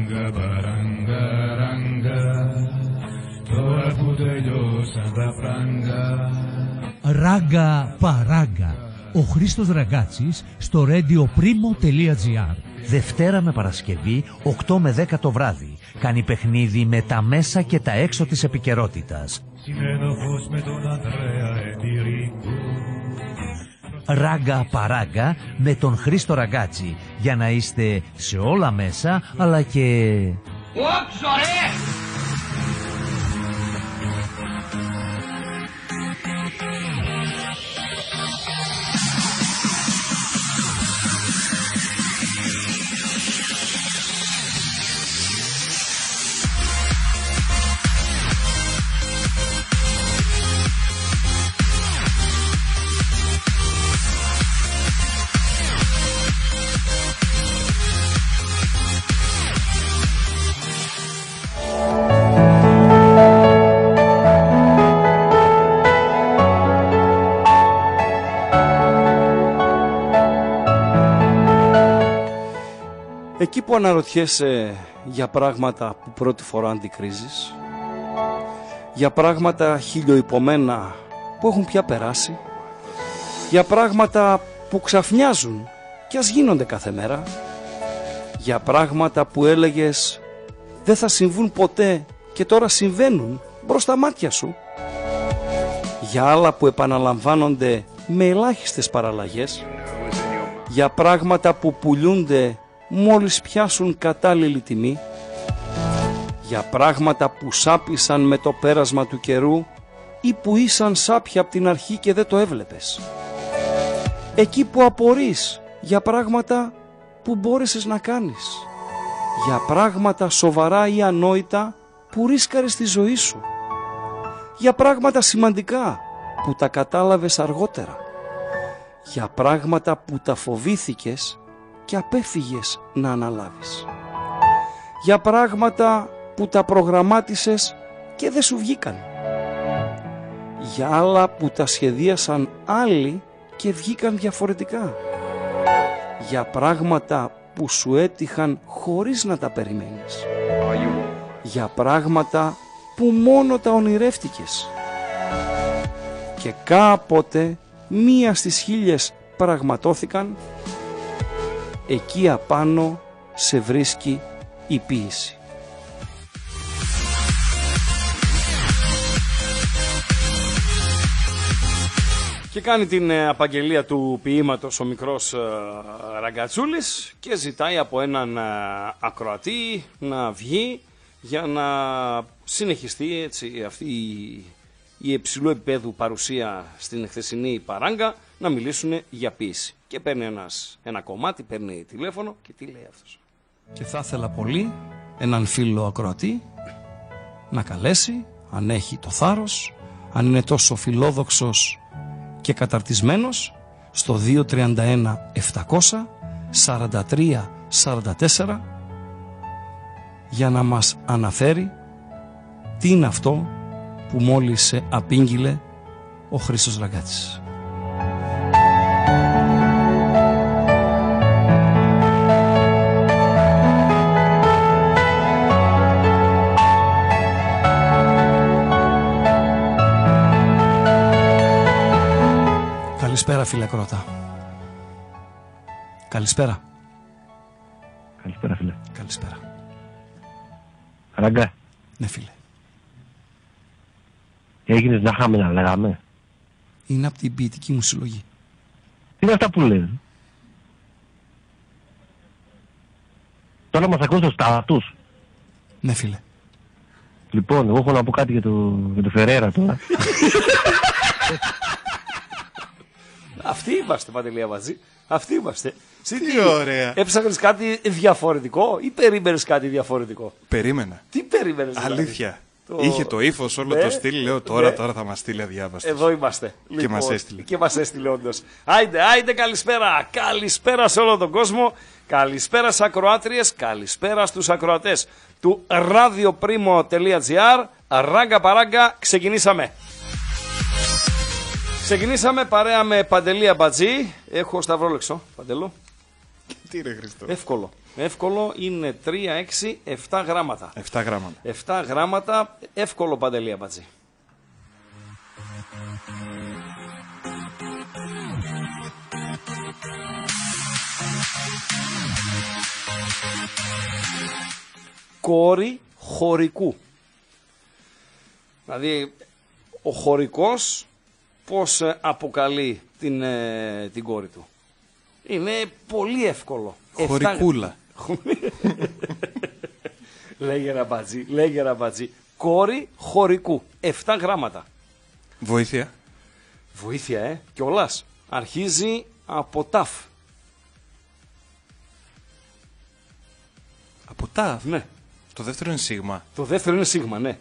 Ράγκα παράγκα ράγκα, τώρα που τελειώσαν τα φράγκα. Ράγκα παράγκα. Ο Χρήστος Ραγκάτσης στο radioprimo.gr. Δευτέρα με Παρασκευή 8 με 10 το βράδυ. Κάνει παιχνίδι με τα μέσα και τα έξω της επικαιρότητας. Συνένοχος με τον Ανδρέα Εντυρίκο. Ράγκα παράγκα με τον Χρήστο Ραγκάτση. Για να είστε σε όλα μέσα αλλά και... Εκεί που αναρωτιέσαι για πράγματα που πρώτη φορά αντικρίζεις, για πράγματα χιλιοϊπωμένα που έχουν πια περάσει, για πράγματα που ξαφνιάζουν κι ας γίνονται κάθε μέρα, για πράγματα που έλεγες δεν θα συμβούν ποτέ και τώρα συμβαίνουν μπροστά μάτια σου, για άλλα που επαναλαμβάνονται με ελάχιστες παραλλαγές, για πράγματα που πουλούνται μόλις πιάσουν κατάλληλη τιμή, για πράγματα που σάπισαν με το πέρασμα του καιρού ή που ήσαν σάπια από την αρχή και δεν το έβλεπες. Εκεί που απορείς για πράγματα που μπόρεσες να κάνεις, για πράγματα σοβαρά ή ανόητα που ρίσκαρες τη ζωή σου, για πράγματα σημαντικά που τα κατάλαβες αργότερα, για πράγματα που τα φοβήθηκες και απέφυγες να αναλάβεις, για πράγματα που τα προγραμμάτισες και δεν σου βγήκαν, για άλλα που τα σχεδίασαν άλλοι και βγήκαν διαφορετικά, για πράγματα που σου έτυχαν χωρίς να τα περιμένεις, για πράγματα που μόνο τα ονειρεύτηκες και κάποτε μία στις 1000 πραγματώθηκαν. Εκεί απάνω σε βρίσκει η ποίηση. Και κάνει την απαγγελία του ποίηματος ο μικρός Ραγκατσούλης και ζητάει από έναν ακροατή να βγει για να συνεχιστεί έτσι αυτή η υψηλού επίπεδου παρουσία στην εχθεσινή παράγκα, να μιλήσουν για ποίηση. Και παίρνει ένα κομμάτι, παίρνει τηλέφωνο και τι λέει αυτός. Και θα ήθελα πολύ έναν φίλο ακροατή να καλέσει, αν έχει το θάρρος, αν είναι τόσο φιλόδοξος και καταρτισμένος, στο 231 700 43 44 για να μας αναφέρει τι είναι αυτό που μόλις απήγγειλε ο Χρήστος Ραγκάτσης. Καλησπέρα φίλε ακροατά. Καλησπέρα. Καλησπέρα φίλε. Καλησπέρα. Ράγκα. Ναι φίλε. Έγινες να χάμε να λέγαμε. Είναι από την ποιητική μου συλλογή. Τι είναι αυτά που λες. Τώρα μας ακούς το στάτους. Ναι φίλε. Λοιπόν, εγώ έχω να πω κάτι για το Φερέρα τώρα. Αυτοί είμαστε Παντελή Αβατζή. Αυτοί είμαστε. Τι ωραία. Έψαχνες κάτι διαφορετικό ή περίμενες κάτι διαφορετικό? Περίμενα. Τι περίμενες δηλαδή? Αλήθεια. Είχε το ύφος, όλο το στυλ. Λέω τώρα θα μας στείλει αδιάβαστος. Εδώ είμαστε. Και μας έστειλε. Και μας έστειλε όντως. Άιντε καλησπέρα. Καλησπέρα σε όλο τον κόσμο. Καλησπέρα στις ακροάτριες. Καλησπέρα στους ακροατές του radioprimo.gr. Ράγκα παράγκα, ξεκινήσαμε. Ξεκινήσαμε παρέα με Παντελή Αμπατζή. Έχω σταυρόλεξο, Παντελό. Τι ρε Χριστό. Εύκολο. Εύκολο είναι 3, 6, 7 γράμματα. 7 γράμματα. 7 γράμματα, εύκολο Παντελή Αμπατζή. Κόρη χωρικού. Δηλαδή, ο χωρικός πώς αποκαλεί την κόρη του. Είναι πολύ εύκολο. Χωρικούλα. Λέγε Ραμπατζή. Κόρη χωρικού. 7 γράμματα. Βοήθεια. Βοήθεια, κιόλας. Αρχίζει από ταφ. Από ταφ. Ναι. Το δεύτερο είναι σίγμα. Το δεύτερο είναι σίγμα, ναι.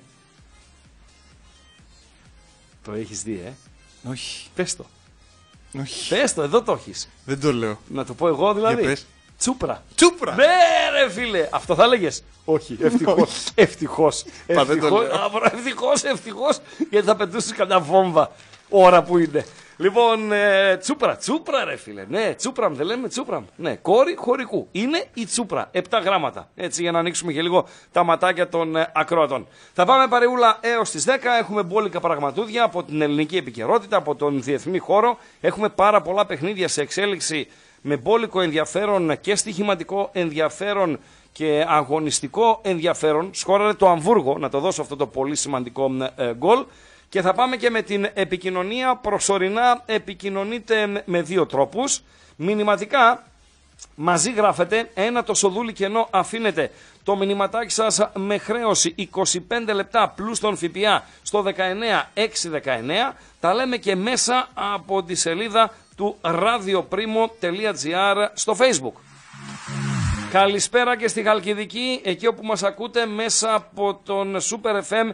Το έχεις δει, Όχι. Πες το. Όχι. Πες το, εδώ το έχεις. Δεν το λέω. Να το πω εγώ δηλαδή. Για πες. Τσούπρα. Τσούπρα. Ναι ρε φίλε. Αυτό θα έλεγες. Όχι. Ευτυχώς. Ευτυχώς. Γιατί θα πετούσεις καμιά βόμβα ώρα που είναι. Λοιπόν, τσούπρα ρε φίλε. Ναι, τσούπραμ δεν λέμε, τσούπραμ. Ναι, κόρη χωρικού. Είναι η τσούπρα. 7 γράμματα. Έτσι για να ανοίξουμε και λίγο τα ματάκια των ακροατών. Θα πάμε παρεούλα έως τις 10. Έχουμε μπόλικα πραγματούδια από την ελληνική επικαιρότητα, από τον διεθνή χώρο. Έχουμε πάρα πολλά παιχνίδια σε εξέλιξη με μπόλικο ενδιαφέρον και στοιχηματικό ενδιαφέρον και αγωνιστικό ενδιαφέρον. Σκόραρε το Αμβούργο, να το δώσω αυτό το πολύ σημαντικό γκολ. Και θα πάμε και με την επικοινωνία. Προσωρινά επικοινωνείτε με 2 τρόπους. Μηνυματικά μαζί γράφετε, ένα το σοδούλι κενό αφήνετε το μηνυματάκι σας με χρέωση 25 λεπτά πλούς τον ΦΠΑ στο 19619. Τα λέμε και μέσα από τη σελίδα του radioprimo.gr στο Facebook. Καλησπέρα και στη Χαλκιδική, εκεί όπου μας ακούτε μέσα από τον Super FM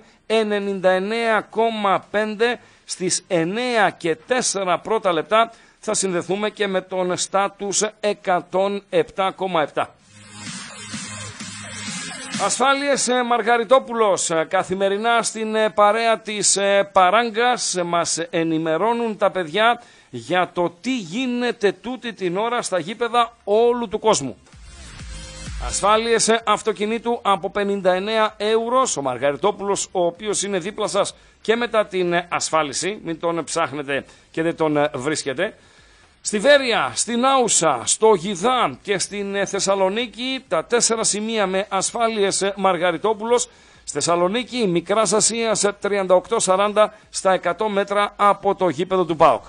99,5 στις 9 και 4 πρώτα λεπτά θα συνδεθούμε και με τον Status 107,7. Ασφάλειες Μαργαριτόπουλος, καθημερινά στην παρέα της Παράγκας μας ενημερώνουν τα παιδιά για το τι γίνεται τούτη την ώρα στα γήπεδα όλου του κόσμου. Ασφάλειες αυτοκινήτου από 59 ευρώ. Ο Μαργαριτόπουλος, ο οποίος είναι δίπλα σας και μετά την ασφάλιση, μην τον ψάχνετε και δεν τον βρίσκετε. Στη Βέρεια, στην Άουσα, στο Γιδά και στην Θεσσαλονίκη, τα 4 σημεία με ασφάλειες Μαργαριτόπουλος. Στη Θεσσαλονίκη, Μικράς Ασίας 38-40 στα 100 μέτρα από το γήπεδο του ΠΑΟΚ.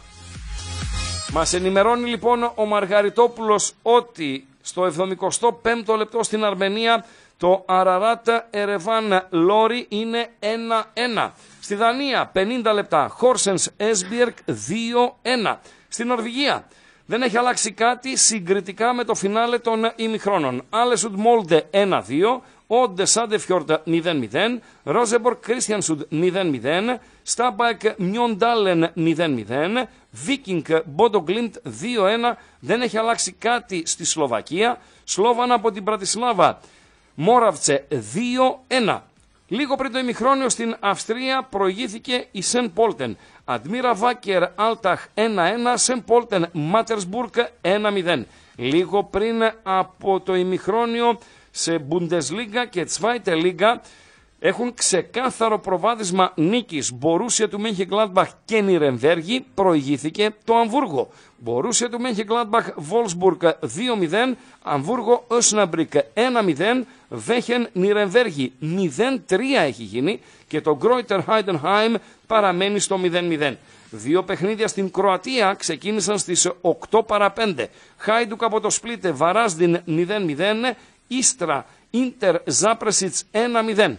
Μας ενημερώνει λοιπόν ο Μαργαριτόπουλος ότι στο 75ο λεπτό στην Αρμενία το Αραράτ Ερεβάν Λόρι είναι 1-1. Στη Δανία 50 λεπτά Χόρσενς Έσμπιερκ 2-1. Στην Νορβηγία δεν έχει αλλάξει κάτι συγκριτικά με το φινάλε των ημιχρόνων. Άλεσουντ Μόλντε 1-2, Όντε Σάντεφιορντ 0-0, Ρόζεμπορκ Κρίστιανσουντ 0-0, Στάμπακ Μιοντάλεν 0-0, Βίκινγκ Μπόντογκλίντ 2-1. Δεν έχει αλλάξει κάτι στη Σλοβακία. Σλόβαν από την Πρατισλάβα Μόραβτσε 2-1. Λίγο πριν το ημιχρόνιο στην Αυστρία προηγήθηκε η Σεν Πόλτεν. Αντμίρα Βάκερ Άλταχ 1-1, Σεν Πόλτεν Μάτερσμπουργκ 1-0. Λίγο πριν από το ημιχρόνιο σε Bundesliga και Zweite Liga έχουν ξεκάθαρο προβάδισμα νίκης. Μπορούσια του Μένχεγκλάντμπαχ και Νιρεμβέργη, προηγήθηκε το Αμβούργο. Μπορούσια του Μένχεγκλάντμπαχ Βόλσμπουργκ 2-0, Αμβούργο Όσναμπρικ 1-0, Βέχεν Νιρεμβέργη 0-3 έχει γίνει και το Γκρόιτερ Χάιντενχάιμ παραμένει στο 0-0. 2 παιχνίδια στην Κροατία ξεκίνησαν στις 8 παρα 5. Χάιντουκ από το Σπλίτε Βαράζδιν 0-0, Ίστρα Ίντερ Ζάπρεσιτς 1-0.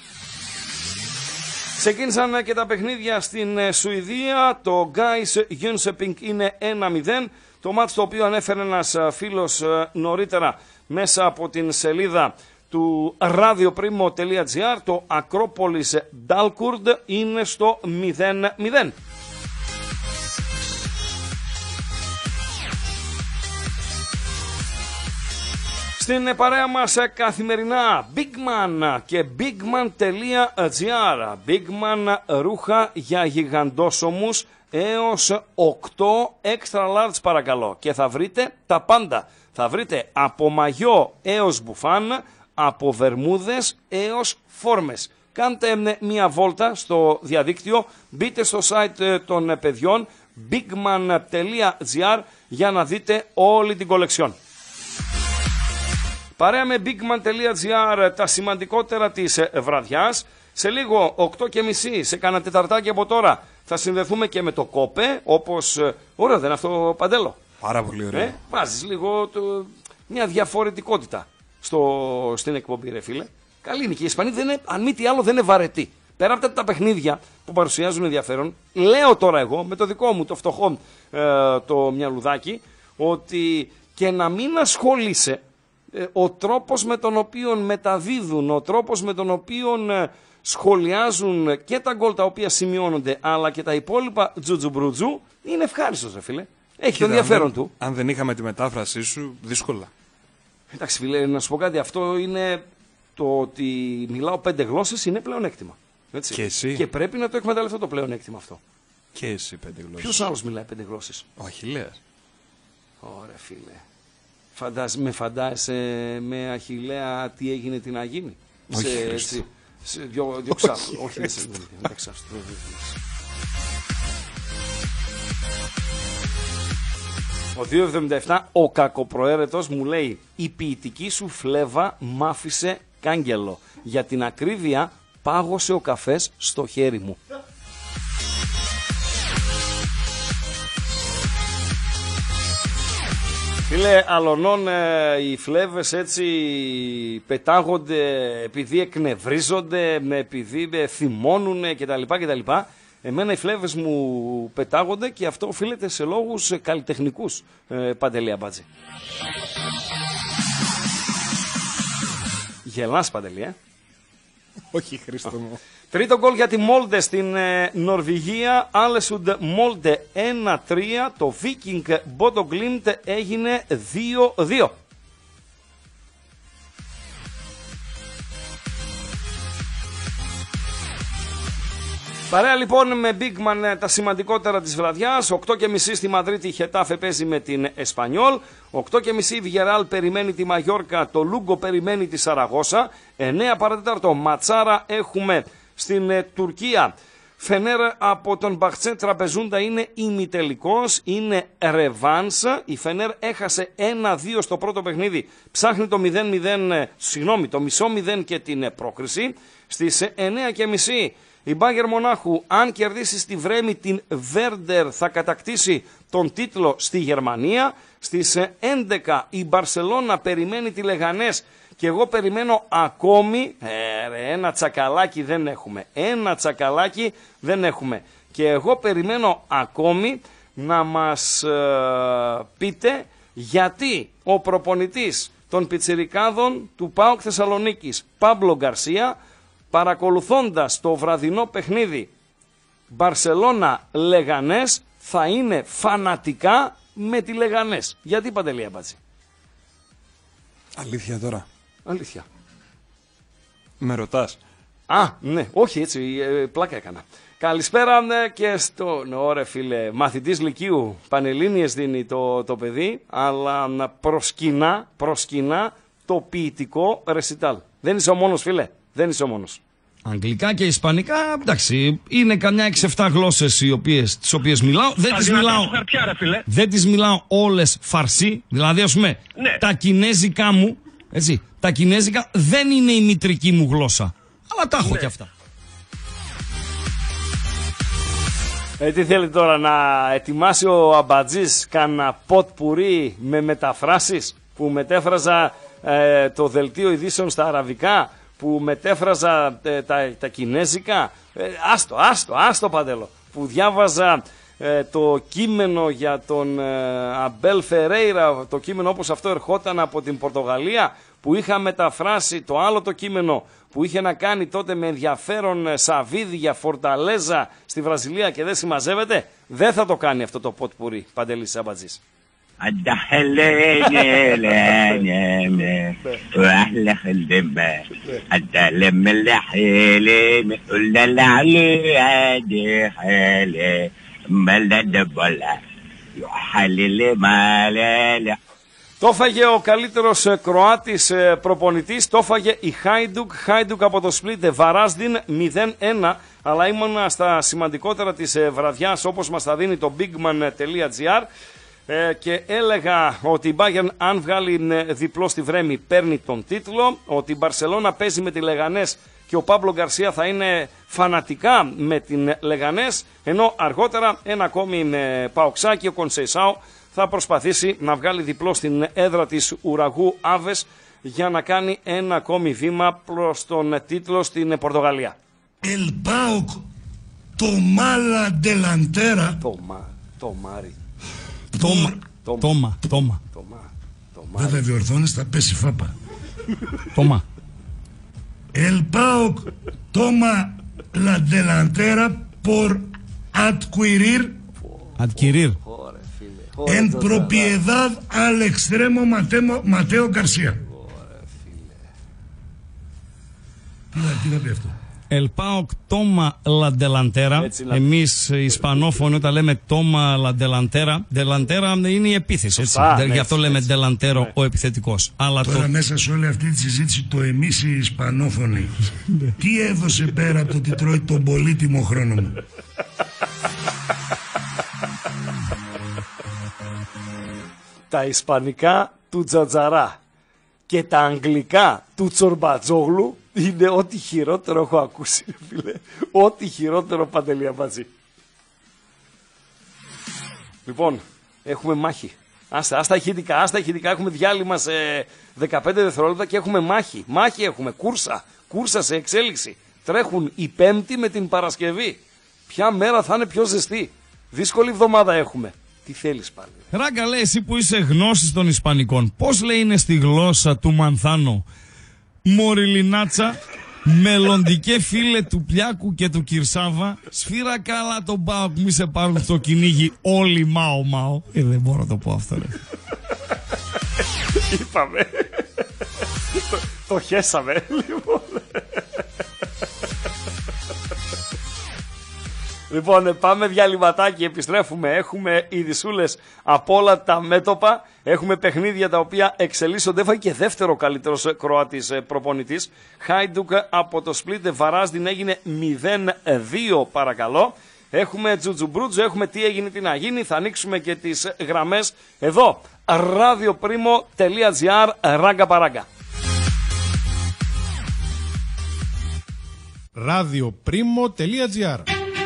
Ξεκίνησαν και τα παιχνίδια στην Σουηδία. Το Γκάις Γιουνσεπινγκ είναι 1-0. Το μάτς το οποίο ανέφερε ένας φίλος νωρίτερα μέσα από την σελίδα του radioprimo.gr, το Ακρόπολης Ντάλκουρντ, είναι στο 0-0. Στην παρέα μας καθημερινά Bigman και bigman.gr. Bigman ρούχα για γιγαντόσωμους έως 8 extra large παρακαλώ. Και θα βρείτε τα πάντα. Θα βρείτε από μαγιό έως μπουφάν, από βερμούδες έως φόρμες. Κάντε μια βόλτα στο διαδίκτυο, μπείτε στο site των παιδιών bigman.gr για να δείτε όλη την κολεξιόν. Παρέα με bigman.gr τα σημαντικότερα της βραδιάς. Σε λίγο 8:30, σε κάνα τεταρτάκι από τώρα, θα συνδεθούμε και με το κόπε, όπως... Ωραίο δεν είναι αυτό, Παντέλο? Πάρα πολύ ωραίο. Βάζεις λίγο μια διαφορετικότητα στην εκπομπή, ρε φίλε. Καλή είναι και η Ισπανία, αν μη τι άλλο δεν είναι βαρετή. Πέρα από τα παιχνίδια που παρουσιάζουν ενδιαφέρον, λέω τώρα εγώ με το δικό μου το φτωχό το μυαλουδάκι, ότι και να μην ασχολείσαι, ο τρόπος με τον οποίο μεταδίδουν, ο τρόπος με τον οποίο σχολιάζουν και τα γκολ τα οποία σημειώνονται, αλλά και τα υπόλοιπα τζουτζουμπρουτζου, είναι ευχάριστος, ρε φίλε. Έχει το ενδιαφέρον του. Αν δεν είχαμε τη μετάφρασή σου, δύσκολα. Εντάξει, φίλε, να σου πω κάτι, αυτό είναι το ότι μιλάω 5 γλώσσες είναι πλεονέκτημα. Έτσι. Και εσύ. Και πρέπει να το εκμεταλλευτώ το πλεονέκτημα αυτό. Και εσύ 5 γλώσσες. Ποιος άλλος μιλάει 5 γλώσσες? Ο Αχιλλέας. Ωραία, φίλε. Με φαντάζεσαι με Αχιλλέα τι έγινε, τι να γίνει? Όχι, σε δυο ξάφου. Όχι, δεν σε ξάφου. Ο 277, ο κακοπροαίρετος, μου λέει: η ποιητική σου φλέβα μ' άφησε κάγκελο. Για την ακρίβεια πάγωσε ο καφές στο χέρι μου. Φίλε, αλωνών οι φλέβες έτσι πετάγονται επειδή εκνευρίζονται, επειδή θυμώνουν κτλ. Εμένα οι φλέβες μου πετάγονται και αυτό οφείλεται σε λόγους καλλιτεχνικούς, Παντελή Αμπάτζη. Γελάς, Παντελή, Όχι, Χρήστο μου. Τρίτο γκολ για τη Μόλντε στην Νορβηγία. Άλεσουντ Μόλντε 1-3. Το Viking Bodo Glimt έγινε 2-2. Παρέα λοιπόν με Bigman τα σημαντικότερα της βραδιάς. 8:30 στη Μαδρίτη η Χετάφε παίζει με την Εσπανιόλ. 8:30 η Βιγεράλ περιμένει τη Μαγιόρκα. Το Λούγκο περιμένει τη Σαραγώσα. 9 παρατέταρτο ματσάρα έχουμε στην Τουρκία. Φενέρ από τον Μπαχτσέ Τραπεζούντα είναι ημιτελικός, είναι ρεβάνς. Η Φενέρ έχασε 1-2 στο πρώτο παιχνίδι. Ψάχνει το 0-0, συγγνώμη, το μισό 0 και την πρόκριση. Στις 9:30 η Μπάγερ Μονάχου, αν κερδίσει στη Βρέμη την Βέρντερ, θα κατακτήσει τον τίτλο στη Γερμανία. Στις 11 η Μπαρσελόνα περιμένει τη Λεγανές και εγώ περιμένω ακόμη, ένα τσακαλάκι δεν έχουμε. Ένα τσακαλάκι δεν έχουμε. Και εγώ περιμένω ακόμη να μας πείτε γιατί ο προπονητής των πιτσιρικάδων του ΠΑΟΚ Θεσσαλονίκης, Πάμπλο Γκαρσία, παρακολουθώντας το βραδινό παιχνίδι Μπαρσελόνα-Λεγανές, θα είναι φανατικά με τη Λεγανές. Γιατί, Παντελή Αμπάτζη? Αλήθεια τώρα? Αλήθεια. Με ρωτάς? Ναι, όχι έτσι, πλάκα έκανα. Καλησπέρα και στον ωραία φίλε, μαθητής Λυκείου, Πανελλήνιες δίνει το παιδί, αλλά προσκυνά το ποιητικό ρεσιτάλ. Δεν είσαι ο μόνος, φίλε, δεν είσαι ο μόνος. Αγγλικά και ισπανικά, εντάξει, είναι καμιά 6-7 γλώσσες τις οποίες μιλάω. Δεν τις μιλάω όλες φαρσί, δηλαδή ας πούμε τα κινέζικα μου, έτσι, τα κινέζικα δεν είναι η μητρική μου γλώσσα, αλλά τα έχω κι αυτά. Τι θέλει τώρα, να ετοιμάσει ο Αμπατζής κάνα ποτ πουρί με μεταφράσεις, που μετέφραζα το δελτίο ειδήσεων στα αραβικά, που μετέφραζα τα κινέζικα, άστο Παντέλο, που διάβαζα το κείμενο για τον Αμπέλ Φερέιρα, το κείμενο όπως αυτό ερχόταν από την Πορτογαλία, που είχα μεταφράσει το άλλο το κείμενο που είχε να κάνει τότε με ενδιαφέρον Σαβίδια, Φορταλέζα στη Βραζιλία και δεν συμμαζεύεται. Δεν θα το κάνει αυτό το ποτ πουρί, Παντελής Αμπατζής. Το έφαγε ο καλύτερος Κροάτης προπονητής, το έφαγε η Χάιντουκ από το Σπλίτ Βαράζδιν 0-1, αλλά ήμουν στα σημαντικότερα της βραδιάς όπως μας τα δίνει το bigman.gr και έλεγα ότι η Bayern αν βγάλει διπλό στη Βρέμη παίρνει τον τίτλο, ότι η Μπαρσελόνα παίζει με τη Λεγανές και ο Πάμπλο Γκαρσία θα είναι φανατικά με την Λεγανές, ενώ αργότερα ένα ακόμη Παοξάκι, ο Κονσεϊσάο, θα προσπαθήσει να βγάλει διπλό στην έδρα της Ουραγού Άβες για να κάνει ένα ακόμη βήμα προς τον τίτλο στην Πορτογαλία. El Paok toma la delantera. Δεν θα διορθώνεις, θα πέσει φάπα. El Paok toma la delantera por adquirir en propiedad al extremo Mateo García. Τι θα πει αυτό? El Paok toma la delantera. Εμείς οι Ισπανόφωνοι όταν λέμε toma la delantera, delantera είναι η επίθεση, έτσι. Γι' αυτό λέμε delantero ο επιθετικός. Αλλά τώρα μέσα σε όλη αυτή τη συζήτηση το εμείς οι Ισπανόφωνοι τι έδωσε πέρα από το ότι τρώει τον πολύτιμο χρόνο μου? Τα ισπανικά του Τζατζαρά και τα αγγλικά του Τσορμπατζόγλου είναι ό,τι χειρότερο έχω ακούσει, φίλε. Ό,τι χειρότερο, Παντελή Αμπατζή. Λοιπόν, έχουμε μάχη. Άστα ηχητικά, έχουμε διάλειμμα σε 15 δευτερόλεπτα και έχουμε μάχη. Μάχη έχουμε, κούρσα σε εξέλιξη. Τρέχουν η Πέμπτη με την Παρασκευή. Ποια μέρα θα είναι πιο ζεστή? Δύσκολη εβδομάδα έχουμε. Τι θέλεις πάλι? Ράγκα, λέει, εσύ που είσαι γνώσης των Ισπανικών, πώς λέει είναι στη γλώσσα του Μανθάνο? Μοριλινάτσα, μελλοντικέ φίλε του Πλιάκου και του Κυρσάβα, σφύρα καλά τον Πάοκ, μη σε πάρουν στο κυνήγι όλοι μάω. Δεν μπορώ να το πω αυτό, ρε. Είπαμε. Το χέσαμε, λοιπόν. Λοιπόν, πάμε διαλυματάκι, επιστρέφουμε. Έχουμε ειδισούλες από όλα τα μέτωπα. Έχουμε παιχνίδια τα οποία εξελίσσονται. Έφαγε και δεύτερο καλύτερος Κροάτης προπονητής. Χάιντουκ από το Σπλίτ Βαράζδιν έγινε 0-2, παρακαλώ. Έχουμε τζουτζουμπρούτζο, έχουμε τι έγινε, τι να γίνει. Θα ανοίξουμε και τις γραμμές εδώ. radioprimo.gr, ράγκα παράγκα. radioprimo.gr.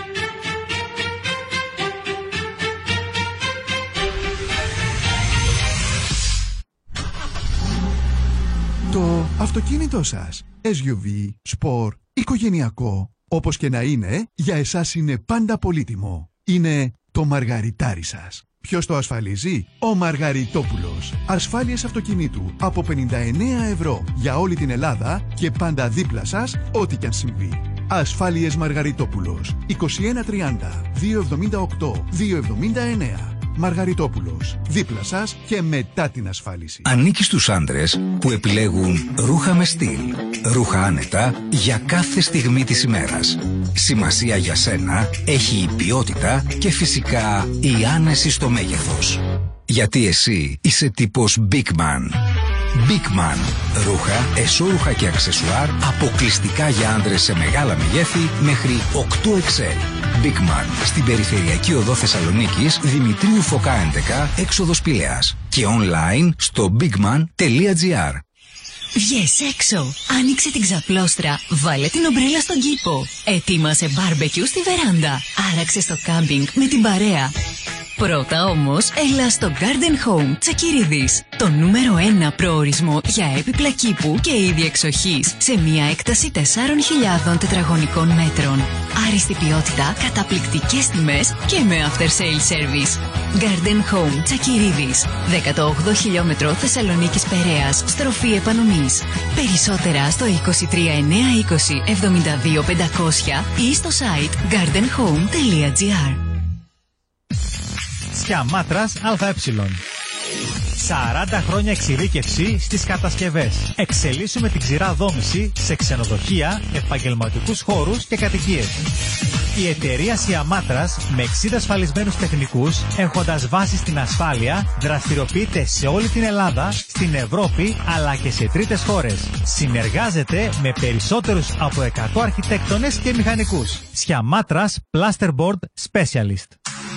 Το αυτοκίνητό σας, SUV, sport, οικογενειακό, όπως και να είναι, για εσάς είναι πάντα πολύτιμο. Είναι το μαργαριτάρι σας. Ποιος το ασφαλίζει? Ο Μαργαριτόπουλος. Ασφάλειες αυτοκινήτου από 59 ευρώ για όλη την Ελλάδα και πάντα δίπλα σας, ό,τι κι αν συμβεί. Ασφάλειες Μαργαριτόπουλος. 2130 278 279. Μαργαριτόπουλος. Δίπλα σας και μετά την ασφάλιση. Ανήκει στους άντρες που επιλέγουν ρούχα με στυλ. Ρούχα άνετα για κάθε στιγμή της ημέρας. Σημασία για σένα έχει η ποιότητα και φυσικά η άνεση στο μέγεθος. Γιατί εσύ είσαι τύπος Big Man. Big Man. Ρούχα, εσώρουχα και αξεσουάρ αποκλειστικά για άντρες σε μεγάλα μεγέθη μέχρι 8XL. Big Man. Στην περιφερειακή οδό Θεσσαλονίκης, Δημητρίου Φωκά 11, έξοδος Πηλαίας. Και online στο bigman.gr. Βγες έξω, άνοιξε την ξαπλώστρα, βάλε την ομπρέλα στον κήπο. Ετοίμασε μπάρμπεκιου στη βεράντα, άραξε στο κάμπινγκ με την παρέα. Πρώτα όμως, έλα στο Garden Home Τσακυρίδης, το νούμερο 1 προορισμό για έπιπλα κήπου και είδη εξοχής, σε μια έκταση 4.000 τετραγωνικών μέτρων. Άριστη ποιότητα, καταπληκτικές τιμές και με after sale service. Garden Home Τσακυρίδης, 18 χιλιόμετρο Θεσσαλονίκης Περαίας, στροφή επανομής. Περισσότερα στο 23920 72500 ή στο site gardenhome.gr. Σιαμάτρας ΑΕ. 40 χρόνια εξειδίκευση στις κατασκευές. Εξελίσσουμε την ξηρά δόμηση σε ξενοδοχεία, επαγγελματικούς χώρους και κατοικίες. Η εταιρεία Σιαμάτρας με 60 ασφαλισμένους τεχνικούς, έχοντας βάση στην ασφάλεια, δραστηριοποιείται σε όλη την Ελλάδα, στην Ευρώπη αλλά και σε τρίτες χώρες. Συνεργάζεται με περισσότερους από 100 αρχιτέκτονες και μηχανικούς. Σιαμάτρας Plasterboard Specialist.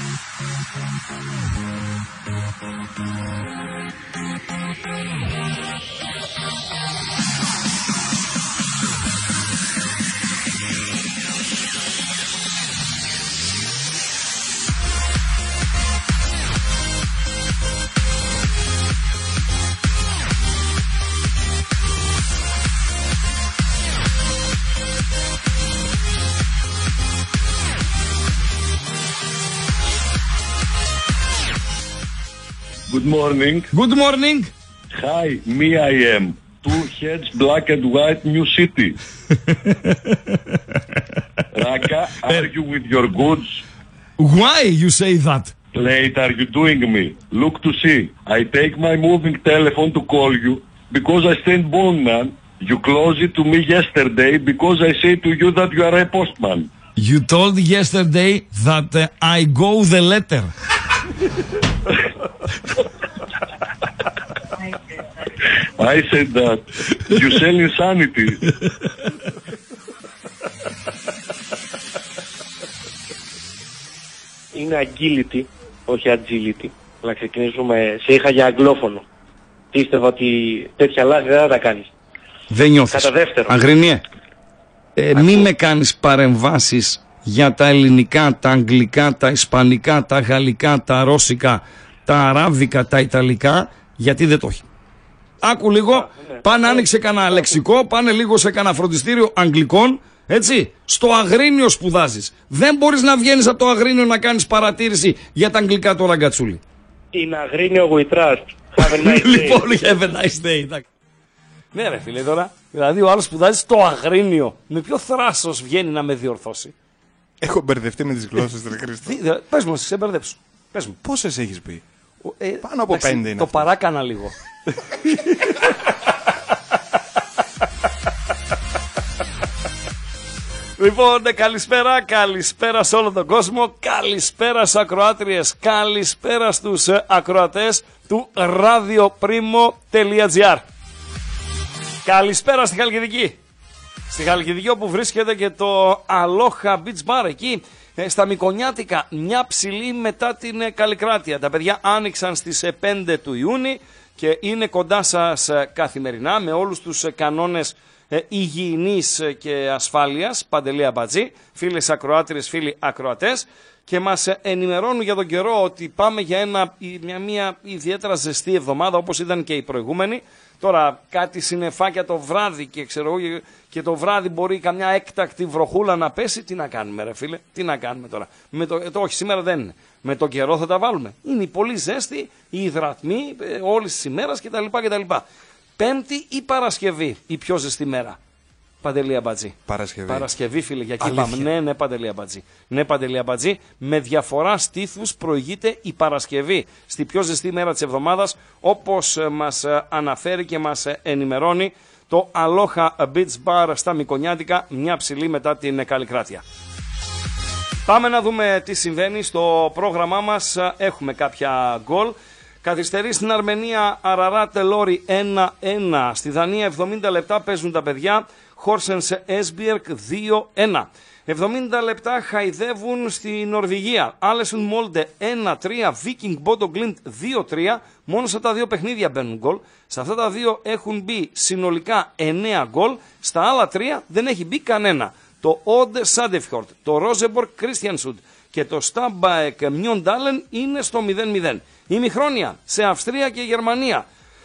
Good morning. Good morning. Hi, me I am. Two heads, black and white, new city. Raka, are you with your goods? Why you say that? Late are you doing me? Look to see. I take my moving telephone to call you because I sent Bonnan. You close it to me yesterday because I say to you that you are a postman. You told yesterday that I go the letter. I said that. You sell insanity. Είναι agility, όχι agility. Να ξεκινήσουμε. Σε είχα για αγγλόφωνο. Πίστευα ότι τέτοια λάθη δεν θα τα κάνεις. Δεν νιώθεις. Κατά δεύτερο. Αγρινιέ, μη με κάνεις παρεμβάσεις για τα ελληνικά, τα αγγλικά, τα ισπανικά, τα γαλλικά, τα ρώσικα, τα αράβικα, τα ιταλικά, γιατί δεν το έχει. Άκου λίγο, πάνε άνοιξε κανένα λεξικό, πάνε λίγο σε κανένα φροντιστήριο αγγλικών, έτσι, στο Αγρίνιο σπουδάζεις. Δεν μπορείς να βγαίνεις από το Αγρίνιο να κάνεις παρατήρηση για τα αγγλικά του ραγκατσούλη. Είναι Αγρίνιο we trust. Have a nice day. Λοιπόν, have a nice day. Ναι ρε φίλε τώρα, δηλαδή ο άλλος σπουδάζει στο Αγρίνιο. Με ποιο θράσος βγαίνει να με διορθώσει? Έχω μπερδευτεί με τις γλώσσες, ρε Χρήστο. Πες μου, σε μπερδέψω. Πες μου. Πόσες έχεις πει? Πάνω από 5 είναι. Το παράκανα λίγο. Λοιπόν, καλησπέρα σε όλο τον κόσμο, καλησπέρα στους ακροάτριες, καλησπέρα στους ακροατές του radioprimo.gr. Καλησπέρα στη Χαλκιδική. Στη Χαλκιδική όπου βρίσκεται και το Aloha Beach Bar, εκεί στα Μικονιάτικα, μια ψηλή μετά την Καλλικράτεια. Τα παιδιά άνοιξαν στις 5 του Ιούνιου και είναι κοντά σας καθημερινά με όλους τους κανόνες υγιεινής και ασφάλειας. Παντελή Αμπατζή, φίλες ακροάτριες, φίλοι ακροατές, και μας ενημερώνουν για τον καιρό ότι πάμε για μια ιδιαίτερα ζεστή εβδομάδα όπως ήταν και η προηγούμενη. Τώρα κάτι συννεφάκια το βράδυ και ξέρω και το βράδυ μπορεί καμιά έκτακτη βροχούλα να πέσει. Τι να κάνουμε ρε φίλε, τι να κάνουμε τώρα? Όχι, σήμερα δεν είναι. Με τον καιρό θα τα βάλουμε. Είναι πολύ ζέστη, οι υδρατμοί όλης της ημέρας κτλ. Πέμπτη ή Παρασκευή η πιο ζεστή μέρα? Παντελή Αμπατζή. Παρασκευή, φίλε, για εκεί πάμε. Ναι, Παντελή Αμπατζή. Ναι, Παντελή Αμπατζή. Με διαφορά στήθους προηγείται η Παρασκευή στη πιο ζεστή μέρα της εβδομάδας, όπως μας αναφέρει και μας ενημερώνει το Aloha Beach Bar στα Μικονιάτικα, μια ψηλή μετά την Καλλικράτεια. Πάμε να δούμε τι συμβαίνει στο πρόγραμμά μας. Έχουμε κάποια γκολ. Καθυστερεί στην Αρμενία Αραράτ Λόρι 1-1. Στη Δανία 70 λεπτά παίζουν τα παιδιά. Χόρσενς Έσμπιερκ 2-1. 70 λεπτά χαϊδεύουν στη Νορβηγία. Άλεσουν Μόλντε 1-3. Βίκινγκ Μπόντο Γκλίντ 2-3. Μόνο σε τα δύο παιχνίδια μπαίνουν γκολ. Σε αυτά τα δύο έχουν μπει συνολικά 9 γκολ. Στα άλλα 3 δεν έχει μπει κανένα. Το Οντ Σάντεφιορτ, το Ρόζεμπορκ Κρίστιανσουντ και το Στάμπαεκ Μιοντάλεν είναι στο 0-0. Ημιχρόνια σε Αυστρία και Γερμανία.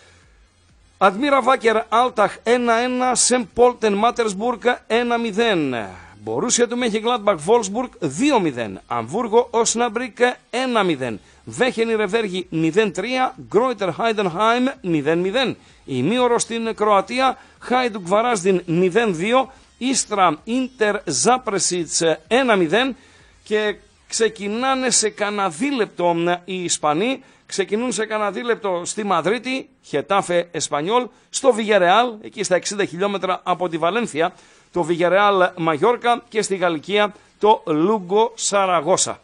Admira Wacker Altach 1-1, Σεμ Πόλτεν Μάτερσμπουργκ 1-0. Μπορούσια του Μέχεγκλάντμπαχ Βόλσμπουργκ 2-0. Αμβούργο Οσναμπρίκ 1-0. Βέχενι Ρεβέργη 0-3. Γκρόιτερ Χάιντενχάιμ 0-0. Ημίωρο στην Κροατία, Χάιντουκ Βαράζδιν 0-2. Ίστρα Ίντερ Ζάπρεσιτς 1-0. Και ξεκινάνε σε κανένα δίλεπτο οι Ισπανοί. Ξεκινούν σε κανένα δίλεπτο στη Μαδρίτη, Χετάφε Εσπανιόλ, στο Βιγερεάλ, εκεί στα 60 χιλιόμετρα από τη Βαλένθια. το Βιγιαρεάλ Μαγιόρκα και στη Γαλλικία το Λούγκο Σαραγώσα.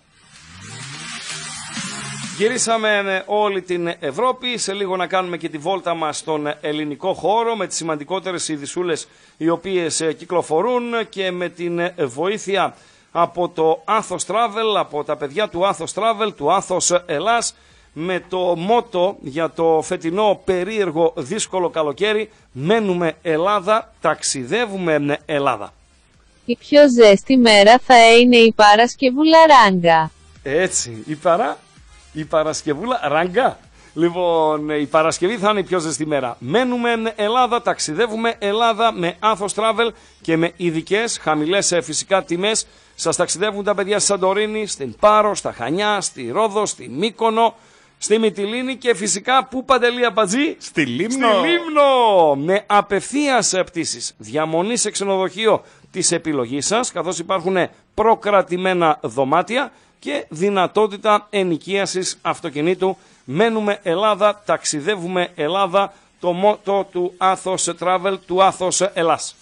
Γυρίσαμε όλη την Ευρώπη, σε λίγο να κάνουμε και τη βόλτα μας στον ελληνικό χώρο με τις σημαντικότερες ειδησούλες οι οποίες κυκλοφορούν και με την βοήθεια από το Athos Travel, από τα παιδιά του Athos Travel, του Athos Ελλάς, με το μότο για το φετινό περίεργο δύσκολο καλοκαίρι, μένουμε Ελλάδα, ταξιδεύουμε Ελλάδα. Η πιο ζέστη μέρα θα είναι η Παρασκευούλα Ράγκα. Έτσι, η Παρασκευούλα Ράγκα. Λοιπόν, η Παρασκευή θα είναι η πιο ζεστή μέρα. Μένουμε Ελλάδα, ταξιδεύουμε Ελλάδα με Athos Travel και με ειδικές χαμηλές φυσικά τιμές. Σας ταξιδεύουν τα παιδιά στη Σαντορίνη, στην Πάρο, στα Χανιά, στη Ρόδο, στη Μύκονο, στη Μυτιλήνη και φυσικά πού, Παντελή Αμπατζή? Στη Λίμνο. Στη Λίμνο! Με απευθείας πτήσεις, διαμονή σε ξενοδοχείο της επιλογής σας, καθώς υπάρχουν προκρατημένα δωμάτια και δυνατότητα ενοικίασης αυτοκινήτου. Μένουμε Ελλάδα, ταξιδεύουμε Ελλάδα, το μότο του Athos Travel, του Athos Ελλάς.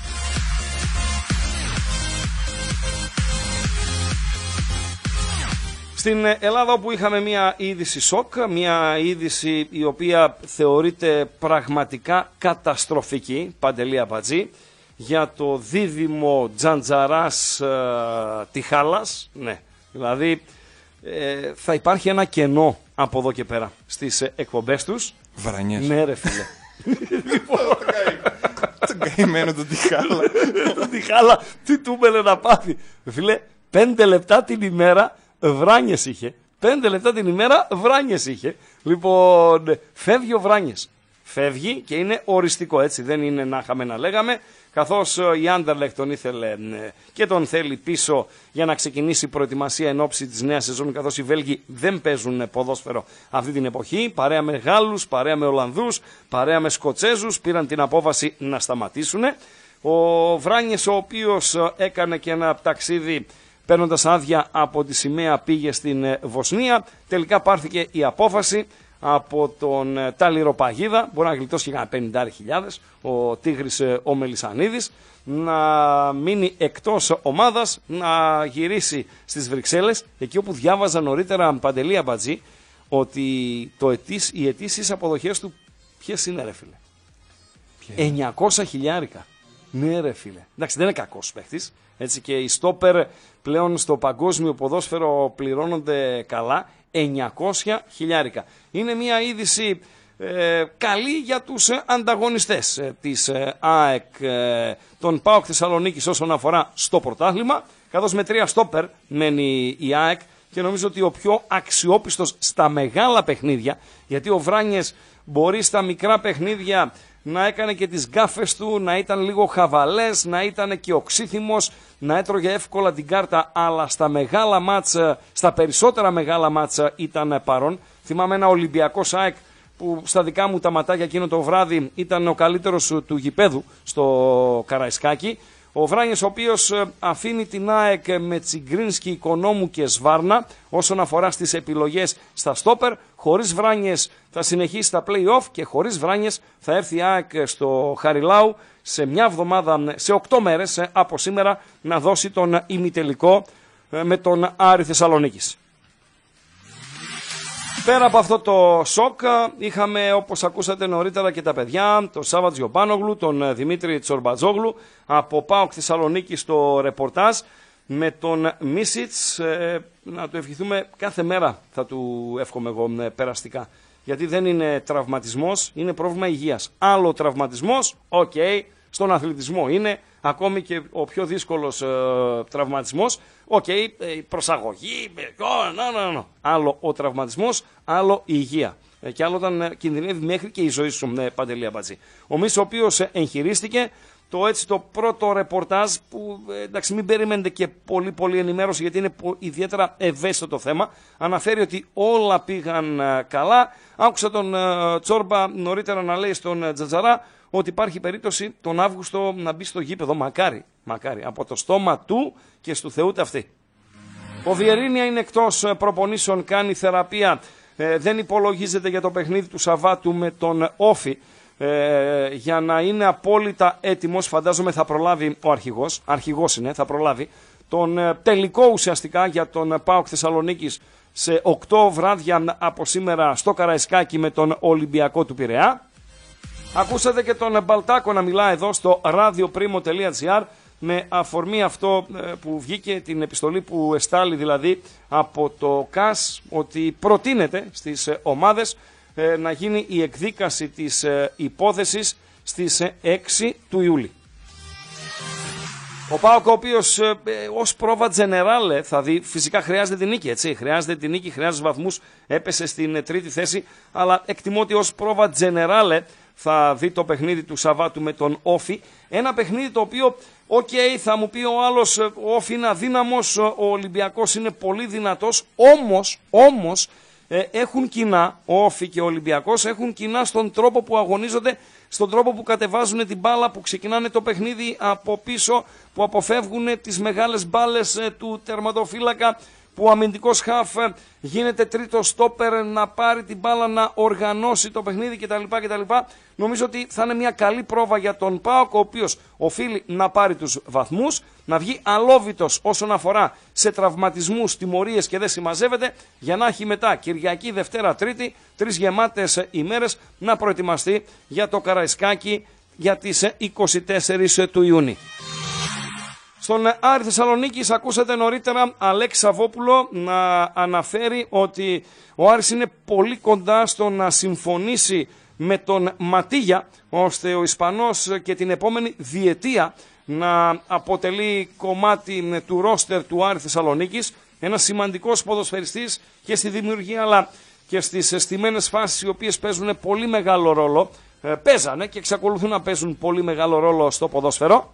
Στην Ελλάδα, όπου είχαμε μια είδηση σοκ, μια είδηση η οποία θεωρείται πραγματικά καταστροφική, Παντελή Αμπατζή, για το δίδυμο Τζαντζαράς Τιχάλας, ναι, δηλαδή θα υπάρχει ένα κενό από εδώ και πέρα στις εκπομπές τους. Βρανιές. Ναι ρε φίλε. Τον καημένο τον Τιχάλα. Τον Τιχάλα, τι του έμενε να πάθει. Φίλε, 5 λεπτά την ημέρα Βράνιες είχε. 5 λεπτά την ημέρα Βράνιες είχε. Λοιπόν, φεύγει ο Βράνιες. Φεύγει και είναι οριστικό, έτσι, δεν είναι να είχαμε να λέγαμε. Καθώς η Άντερλεχτ τον ήθελε και τον θέλει πίσω για να ξεκινήσει η προετοιμασία εν ώψη της νέας σεζόν, καθώς οι Βέλγοι δεν παίζουν ποδόσφαιρο αυτή την εποχή. Παρέα με Γάλλους, παρέα με Ολλανδούς, παρέα με Σκοτσέζους πήραν την απόφαση να σταματήσουν. Ο Βράνιες, ο οποίος έκανε και ένα ταξίδι παίρνοντας άδεια από τη σημαία, πήγε στην Βοσνία. Τελικά πάρθηκε η απόφαση από τον Ταλιροπαγίδα, μπορεί να γλιτώσει και κανένα 50.000, ο Τίγρης ο Μελισσανίδης, να μείνει εκτός ομάδας, να γυρίσει στις Βρυξέλλες, εκεί όπου διάβαζα νωρίτερα, Παντελή Αμπατζή, ότι οι αιτήσεις αποδοχές του ποιες είναι ρε φίλε? 900.000. Ναι ρε φίλε. Εντάξει, δεν είναι κακός παίχτης. Έτσι, και οι στόπερ πλέον στο παγκόσμιο ποδόσφαιρο πληρώνονται καλά. 900.000. Είναι μια είδηση καλή για τους ανταγωνιστές της ΑΕΚ, των ΠΑΟΚ Θεσσαλονίκης όσον αφορά στο πρωτάθλημα, καθώς με 3 στόπερ μένει η ΑΕΚ και νομίζω ότι ο πιο αξιόπιστος στα μεγάλα παιχνίδια, γιατί ο Βράνιες μπορεί στα μικρά παιχνίδια να έκανε και τις γκάφες του, να ήταν λίγο χαβαλές, να ήταν και οξύθυμος, να έτρωγε εύκολα την κάρτα, αλλά στα μεγάλα μάτσα, στα περισσότερα μεγάλα μάτσα ήταν παρόν. Θυμάμαι ένα Ολυμπιακός ΑΕΚ που στα δικά μου τα ματάκια εκείνο το βράδυ ήταν ο καλύτερος του γηπέδου στο Καραϊσκάκι. Ο Βράνιες, ο οποίος αφήνει την ΑΕΚ με Τσιγκρίνσκι, Οικονόμου και Σβάρνα όσον αφορά στις επιλογές στα στόπερ. Χωρίς Βράνιες θα συνεχίσει τα play-off και χωρίς Βράνιες θα έρθει η ΑΕΚ στο Χαριλάου σε μια εβδομάδα, σε 8 μέρες από σήμερα, να δώσει τον ημιτελικό με τον Άρη Θεσσαλονίκης. Πέρα από αυτό το σοκ, είχαμε, όπως ακούσατε νωρίτερα, και τα παιδιά, τον Σάββα Τζιοπάνογλου, τον Δημήτρη Τσορμπατζόγλου, από ΠΑΟΚ Θεσσαλονίκη στο ρεπορτάζ, με τον Μίσιτς. Να του ευχηθούμε κάθε μέρα, θα του εύχομαι εγώ περαστικά. Γιατί δεν είναι τραυματισμός, είναι πρόβλημα υγείας. Άλλο τραυματισμός, στον αθλητισμό είναι, ακόμη και ο πιο δύσκολος τραυματισμός, προσαγωγή, άλλο ο τραυματισμός, άλλο η υγεία. Και άλλο όταν κινδυνεύει μέχρι και η ζωή σου, Παντελή Αμπατζή. Ο Μίσος, ο οποίος εγχειρίστηκε το πρώτο ρεπορτάζ, που εντάξει, μην περιμένετε και πολύ ενημέρωση, γιατί είναι ιδιαίτερα ευαίσθητο το θέμα. Αναφέρει ότι όλα πήγαν καλά. Άκουσα τον Τσόρμπα νωρίτερα να λέει στον Τζατζαρά ότι υπάρχει περίπτωση τον Αύγουστο να μπει στο γήπεδο. Μακάρι, από το στόμα του και στου Θεού αυτή. Ο Βιερίνια είναι εκτός προπονήσεων, κάνει θεραπεία. Δεν υπολογίζεται για το παιχνίδι του Σαββάτου με τον Όφη. για να είναι απόλυτα έτοιμος. Φαντάζομαι θα προλάβει ο αρχηγός είναι, θα προλάβει τον τελικό ουσιαστικά για τον ΠΑΟΚ Θεσσαλονίκης σε 8 βράδια από σήμερα στο Καραϊσκάκι με τον Ολυμπιακό του Πειραιά. Ακούσατε και τον Μπαλτάκο να μιλά εδώ στο radioprimo.gr με αφορμή αυτό που βγήκε, την επιστολή που εστάλει δηλαδή από το ΚΑΣ, ότι προτείνεται στις ομάδες να γίνει η εκδίκαση της υπόθεσης στις 6 του Ιούλη. Ο ΠΑΟΚ, ο οποίος ως πρόβα τζενεράλε θα δει, φυσικά χρειάζεται την νίκη, έτσι, χρειάζεται την νίκη, χρειάζεται βαθμούς, έπεσε στην 3η θέση, αλλά εκτιμώ ότι ως πρόβα τζενεράλε θα δει το παιχνίδι του Σαββάτου με τον Όφι, ένα παιχνίδι το οποίο, θα μου πει ο άλλος, ο Όφι είναι αδύναμος, ο Ολυμπιακός είναι πολύ δυνατός, όμως έχουν κοινά, ο Όφι και ο Ολυμπιακός έχουν κοινά στον τρόπο που αγωνίζονται, στον τρόπο που κατεβάζουν την μπάλα, που ξεκινάνε το παιχνίδι από πίσω, που αποφεύγουν τις μεγάλες μπάλες του τερματοφύλακα, που ο αμυντικός χαφ γίνεται τρίτο στόπερ να πάρει την μπάλα, να οργανώσει το παιχνίδι κτλ. Νομίζω ότι θα είναι μια καλή πρόβα για τον ΠΑΟΚ, ο οποίος οφείλει να πάρει τους βαθμούς, να βγει αλόβητος όσον αφορά σε τραυματισμούς, τιμωρίες και δεν συμμαζεύεται, για να έχει μετά Κυριακή, Δευτέρα, Τρίτη, 3 γεμάτες ημέρες να προετοιμαστεί για το Καραϊσκάκι για τις 24 του Ιούνιου. Στον Άρη Θεσσαλονίκης ακούσατε νωρίτερα Αλέξη Σαββόπουλο να αναφέρει ότι ο Άρης είναι πολύ κοντά στο να συμφωνήσει με τον Ματίγια, ώστε ο Ισπανός και την επόμενη διετία να αποτελεί κομμάτι του ρόστερ του Άρη Θεσσαλονίκης, ένας σημαντικός ποδοσφαιριστής και στη δημιουργία αλλά και στις στημένες φάσεις, οι οποίες παίζουν πολύ μεγάλο ρόλο, παίζανε και εξακολουθούν να παίζουν πολύ μεγάλο ρόλο στο ποδόσφαιρο.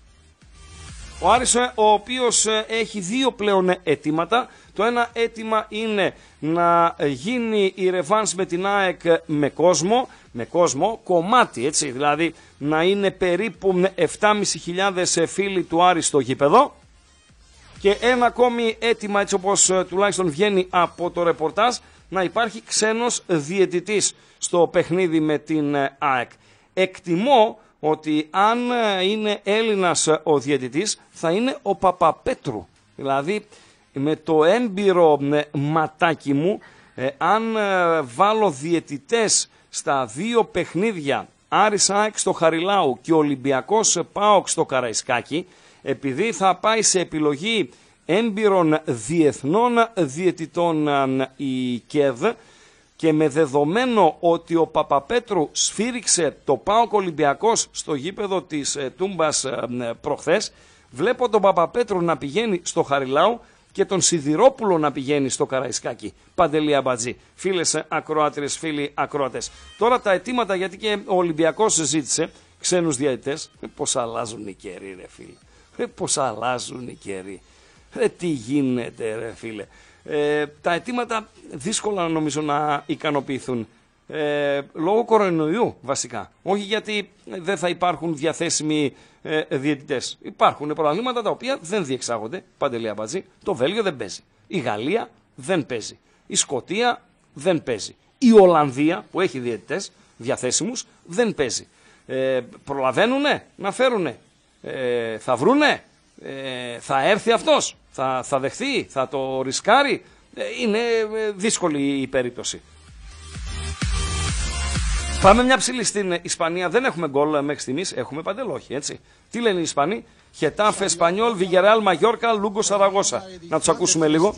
Ο Άρης, ο οποίος έχει 2 πλέον αιτήματα. Το ένα αίτημα είναι να γίνει η ρεβάνς με την ΑΕΚ με κόσμο, κομμάτι, έτσι, δηλαδή να είναι περίπου 7.500 φίλοι του Άρη στο γήπεδο. Και ένα ακόμη αίτημα, έτσι όπως τουλάχιστον βγαίνει από το ρεπορτάζ, να υπάρχει ξένος διαιτητής στο παιχνίδι με την ΑΕΚ. Εκτιμώ ότι αν είναι Έλληνας ο διαιτητής θα είναι ο Παπαπέτρου. Δηλαδή με το έμπειρο ματάκι μου, αν βάλω διαιτητές στα 2 παιχνίδια, Άρης ΑΕΚ στο Χαριλάου και Ολυμπιακός ΠΑΟΚ στο Καραϊσκάκι, επειδή θα πάει σε επιλογή έμπειρων διεθνών διαιτητών η ΚΕΔ, και με δεδομένο ότι ο Παπαπέτρου σφύριξε το ΠΑΟΚ Ολυμπιακός στο γήπεδο της Τούμπας προχθές, βλέπω τον Παπαπέτρου να πηγαίνει στο Χαριλάου και τον Σιδηρόπουλο να πηγαίνει στο Καραϊσκάκι. Παντελή Αμπατζή. Φίλες ακροάτριες, φίλοι ακροατές. Τώρα τα αιτήματα, γιατί και ο Ολυμπιακός ζήτησε ξένους διαιτητές. Πώς αλλάζουν οι καιροί, ρε φίλε. Πώς αλλάζουν οι καιροί. Τι γίνεται, ρε φίλε. Τα αιτήματα δύσκολα νομίζω να ικανοποιηθούν, λόγω κορονοϊού βασικά, όχι γιατί δεν θα υπάρχουν διαθέσιμοι διαιτητές. Υπάρχουν προβλήματα τα οποία δεν διεξάγονται. Παντελή Αμπατζή, το Βέλγιο δεν παίζει, η Γαλλία δεν παίζει, η Σκωτία δεν παίζει, η Ολλανδία που έχει διαιτητές διαθέσιμους δεν παίζει. Προλαβαίνουνε να φέρουνε, θα βρούνε, θα έρθει αυτός, θα δεχθεί, θα το ρισκάρει. Είναι δύσκολη η περίπτωση. Πάμε μια ψηλή στην Ισπανία. Δεν έχουμε γκολ μέχρι στιγμής, έχουμε παντελόχι, έτσι. Τι λένε οι Ισπανοί? Χετάφε, Εσπανιόλ, Βιγερεάλ, Μαγιόρκα, Λούγκο, Σαραγώσα. Να τους ακούσουμε λίγο.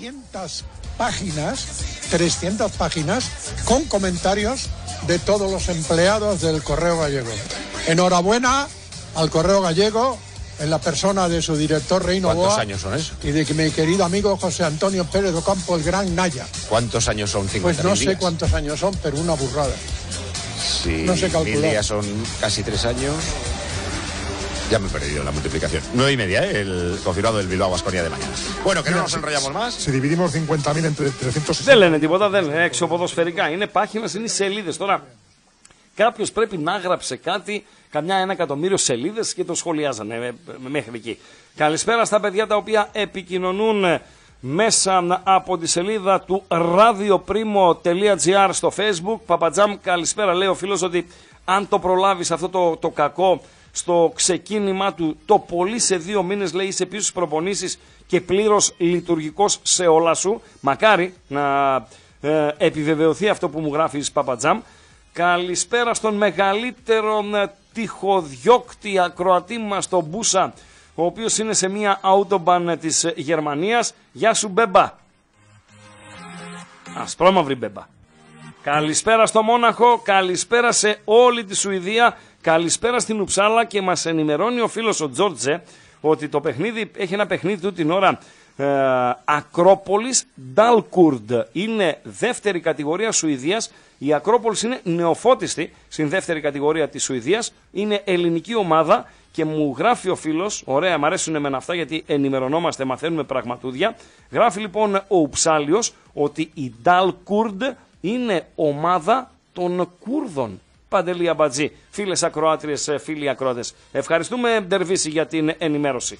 300 páginas con comentarios de todos los empleados del Correo Gallego. Enhorabuena al Correo Gallego en la persona de su director Reino Boa. ¿Cuántos años son eso? Y de mi querido amigo José Antonio Pérez Ocampo, el gran Naya. ¿Cuántos años son? 50.000 Pues no sé días. cuántos años son, pero una burrada. Si no sé calcular. 1000 días son casi 3 años. Ya me he perdido la multiplicación. 9:30, el confirmado del Bilbao Baskonia de mañana. Bueno, que no nos enrollamos más. Si dividimos 50.000 entre 360. Δεν λένε τίποτα, δεν είναι εξωποδοσφαιρικά. Είναι πάχυνες, είναι σελίδες. Τώρα κάποιος πρέπει να γράψει κάτι, καμιά 1 εκατομμύριο σελίδες και το σχολιάζανε μέχρι εκεί. Καλησπέρα στα παιδιά τα οποία επικοινωνούν μέσα από τη σελίδα του radioprimo.gr στο Facebook. Παπατζάμ, καλησπέρα. Λέει ο φίλος ότι αν το προλάβεις αυτό το κακό στο ξεκίνημά του, το πολύ σε 2 μήνες λέει είσαι πίσω στις προπονήσεις και πλήρως λειτουργικός σε όλα σου. Μακάρι να επιβεβαιωθεί αυτό που μου γράφεις, Παπατζάμ. Καλησπέρα στον μεγαλύτερο τυχοδιώκτη ακροατή μας, τον Μπούσα, ο οποίος είναι σε μια Autobahn της Γερμανίας. Γεια σου Μπέμπα. Ασπρόμαυρη Μπέμπα. Καλησπέρα στο Μόναχο, καλησπέρα σε όλη τη Σουηδία, καλησπέρα στην Ουψάλα, και μας ενημερώνει ο φίλος ο Τζόρτζε ότι το παιχνίδι έχει ένα παιχνίδι του την ώρα Ακρόπολης Ντάλκουρντ. Είναι δεύτερη κατηγορία Σουηδίας. Η Ακρόπολης είναι νεοφώτιστη στην δεύτερη κατηγορία της Σουηδίας. Είναι ελληνική ομάδα και μου γράφει ο φίλος, ωραία, μ' αρέσουν εμένα αυτά γιατί ενημερωνόμαστε, μαθαίνουμε πραγματούδια. Γράφει λοιπόν ο Ουψάλιος ότι η Ντάλκουρντ είναι ομάδα των Κούρδων. Παντελή Αμπατζή, φίλες ακροάτριες, φίλοι ακροάτες. Ευχαριστούμε Ντερβίση για την ενημέρωση.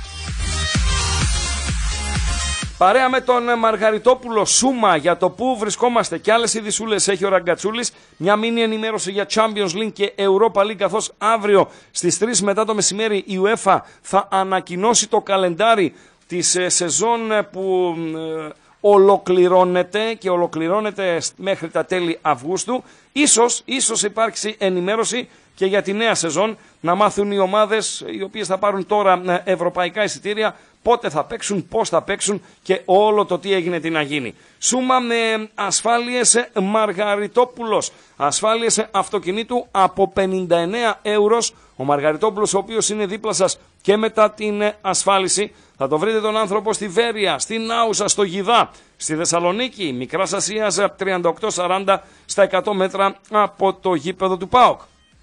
Παρέα με τον Μαργαριτόπουλο Σούμα για το που βρισκόμαστε και άλλες ειδισούλες έχει ο Ραγκατσούλης. Μια μίνι ενημέρωση για Champions League και Europa League, καθώς αύριο στις 3 μετά το μεσημέρι η UEFA θα ανακοινώσει το καλεντάρι της σεζόν που ολοκληρώνεται και ολοκληρώνεται μέχρι τα τέλη Αυγούστου. Ίσως υπάρξει ενημέρωση και για τη νέα σεζόν, να μάθουν οι ομάδες οι οποίες θα πάρουν τώρα ευρωπαϊκά εισιτήρια πότε θα παίξουν, πώς θα παίξουν και όλο το τι έγινε τι να γίνει. Σούμα με ασφάλειες Μαργαριτόπουλος, ασφάλειες αυτοκινήτου από 59 €. Ο Μαργαριτόπουλος, ο οποίος είναι δίπλα σας και μετά την ασφάλιση. Θα το βρείτε τον άνθρωπο στη Βέρεια, στην Άουσα, στο Γιδά, στη Θεσσαλονίκη, Μικράς Ασίας 38-40 στα 100 μέτρα από το γήπεδο του ΠΑΟΚ.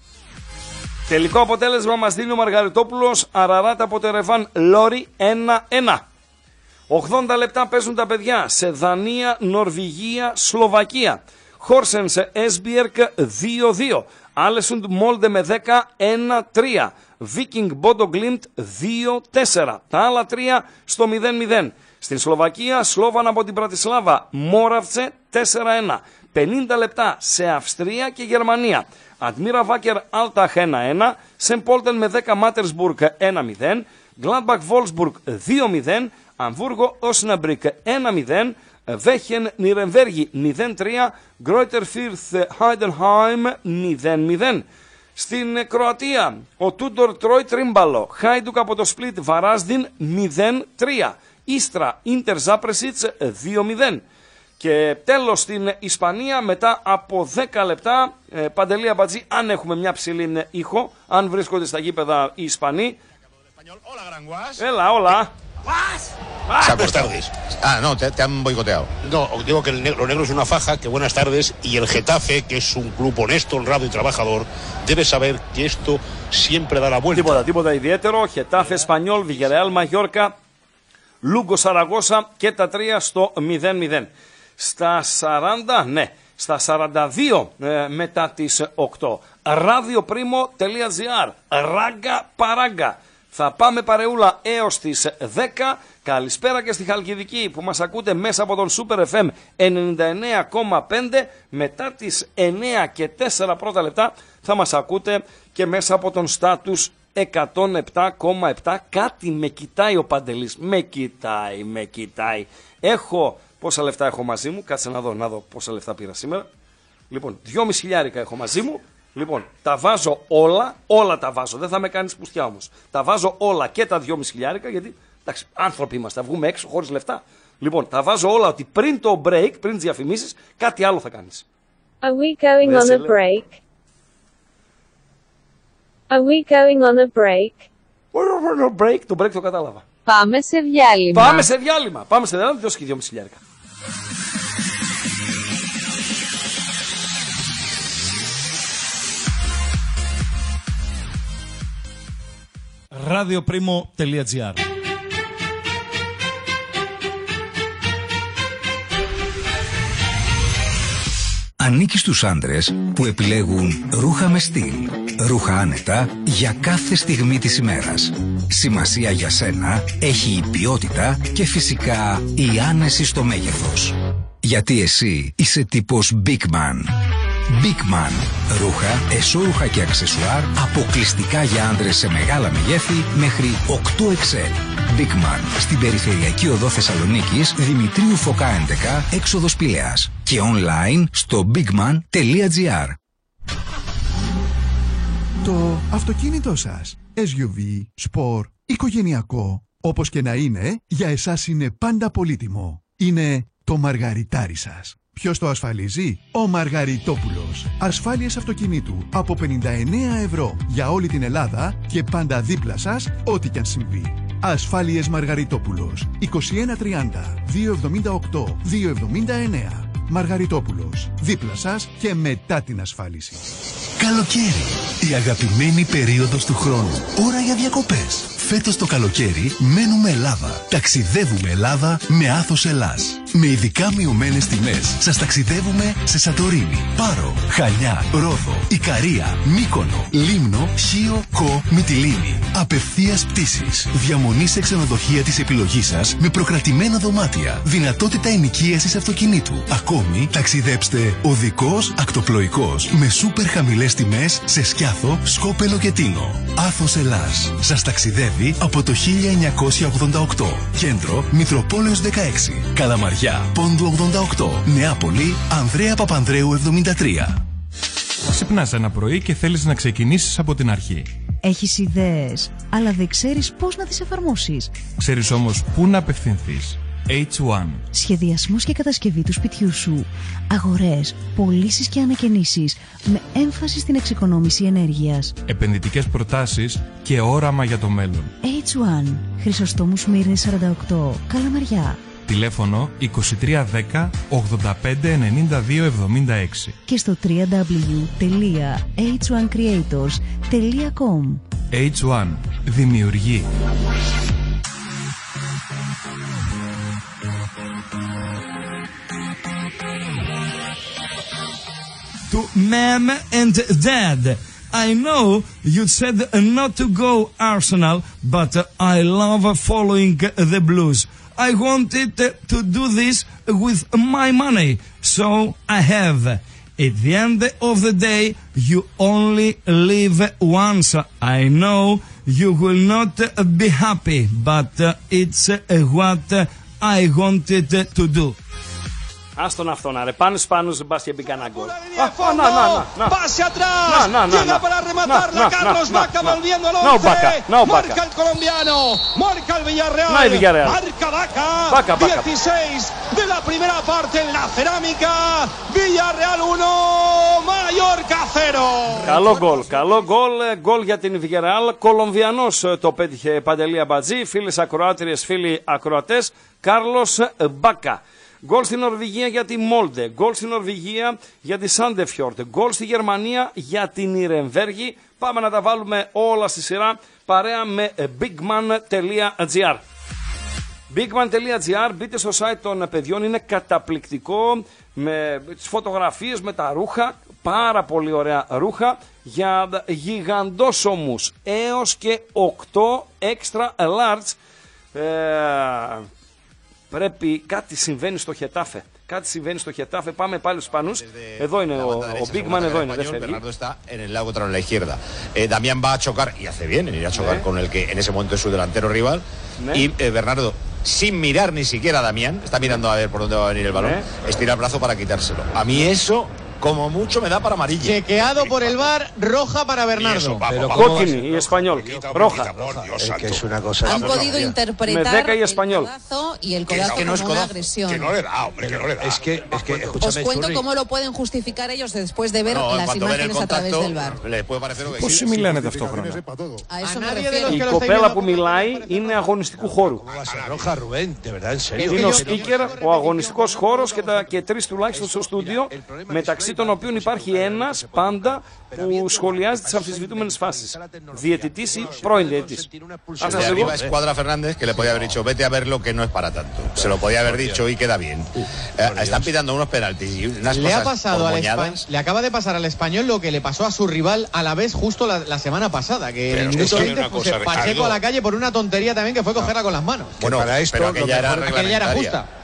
Τελικό αποτέλεσμα μας δίνει ο Μαργαριτόπουλος, Αραράτα από Τερεβάν Λόρι 1-1. 80 λεπτά παίζουν τα παιδιά σε Δανία, Νορβηγία, Σλοβακία. Χόρσενς Έσμπιερκ 2-2. Άλεσουντ Μόλντε με 10 1-3. Βίκινγκ Μπόντο Γκλίντ 2-4. Τα άλλα 3 στο 0-0. Στην Σλοβακία, Σλόβαν από την Πρατισλάβα, Μόραυτσε 4-1. 50 λεπτά σε Αυστρία και Γερμανία. Αντμίρα Βάκερ Άλταχ 1-1. Σεμπόλτεν με 10 Μάτερσμπουργκ 1-0. Γκλάντμπαχ Βόλσμπουργκ 2-0. Αμβούργο Όσναμπρικ 1-0. Βέχεν Νιρεμβέργη 0-3. Γκρόιτερ Φίρθ Χάιντενχάιμ 0-0. Στην Κροατία, ο Τούντορ Τρόι Τρίμπαλο, Χάιντουκ από το Σπλίτ Βαράσδιν 0-3. Ίστρα Ίντερ Ζάπρεσιτς 2-0. Και τέλος στην Ισπανία, μετά από 10 λεπτά, Παντελή Αμπατζή, αν έχουμε μια ψηλή ήχο, αν βρίσκονται στα γήπεδα οι Ισπανοί. Έλα, όλα. Buenas tardes. Ah, no, te han boicoteado. No, digo que lo negro es una faja, que buenas tardes, y el Getafe, que es un club honesto, honrado y trabajador, debe saber que esto siempre da la vuelta. Τίποτα ιδιαίτερο. Χετάφε, Εσπανιόλ, Βιγερεάλ, Μαγιόρκα, Λούγκο, Σαραγώσα και τα 3 στο 0-0. Στα 40, ναι, στα 42 μετά τις 8. radioprimo.gr, ράγκα παράγκα. Θα πάμε παρεούλα έως τις 10. Καλησπέρα και στη Χαλκιδική που μας ακούτε μέσα από τον Super FM 99,5. Μετά τις 9 και 4 πρώτα λεπτά θα μας ακούτε και μέσα από τον Status 107,7. Κάτι με κοιτάει ο Παντελής. Με κοιτάει. Πόσα λεφτά έχω μαζί μου, κάτσε να δω πόσα λεφτά πήρα σήμερα. Λοιπόν, 2.500 έχω μαζί μου. Λοιπόν, τα βάζω όλα τα βάζω. Δεν θα με κάνεις πουστιά όμως. Τα βάζω όλα και τα 2.500, γιατί εντάξει, άνθρωποι είμαστε, θα βγούμε έξω χωρίς λεφτά. Λοιπόν, τα βάζω όλα ότι πριν το break, πριν τις διαφημίσεις, κάτι άλλο θα κάνεις. Are we going on a break? Are we going on a break? Το break το κατάλαβα. Πάμε σε διάλειμμα. Πάμε σε διάλειμμα, δώσε και 2.500. radioprimo.gr. Ανήκει στους άντρες που επιλέγουν ρούχα με στυλ, ρούχα άνετα για κάθε στιγμή της ημέρας. Σημασία για σένα έχει η ποιότητα και φυσικά η άνεση στο μέγεθος. Γιατί εσύ είσαι τύπος Big Man. Big Man. Ρούχα, εσώρουχα και αξεσουάρ αποκλειστικά για άντρες σε μεγάλα μεγέθη μέχρι 8XL. Big Man. Στην περιφερειακή οδό Θεσσαλονίκης, Δημητρίου Φωκά 11, έξοδος Πηλαίας. Και online στο bigman.gr. Το αυτοκίνητό σας, SUV, sport, οικογενειακό, όπως και να είναι, για εσάς είναι πάντα πολύτιμο. Είναι το μαργαριτάρι σας. Ποιος το ασφαλίζει? Ο Μαργαριτόπουλος. Ασφάλειες αυτοκινήτου από 59 ευρώ για όλη την Ελλάδα και πάντα δίπλα σας ό,τι κι αν συμβεί. Ασφάλειες Μαργαριτόπουλος. 2130 278 279. Μαργαριτόπουλος. Δίπλα σας και μετά την ασφάλιση. Καλοκαίρι. Η αγαπημένη περίοδος του χρόνου. Ώρα για διακοπές. Φέτος το καλοκαίρι μένουμε Ελλάδα. Ταξιδεύουμε Ελλάδα με Άθος Ελλάς. Με ειδικά μειωμένες τιμές σας ταξιδεύουμε σε Σαντορίνη, Πάρο, Χανιά, Ρόδο, Ικαρία, Μύκονο, Λίμνο, Χίο, Κο, Μυτιλήνη. Απευθείας πτήσεις. Διαμονή σε ξενοδοχεία της επιλογής σας με προκρατημένα δωμάτια. Δυνατότητα ενοικίασης αυτοκινήτου. Ακόμη ταξιδέψτε οδικός, ακτοπλοϊκός με σούπερ χαμηλές τιμές σε Σκιάθο, Σκόπελο και Τίνο. Άθος Ελλάς. Σας ταξιδεύει από το 1988. Κέντρο Μητροπόλεως 16. Καλαμαριά, Πόντου 88. Νεάπολη, Ανδρέα Παπανδρέου 73. Ξυπνάς ένα πρωί και θέλεις να ξεκινήσεις από την αρχή. Έχεις ιδέες, αλλά δεν ξέρεις πώς να τις εφαρμόσεις. Ξέρεις όμως πού να απευθυνθείς. H1. Σχεδιασμός και κατασκευή του σπιτιού σου. Αγορές, πωλήσεις και ανακαινήσεις με έμφαση στην εξοικονόμηση ενέργειας. Επενδυτικές προτάσεις και όραμα για το μέλλον. H1. Χρυσοστόμου Σμύρνη 48. Καλαμαριά. Τηλέφωνο 2310 85 92 76. Και στο www.h1creators.com. H1. Δημιουργεί. To Mem and Dad. I know you said not to go Arsenal, but I love following the Blues. I wanted to do this with my money, so I have. At the end of the day, you only live once. I know you will not be happy, but it's what I wanted to do. Άστον αυτό να ρε, πάνω σπάνους μπας και μπει κανένα γκολ. Pase atrás, llega para rematarla Carlos Vaca volviendo al 11, marca el colombiano, marca el Villarreal, marca Vaca, 16 de la primera parte en la cerámica, Villarreal 1, Mallorca 0. Καλό γκολ για την Villarreal, Κολομβιανός το πέτυχε Παντελή Αμπατζή, φίλες ακροάτριες, φίλοι ακροατές, Κάρλος Μπάκα. Γκολ στην Νορβηγία για τη Μόλντε, γκολ στην Νορβηγία για τη Σάντεφιορτ, γκολ στη Γερμανία για την Ιρεμβέργη. Πάμε να τα βάλουμε όλα στη σειρά παρέα με bigman.gr. Bigman.gr, μπείτε στο site των παιδιών, είναι καταπληκτικό με τις φωτογραφίες, με τα ρούχα, πάρα πολύ ωραία ρούχα για γιγαντόσωμους έως και 8 extra large. Πρέπει, κάτι συμβαίνει στο Χετάφε. Πάμε πάλι στους Ισπανούς. Εδώ είναι ο Bigman, εδώ είναι. Bernardo está en el lado contra la izquierda. Damián va a chocar, y hace bien en ir a chocar con el que en ese momento es su delantero rival. Y Bernardo, sin mirar ni siquiera a Damián, está mirando a ver por dónde va a venir el balón, estira el brazo para quitárselo. A mí eso, como mucho, me da para amarilla. Chequeado por el VAR, roja para Bernardo. Κόκκινη η Español, roja. Es que es una cosa. Han podido interpretar el codazo y el codazo como una agresión. Que no le da, hombre, que no le da. Es que escúchame, Os cuento cómo lo pueden justificar ellos después de ver las imágenes a través del VAR. Le puede parecer lo que Πόσοι μιλάνε ταυτόχρονα? A eso me refiero. Η κοπέλα που μιλάει είναι αγωνιστικού χώρου. Είναι ο speaker, ο αγωνιστικός χώρος και τρεις τουλάχιστον στο στούντιο, μεταξύ των οποίων υπάρχει ένας πάντα που σχολιάζει τις αμφισβητούμενες φάσεις. Διαιτητής ή πρώην διαιτητής. Arriba Escuadra Fernández, que le podía haber dicho, vete a verlo que no es para tanto. Se lo podía haber dicho y queda bien. Están pitando unos penaltis y unas cosas le acaba de pasar al Español lo que le pasó a su rival a la vez justo la semana pasada, que en el minuto 20 puse Pacheco a la calle por una tontería también que fue cogerla con las manos. Bueno, pero aquella era reglamentaria.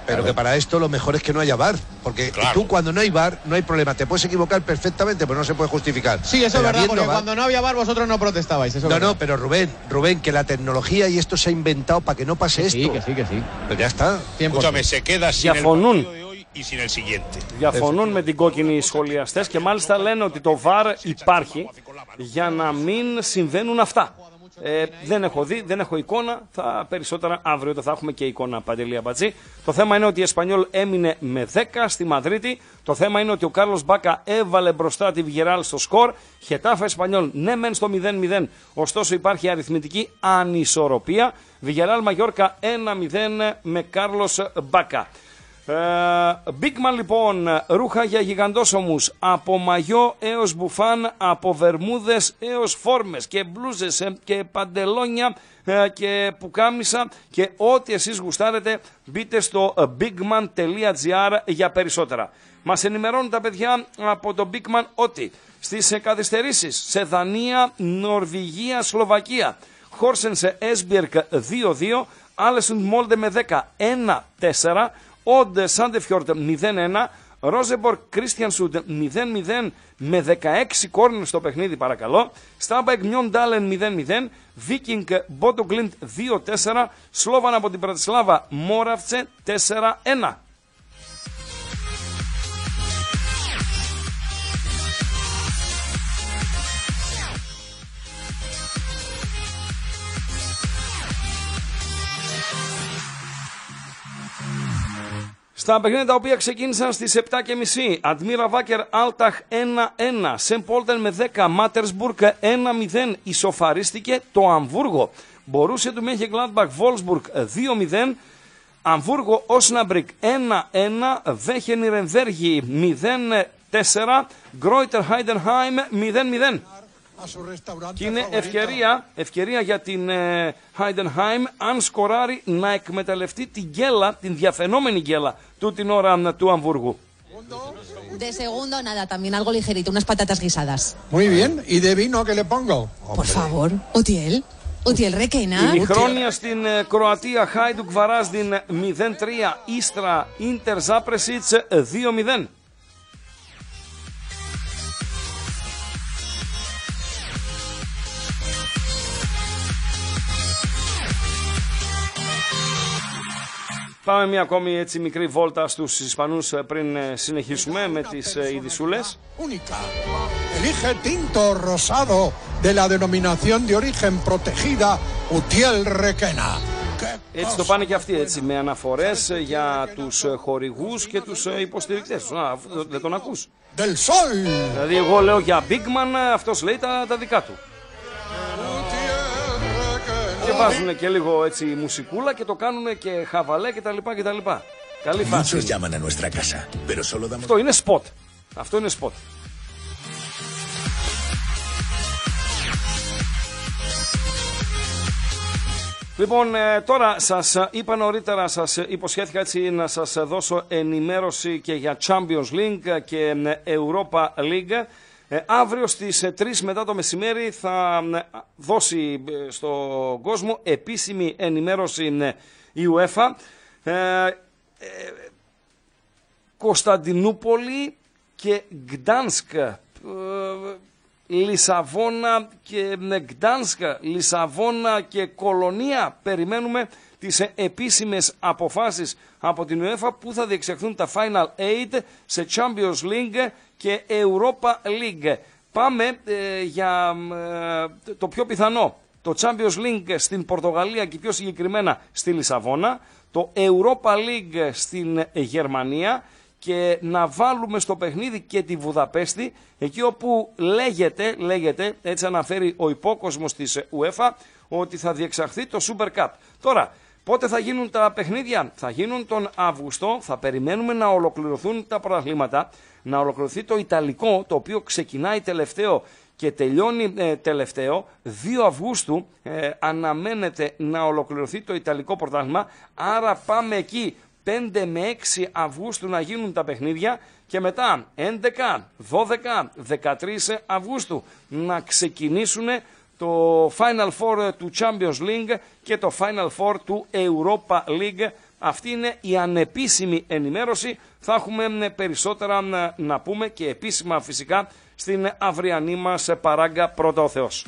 Pero que para esto lo mejor es que no haya VAR. Porque tú cuando no hay VAR, no hay problema. Te puedes equivocar perfectamente, pero no se puede justificar. Sí, eso es verdad, porque cuando no había VAR vosotros no protestabais. Eso no, pero Rubén, que la tecnología y esto se ha inventado para que no pase esto. Sí, que sí. Pues ya está. Escúchame, se queda sin el partido de hoy y sin el siguiente. Διαφωνούν με την κόκκινη οι σχολιαστές και μάλιστα λένε ότι το VAR υπάρχει για να μην συμβαίνουν αυτά. Δεν έχω δει, δεν έχω εικόνα. Περισσότερα αύριο θα έχουμε και εικόνα, Παντελή Αμπατζή. Το θέμα είναι ότι η Εσπανιόλ έμεινε με 10 στη Μαδρίτη. Το θέμα είναι ότι ο Κάρλος Μπάκα έβαλε μπροστά τη Βιγεράλ στο σκορ. Χετάφε Εσπανιόλ, ναι μεν στο 0-0, ωστόσο υπάρχει αριθμητική ανισορροπία. Βιγεράλ Μαγιόρκα 1-0 με Κάρλος Μπάκα. Μπίκμαν λοιπόν, ρούχα για γιγαντόσωμους, από μαγιό έως μπουφάν, από βερμούδες έως φόρμες και μπλούζες και παντελόνια και πουκάμισα και ό,τι εσείς γουστάρετε, μπείτε στο bigman.gr για περισσότερα. Μας ενημερώνουν τα παιδιά από το Bigman ότι στις καθυστερήσεις σε Δανία, Νορβηγία, Σλοβακία, Χόρσενσε Έσμπιερκ 2-2, Άλεσουντ Μόλντε με 10 1-4, Οντ Σάντεφιορτ 0-1, Ρόζεμπορκ Κρίστιανσουντ 0-0 με 16 κόρνερ στο παιχνίδι παρακαλώ, Στάμπεκ Νιόν Ντάλεν 0-0, Βίκινγκ Μπότογκλιντ 2-4, Σλόβαν από την Πρατισλάβα Μόραφτσε 4-1. Στα παιχνίδια τα οποία ξεκίνησαν στις 7.30, Αντμίρα Βάκερ Άλταχ 1-1, Σεν Πόλτεν με 10, Μάτερσμπουργκ 1-0, ισοφαρίστηκε το Αμβούργο, Μπορούσια του Μέχε Γκλάντμπαχ Βόλσμπουργκ 2-0, Αμβούργο Όσναμπρικ 1-1, Βέχε Νιρεμβέργη 0-4, Γκρόιτερ Χάιντενχάιμ 0-0. Και είναι ευκαιρία για την Heidenheim, αν σκοράρει, να εκμεταλλευτεί την γκέλα, την διαφαινόμενη γκέλα του την ώρα του Αμβούργου. De segundo nada, también algo ligerito, unas patatas guisadas. Muy bien, ¿y de vino qué le pongo? Por favor, Utiel Requena. Η χρόνια στην Κροατία, Χάιντουκ Βαράζδιν 0-3, Ίστρα Ίντερ Ζάπρεσιτς 2-0. Πάμε μια ακόμη έτσι μικρή βόλτα στους Ισπανούς πριν συνεχίσουμε με τις ειδισούλες. Elige tinto rosado de la denominación de origen protegida Utiel Requena. Έτσι το πάνε και αυτοί, έτσι, με αναφορές για τους χορηγούς και τους υποστηρικτές. Δεν τον ακούς? Δηλαδή εγώ λέω για Bigman, αυτός λέει τα δικά του. Και βάζουν και λίγο έτσι μουσικούλα και το κάνουν και χαβαλέ και τα λοιπά και τα λοιπά. Καλή φάση. Αυτό είναι spot. Αυτό είναι spot. Λοιπόν, τώρα σας είπα νωρίτερα, σας υποσχέθηκα έτσι να σας δώσω ενημέρωση και για Champions League και Europa League. Αύριο στις 3 μετά το μεσημέρι θα δώσει στον κόσμο επίσημη ενημέρωση η UEFA. Κωνσταντινούπολη και Γκτάνσκ, Λισαβόνα και Γκτάνσκ, Λισαβόνα και Κολονία. Περιμένουμε τις επίσημες αποφάσεις από την UEFA που θα διεξαχθούν τα Final 8 σε Champions League και Europa League. Πάμε για το πιο πιθανό. Το Champions League στην Πορτογαλία και πιο συγκεκριμένα στη Λισαβόνα. Το Europa League στην Γερμανία. Και να βάλουμε στο παιχνίδι και τη Βουδαπέστη, εκεί όπου λέγεται, έτσι αναφέρει ο υπόκοσμος της UEFA, ότι θα διεξαχθεί το Super Cup. Τώρα, πότε θα γίνουν τα παιχνίδια? Θα γίνουν τον Αύγουστο, θα περιμένουμε να ολοκληρωθούν τα πρωταθλήματα, να ολοκληρωθεί το Ιταλικό, το οποίο ξεκινάει τελευταίο και τελειώνει τελευταίο. 2 Αυγούστου αναμένεται να ολοκληρωθεί το Ιταλικό πρωτάθλημα, άρα πάμε εκεί 5 με 6 Αυγούστου να γίνουν τα παιχνίδια και μετά 11, 12, 13 Αυγούστου να ξεκινήσουν το Final Four του Champions League και το Final Four του Europa League Αυτή είναι η ανεπίσημη ενημέρωση. Θα έχουμε περισσότερα να πούμε και επίσημα φυσικά στην αυριανή μας παράγκα, πρώτα ο Θεός.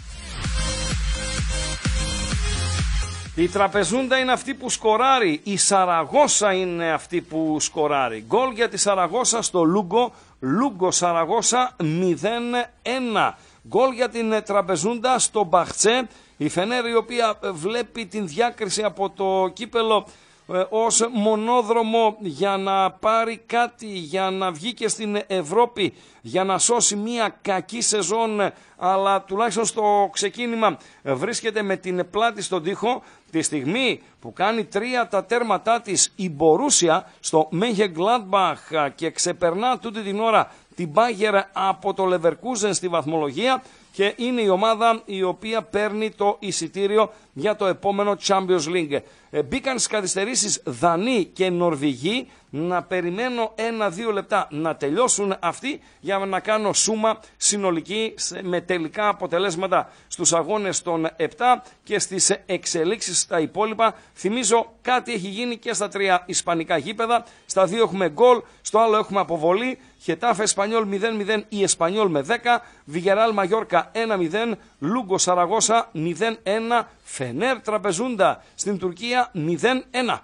Η Τραπεζούντα είναι αυτή που σκοράρει, η Σαραγώσα είναι αυτή που σκοράρει. Γκολ για τη Σαραγώσα στο Λούγκο, Λούγκο Σαραγώσα 0-1. Γκολ για την Τραπεζούντα στο Μπαχτσέ, η Φενέρ η οποία βλέπει την διάκριση από το κύπελο ως μονόδρομο για να πάρει κάτι, για να βγει και στην Ευρώπη, για να σώσει μια κακή σεζόν, αλλά τουλάχιστον στο ξεκίνημα βρίσκεται με την πλάτη στον τοίχο. Τη στιγμή που κάνει 3 τα τέρματά της η Μπορούσια στο Mönchengladbach και ξεπερνά τούτη την ώρα την Bayern από το Leverkusen στη βαθμολογία, και είναι η ομάδα η οποία παίρνει το εισιτήριο για το επόμενο Champions League. Μπήκαν στις καθυστερήσεις Δανείοι και Νορβηγοί. Να περιμένω 1-2 λεπτά να τελειώσουν αυτοί για να κάνω σούμα συνολική με τελικά αποτελέσματα στους αγώνες των 7 και στις εξελίξεις στα υπόλοιπα. Θυμίζω κάτι έχει γίνει και στα 3 ισπανικά γήπεδα. Στα 2 έχουμε γκολ, στο άλλο έχουμε αποβολή. Χετάφε Εσπανιόλ 0-0 ή Εσπανιόλ με 10, Βιγεράλ Μαγιόρκα 1-0, Λούγκο Σαραγώσα 0-1, Φενέρ Τραπεζούντα στην Τουρκία 0-1.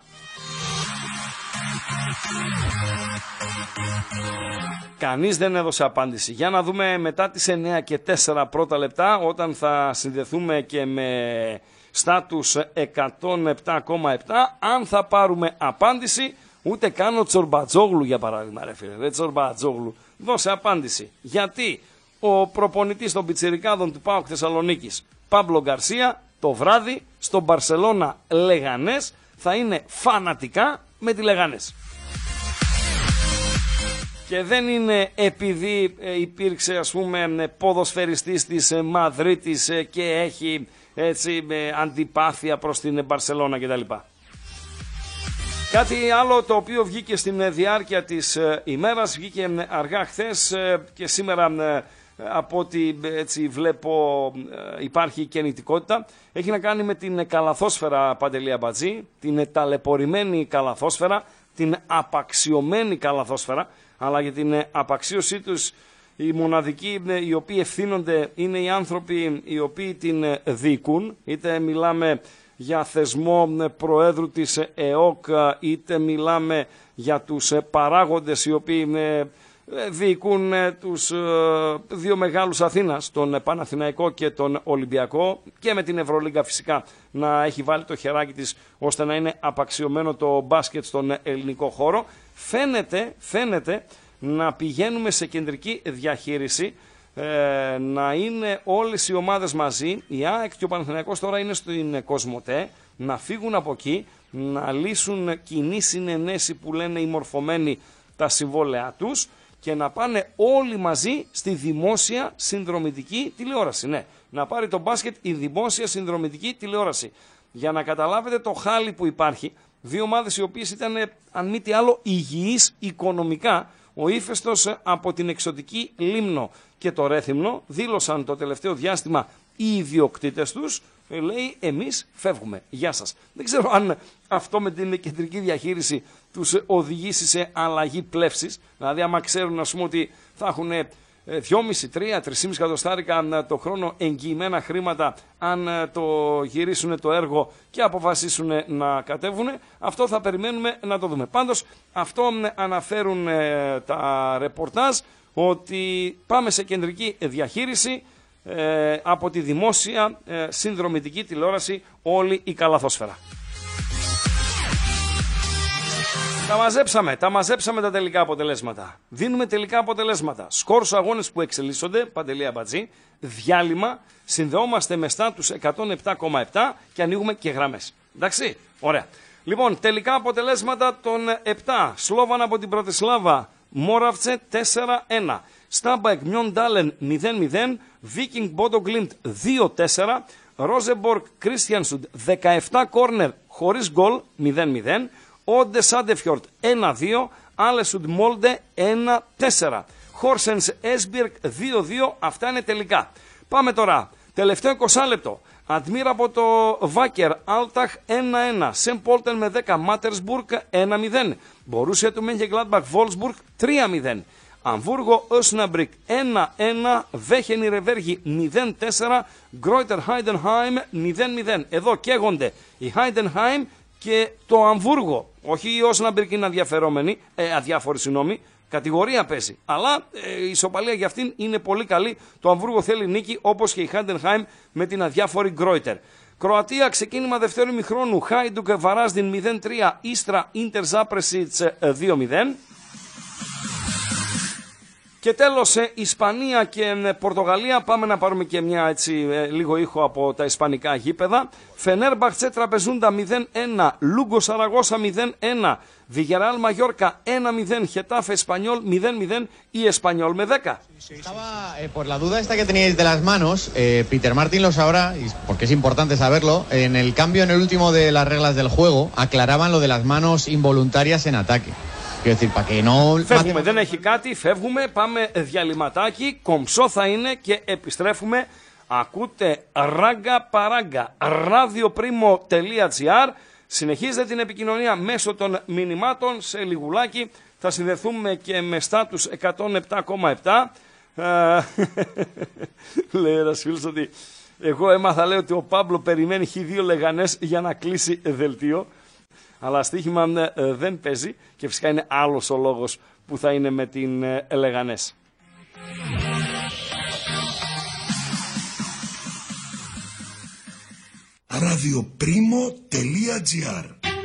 Κανείς δεν έδωσε απάντηση. Για να δούμε μετά τις 9 και 4 πρώτα λεπτά, όταν θα συνδεθούμε και με στάτους 107,7, αν θα πάρουμε απάντηση. Ούτε καν ο Τσορμπατζόγλου για παράδειγμα, ρε φίλε. Ρε Τσορμπατζόγλου, δώσε απάντηση. Γιατί ο προπονητής των πιτσιρικάδων του ΠΑΟΚ Θεσσαλονίκης, Πάμπλο Γκαρσία, το βράδυ στο Μπαρσελώνα Λεγανές θα είναι φανατικά με τη Λεγανές. Και δεν είναι επειδή υπήρξε ας πούμε ποδοσφαιριστής της Μαδρίτης και έχει έτσι αντιπάθεια προς την Μπαρσελώνα κτλ. Κάτι άλλο το οποίο βγήκε στην διάρκεια της ημέρας, βγήκε αργά χθες και σήμερα από ό,τι έτσι βλέπω υπάρχει κινητικότητα, έχει να κάνει με την καλαθόσφαιρα, Παντελή Αμπατζή, την ταλαιπωρημένη καλαθόσφαιρα, την απαξιωμένη καλαθόσφαιρα, αλλά για την απαξίωσή τους οι μοναδικοί οι οποίοι ευθύνονται είναι οι άνθρωποι οι οποίοι την διοικούν, είτε μιλάμε για θεσμό προέδρου της ΕΟΚ, είτε μιλάμε για τους παράγοντες οι οποίοι διοικούν τους δύο μεγάλους Αθήνας, τον Παναθηναϊκό και τον Ολυμπιακό, και με την Ευρωλίγκα φυσικά να έχει βάλει το χεράκι της ώστε να είναι απαξιωμένο το μπάσκετ στον ελληνικό χώρο. Φαίνεται να πηγαίνουμε σε κεντρική διαχείριση, να είναι όλες οι ομάδες μαζί. Η ΑΕΚ και ο Παναθηναϊκός τώρα είναι στην Κοσμοτέ, να φύγουν από εκεί, να λύσουν κοινή συνενέση που λένε οι μορφωμένοι τα συμβόλαιά τους και να πάνε όλοι μαζί στη δημόσια συνδρομητική τηλεόραση. Ναι, να πάρει το μπάσκετ η δημόσια συνδρομητική τηλεόραση. Για να καταλάβετε το χάλι που υπάρχει, δύο ομάδες οι οποίες ήταν αν μη τι άλλο υγιείς οικονομικά. Ο Ύφεστος από την εξωτική Λίμνο και το Ρέθυμνο δήλωσαν το τελευταίο διάστημα οι ιδιοκτήτες τους, λέει εμείς φεύγουμε, γεια σας. Δεν ξέρω αν αυτό με την κεντρική διαχείριση τους οδηγήσει σε αλλαγή πλεύσης, δηλαδή άμα ξέρουν ας πούμε ότι θα έχουν 2,5-3,5 εκατοστάρικα το χρόνο εγγυημένα χρήματα αν το γυρίσουν το έργο και αποφασίσουν να κατέβουν. Αυτό θα περιμένουμε να το δούμε. Πάντως αυτό αναφέρουν τα ρεπορτάζ, ότι πάμε σε κεντρική διαχείριση από τη δημόσια συνδρομητική τηλεόραση όλη η καλαθόσφαιρα. Τα μαζέψαμε τα τελικά αποτελέσματα. Δίνουμε τελικά αποτελέσματα. Σκορ στους αγώνες που εξελίσσονται, Παντελή Αμπατζή, διάλειμμα, συνδεόμαστε με στάτους 107,7 και ανοίγουμε και γραμμές. Εντάξει, ωραία. Λοιπόν, τελικά αποτελέσματα των 7. Σλόβαν από την Πρατισλάβα, Μόραυτσε 4-1. Στάμπα Μιοντάλεν 0-0. Βίκινγκ Μπόντο Γκλίντ 2-4. Ρόζεμπορκ Κρίστιανσουντ 17 κόρνερ χωρίς γκολ 0-0. Όντε Σάντεφιορτ 1-2, Άλεσουντ Μόλντε 1-4. Χόρσενς Έσμπιρκ 2-2, αυτά είναι τελικά. Πάμε τώρα, τελευταίο 20 λεπτό. Ατμίρ από το Βάκερ, Άλταχ 1-1. Σεν Πόλτεν με 10, Μάτερσμπουργκ 1-0. Μπορούσια του Μέντζεγκλάντμπαχ, Βόλσμπουργκ 3-0. Αμβούργο, Όσναμπρικ 1-1. Βέχενι Ρεβέργη 0-4. Γκρόιτερ Χάιντενχάιμ 0-0. Εδώ καίγονται η Χάιντενχάιμ και το Αμβούργο. Όχι η Όσναμπρικ είναι αδιάφορη, συγγνώμη. Κατηγορία πέσει. Αλλά η ισοπαλία για αυτήν είναι πολύ καλή. Το Αμβούργο θέλει νίκη, όπως και η Χάιντενχάιμ με την αδιάφορη Γκρόιτερ. Κροατία, ξεκίνημα δευτέρου ημιχρόνου. Χάιντουκ Βαράσδιν 0-3. Ίστρα Ίντερ Ζάπρεσιτς 2-0. Και τέλος, Ισπανία και Πορτογαλία. Πάμε να πάρουμε και μια έτσι λίγο ήχο από τα ισπανικά γήπεδα. Φενέρμπαχτσε Τραπεζούντα 0-1. Λούγκο Σαραγώσα 0-1. Villarreal Mallorca 1-0. Getafe Español 0-0. Y Español με 10. Estaba, por la duda esta que teníais de las manos, Peter Martin lo sabrá, porque es importante saberlo. En el cambio, en el último de las reglas del juego, aclaraban lo de las manos involuntarias en ataque. Quiero decir, para que no... Φεύγουμε, δεν έχει κάτι, φεύγουμε, πάμε διαλυματάκι, κομψό θα είναι και επιστρέφουμε. Ακούτε ράγκα παράγκα, radioprimo.gr. Συνεχίζετε την επικοινωνία μέσω των μηνυμάτων. Σε λιγουλάκι θα συνδεθούμε και με στάτους 107,7. Λέει ένας φίλος ότι εγώ έμαθα, λέει, ότι ο Παύλο περιμένει Χ2 Λεγανές για να κλείσει δελτίο. Αλλά στοίχημα δεν παίζει και φυσικά είναι άλλος ο λόγος που θα είναι με την Λεγανές. radioprimo.gr.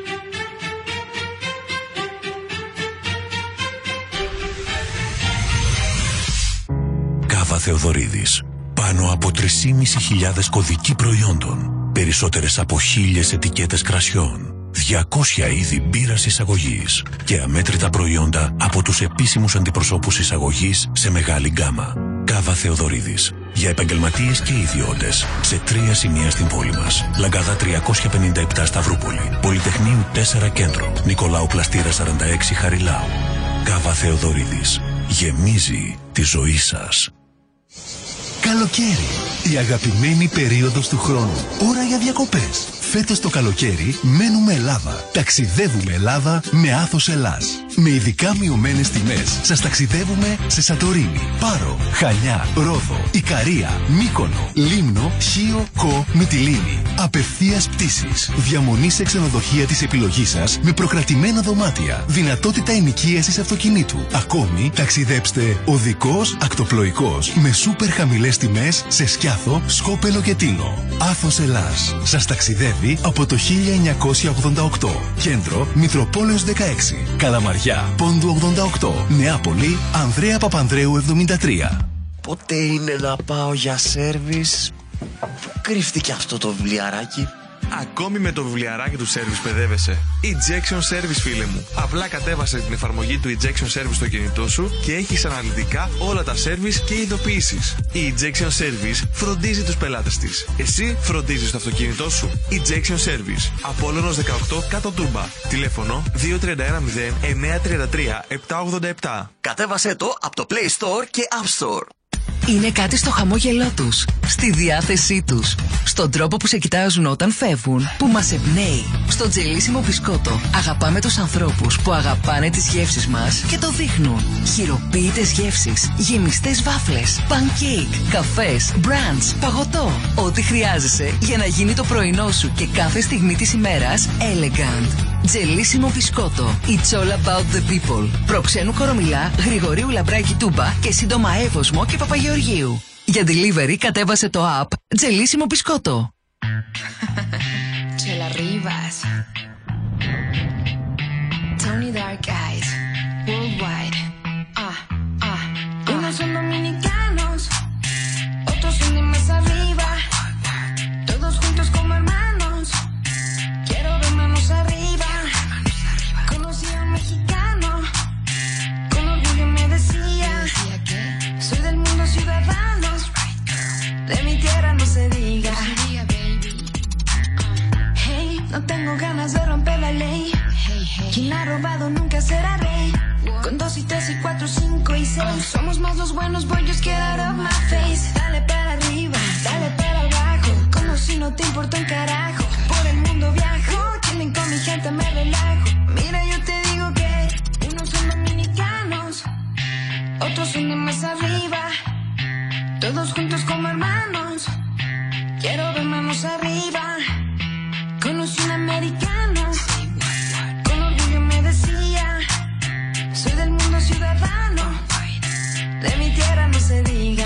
Κάβα Θεοδωρίδης. Πάνω από 3.500 κωδικοί προϊόντων. Περισσότερες από 1.000 ετικέτες κρασιών. 200 είδη μπύρας εισαγωγής. Και αμέτρητα προϊόντα από τους επίσημους αντιπροσώπους εισαγωγής σε μεγάλη γκάμα. Κάβα Θεοδωρίδης. Για επαγγελματίες και ιδιώτες. Σε 3 σημεία στην πόλη μας. Λαγκάδα 357 Σταυρούπολη. Πολυτεχνείου 4 Κέντρο. Νικολάου Πλαστήρα 46 Χαριλάου. Κάβα Θεοδωρίδης. Γεμίζει τη ζωή σας. Καλοκαίρι. Η αγαπημένη περίοδος του χρόνου. Ώρα για διακοπές. Φέτος το καλοκαίρι μένουμε Ελλάδα. Ταξιδεύουμε Ελλάδα με Άθος Ελλάς. Με ειδικά μειωμένες τιμές σας ταξιδεύουμε σε Σαντορίνη, Πάρο, Χανιά, Ρόδο, Ικαρία, Μύκονο, Λίμνο, Χίο, Κο, Μυτιλήνη. Απευθείας πτήσεις. Διαμονή σε ξενοδοχεία της επιλογής σας με προκρατημένα δωμάτια. Δυνατότητα ενοικίασης αυτοκινήτου. Ακόμη ταξιδέψτε οδικός, ακτοπλοϊκός με σούπερ χαμηλές τιμές σε Σκιάθο, Σκόπελο και Τίνο. Άθος Ελλάς. Σας ταξιδεύει από το 1988. Κέντρο Μητροπόλεως 16. Καλαμαριά, Πόντου 88. Νεάπολη, Ανδρέα Παπανδρέου 73. Πότε είναι να πάω για σέρβις? Κρύφτηκε αυτό το βιβλιαράκι. Ακόμη με το βιβλιαράκι του Service παιδεύεσαι. Ejection Service, φίλε μου. Απλά κατέβασε την εφαρμογή του Ejection Service στο κινητό σου και έχεις αναλυτικά όλα τα service και ειδοποιήσεις. Η Ejection Service φροντίζει τους πελάτες της. Εσύ φροντίζεις το αυτοκίνητό σου. Ejection Service. Απόλλωνος 18 κάτω Τούμπα. Τηλέφωνο 2310-933-787. Κατέβασε το από το Play Store και App Store. Είναι κάτι στο χαμόγελό τους, στη διάθεσή τους, στον τρόπο που σε κοιτάζουν όταν φεύγουν, που μας εμπνέει. Στο τζελίσιμο μπισκότο αγαπάμε τους ανθρώπους που αγαπάνε τις γεύσεις μας και το δείχνουν. Χειροποίητες γεύσεις, γεμιστές βάφλες, pancake, καφές, brunch, παγωτό. Ό,τι χρειάζεσαι για να γίνει το πρωινό σου και κάθε στιγμή της ημέρας elegant. Τζελίσιμο μπισκότο. It's all about the people. Προξένου Κορομιλά, Γρηγορίου Λαμπράκη Τούμπα και σύντομα Εύωσμο και Παπαγεωργίου. Για delivery κατέβασε το app Τζελίσιμο μπισκότο. Chelarribas. Tony Dark Eyes. Worldwide. Unos son dominicanos, otros son de más arriba. Todos juntos como hermanos. Quiero ver manos arriba. Conocí a un mexicano. Con orgullo me decía que soy del mundo ciudadano. De mi tierra no se diga. Hey, no tengo ganas de romper la ley. Quien ha robado nunca será rey. Con 2 y 3 y 4, 5 y 6 somos más los buenos, boy, just get out of my face. Dale para arriba, dale para abajo. Con los si no te importa un carajo. Por el mundo viajo, chilling con mi gente me relajo. Mira, yo te digo que unos son dominicanos, otros son de más arriba, todos juntos como hermanos. Quiero ver manos arriba. Conocí un americano, con orgullo me decía, soy del mundo ciudadano, de mi tierra no se diga.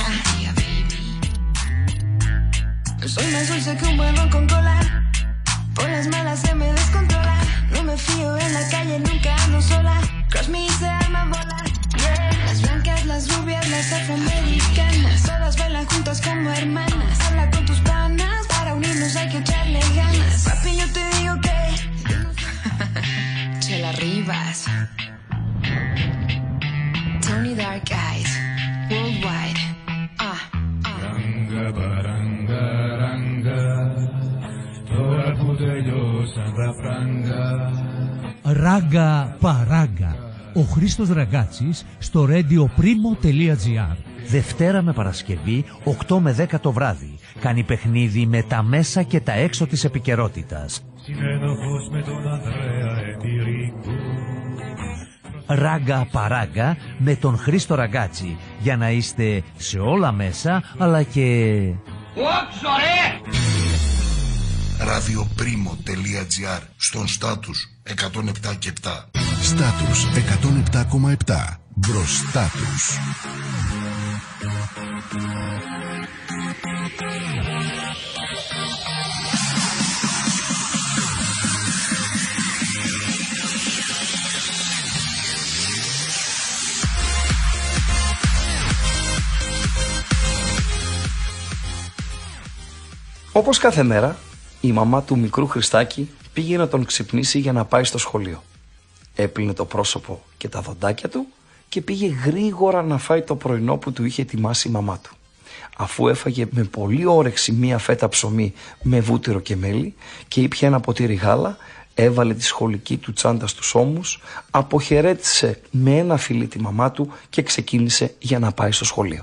Soy más dulce que un buen ron con cola, por las malas se me descontrola. No me fío en la calle, nunca ando sola. Cross me y se arma bola. Yeah. Las blancas, las rubias, las afroamericanas, todas bailan juntas como hermanas. Habla con tus panas, para unirnos hay que echarle ganas. Papi, yo te digo que Chela Rivas, Tony Dark Eyes, Worldwide. Ranga baranga ranga, τώρα που τελειώσαν τα φράγκα. Ράγκα παράγκα. Ο Χρήστος Ραγκάτσης στο radioprimo.gr. Δευτέρα με Παρασκευή, 8 με 10 το βράδυ. Κάνει παιχνίδι με τα μέσα και τα έξω της επικαιρότητας. Συνένοχος με τον Ανδρέα Ετηρίκου. Ράγκα παράγκα με τον Χρήστο Ραγκάτση. Για να είστε σε όλα μέσα, αλλά και... radioprimo.gr. Στον στάτους 107 και 7. Στάτους 107,7. Μπροστά τους. Όπως κάθε μέρα, η μαμά του μικρού Χριστάκη πήγε να τον ξυπνήσει για να πάει στο σχολείο. Έπλυνε το πρόσωπο και τα δοντάκια του και πήγε γρήγορα να φάει το πρωινό που του είχε ετοιμάσει η μαμά του. Αφού έφαγε με πολύ όρεξη μία φέτα ψωμί με βούτυρο και μέλι και ήπια ένα ποτήρι γάλα, έβαλε τη σχολική του τσάντα στους ώμους, αποχαιρέτησε με ένα φιλί τη μαμά του και ξεκίνησε για να πάει στο σχολείο.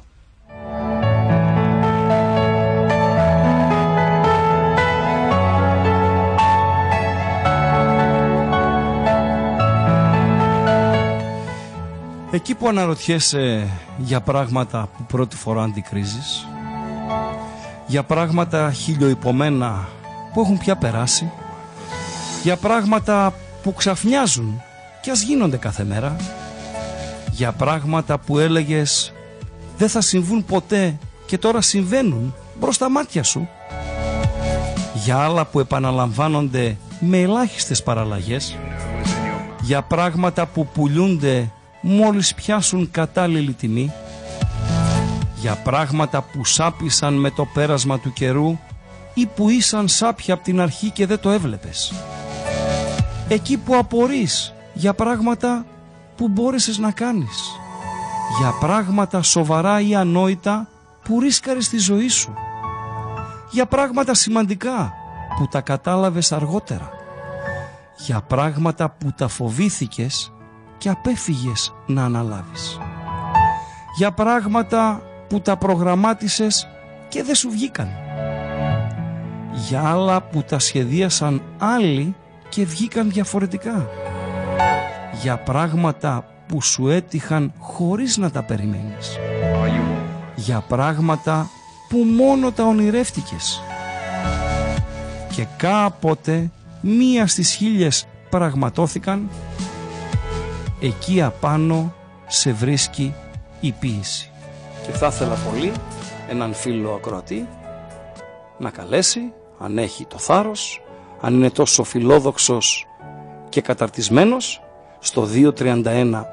Εκεί που αναρωτιέσαι για πράγματα που πρώτη φορά αντικρίζεις, για πράγματα χιλιοϊπωμένα που έχουν πια περάσει, για πράγματα που ξαφνιάζουν κι ας γίνονται κάθε μέρα, για πράγματα που έλεγες δεν θα συμβούν ποτέ και τώρα συμβαίνουν μπρος στα μάτια σου, για άλλα που επαναλαμβάνονται με ελάχιστες παραλλαγές, για πράγματα που πουλούνται μόλις πιάσουν κατάλληλη τιμή, για πράγματα που σάπισαν με το πέρασμα του καιρού ή που ήσαν σάπια από την αρχή και δεν το έβλεπες. Εκεί που απορείς για πράγματα που μπόρεσες να κάνεις, για πράγματα σοβαρά ή ανόητα που ρίσκαρες τη ζωή σου, για πράγματα σημαντικά που τα κατάλαβες αργότερα, για πράγματα που τα φοβήθηκες και απέφυγες να αναλάβεις, για πράγματα που τα προγραμμάτισες και δεν σου βγήκαν, για άλλα που τα σχεδίασαν άλλοι και βγήκαν διαφορετικά, για πράγματα που σου έτυχαν χωρίς να τα περιμένεις, για πράγματα που μόνο τα ονειρεύτηκες και κάποτε μία στις 1000 πραγματώθηκαν. Εκεί απάνω σε βρίσκει η ποίηση. Και θα ήθελα πολύ έναν φίλο ακροατή να καλέσει, αν έχει το θάρρος, αν είναι τόσο φιλόδοξος και καταρτισμένος, στο 231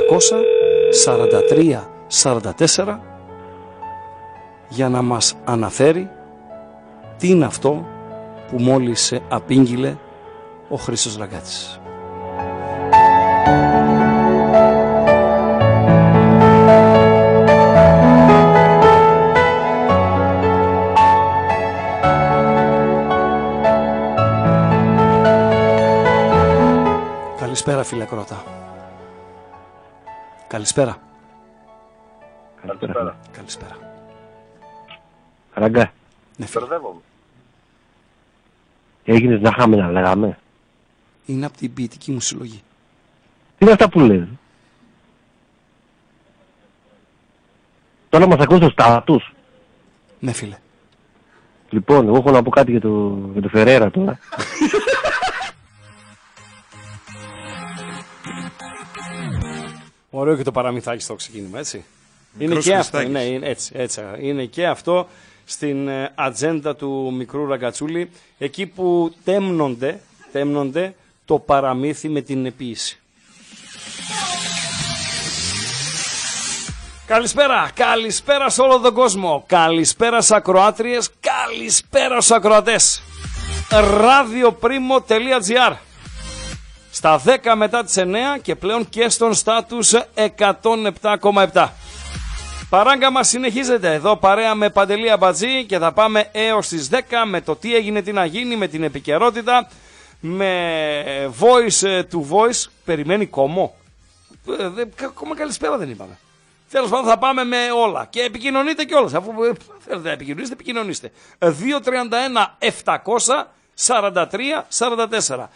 700 43 44 για να μας αναφέρει τι είναι αυτό που μόλις απήγγειλε ο Χρήστος Ραγκάτσης. Καλησπέρα φίλε ακροατά. Καλησπέρα. Καλησπέρα. Καλησπέρα. Ράγκα. Ναι, φίλε. Έγινες να είχαμε να λέγαμε. Είναι από την ποιητική μου συλλογή. Τι είναι αυτά που λες? Τώρα μας ακούς το στάτους. Ναι, φίλε. Λοιπόν, εγώ έχω να πω κάτι για το Φερέρα τώρα. Ωραίο και το παραμυθάκι στο ξεκίνημα, έτσι. Είναι και αυτό, ναι, έτσι. Είναι και αυτό στην ατζέντα του μικρού Ραγκατσούλη, εκεί που τέμνονται το παραμύθι με την επίηση. Καλησπέρα σε όλο τον κόσμο. Καλησπέρα στις ακροάτριες, καλησπέρα στους ακροατές. radioprimo.gr στα 10 μετά τις 9 και πλέον και στον στάτους 107,7. Παράγκα μας συνεχίζεται εδώ παρέα με Παντελή Αμπατζή και θα πάμε έως τις 10 με το τι έγινε, τι να γίνει, με την επικαιρότητα, με voice to voice. Περιμένει κόμμο. Ακόμα καλησπέρα δεν είπαμε. Τέλος πάντων θα πάμε με όλα και επικοινωνείτε κιόλας, αφού θέλετε να επικοινωνήσετε, επικοινωνήστε. 231-743-44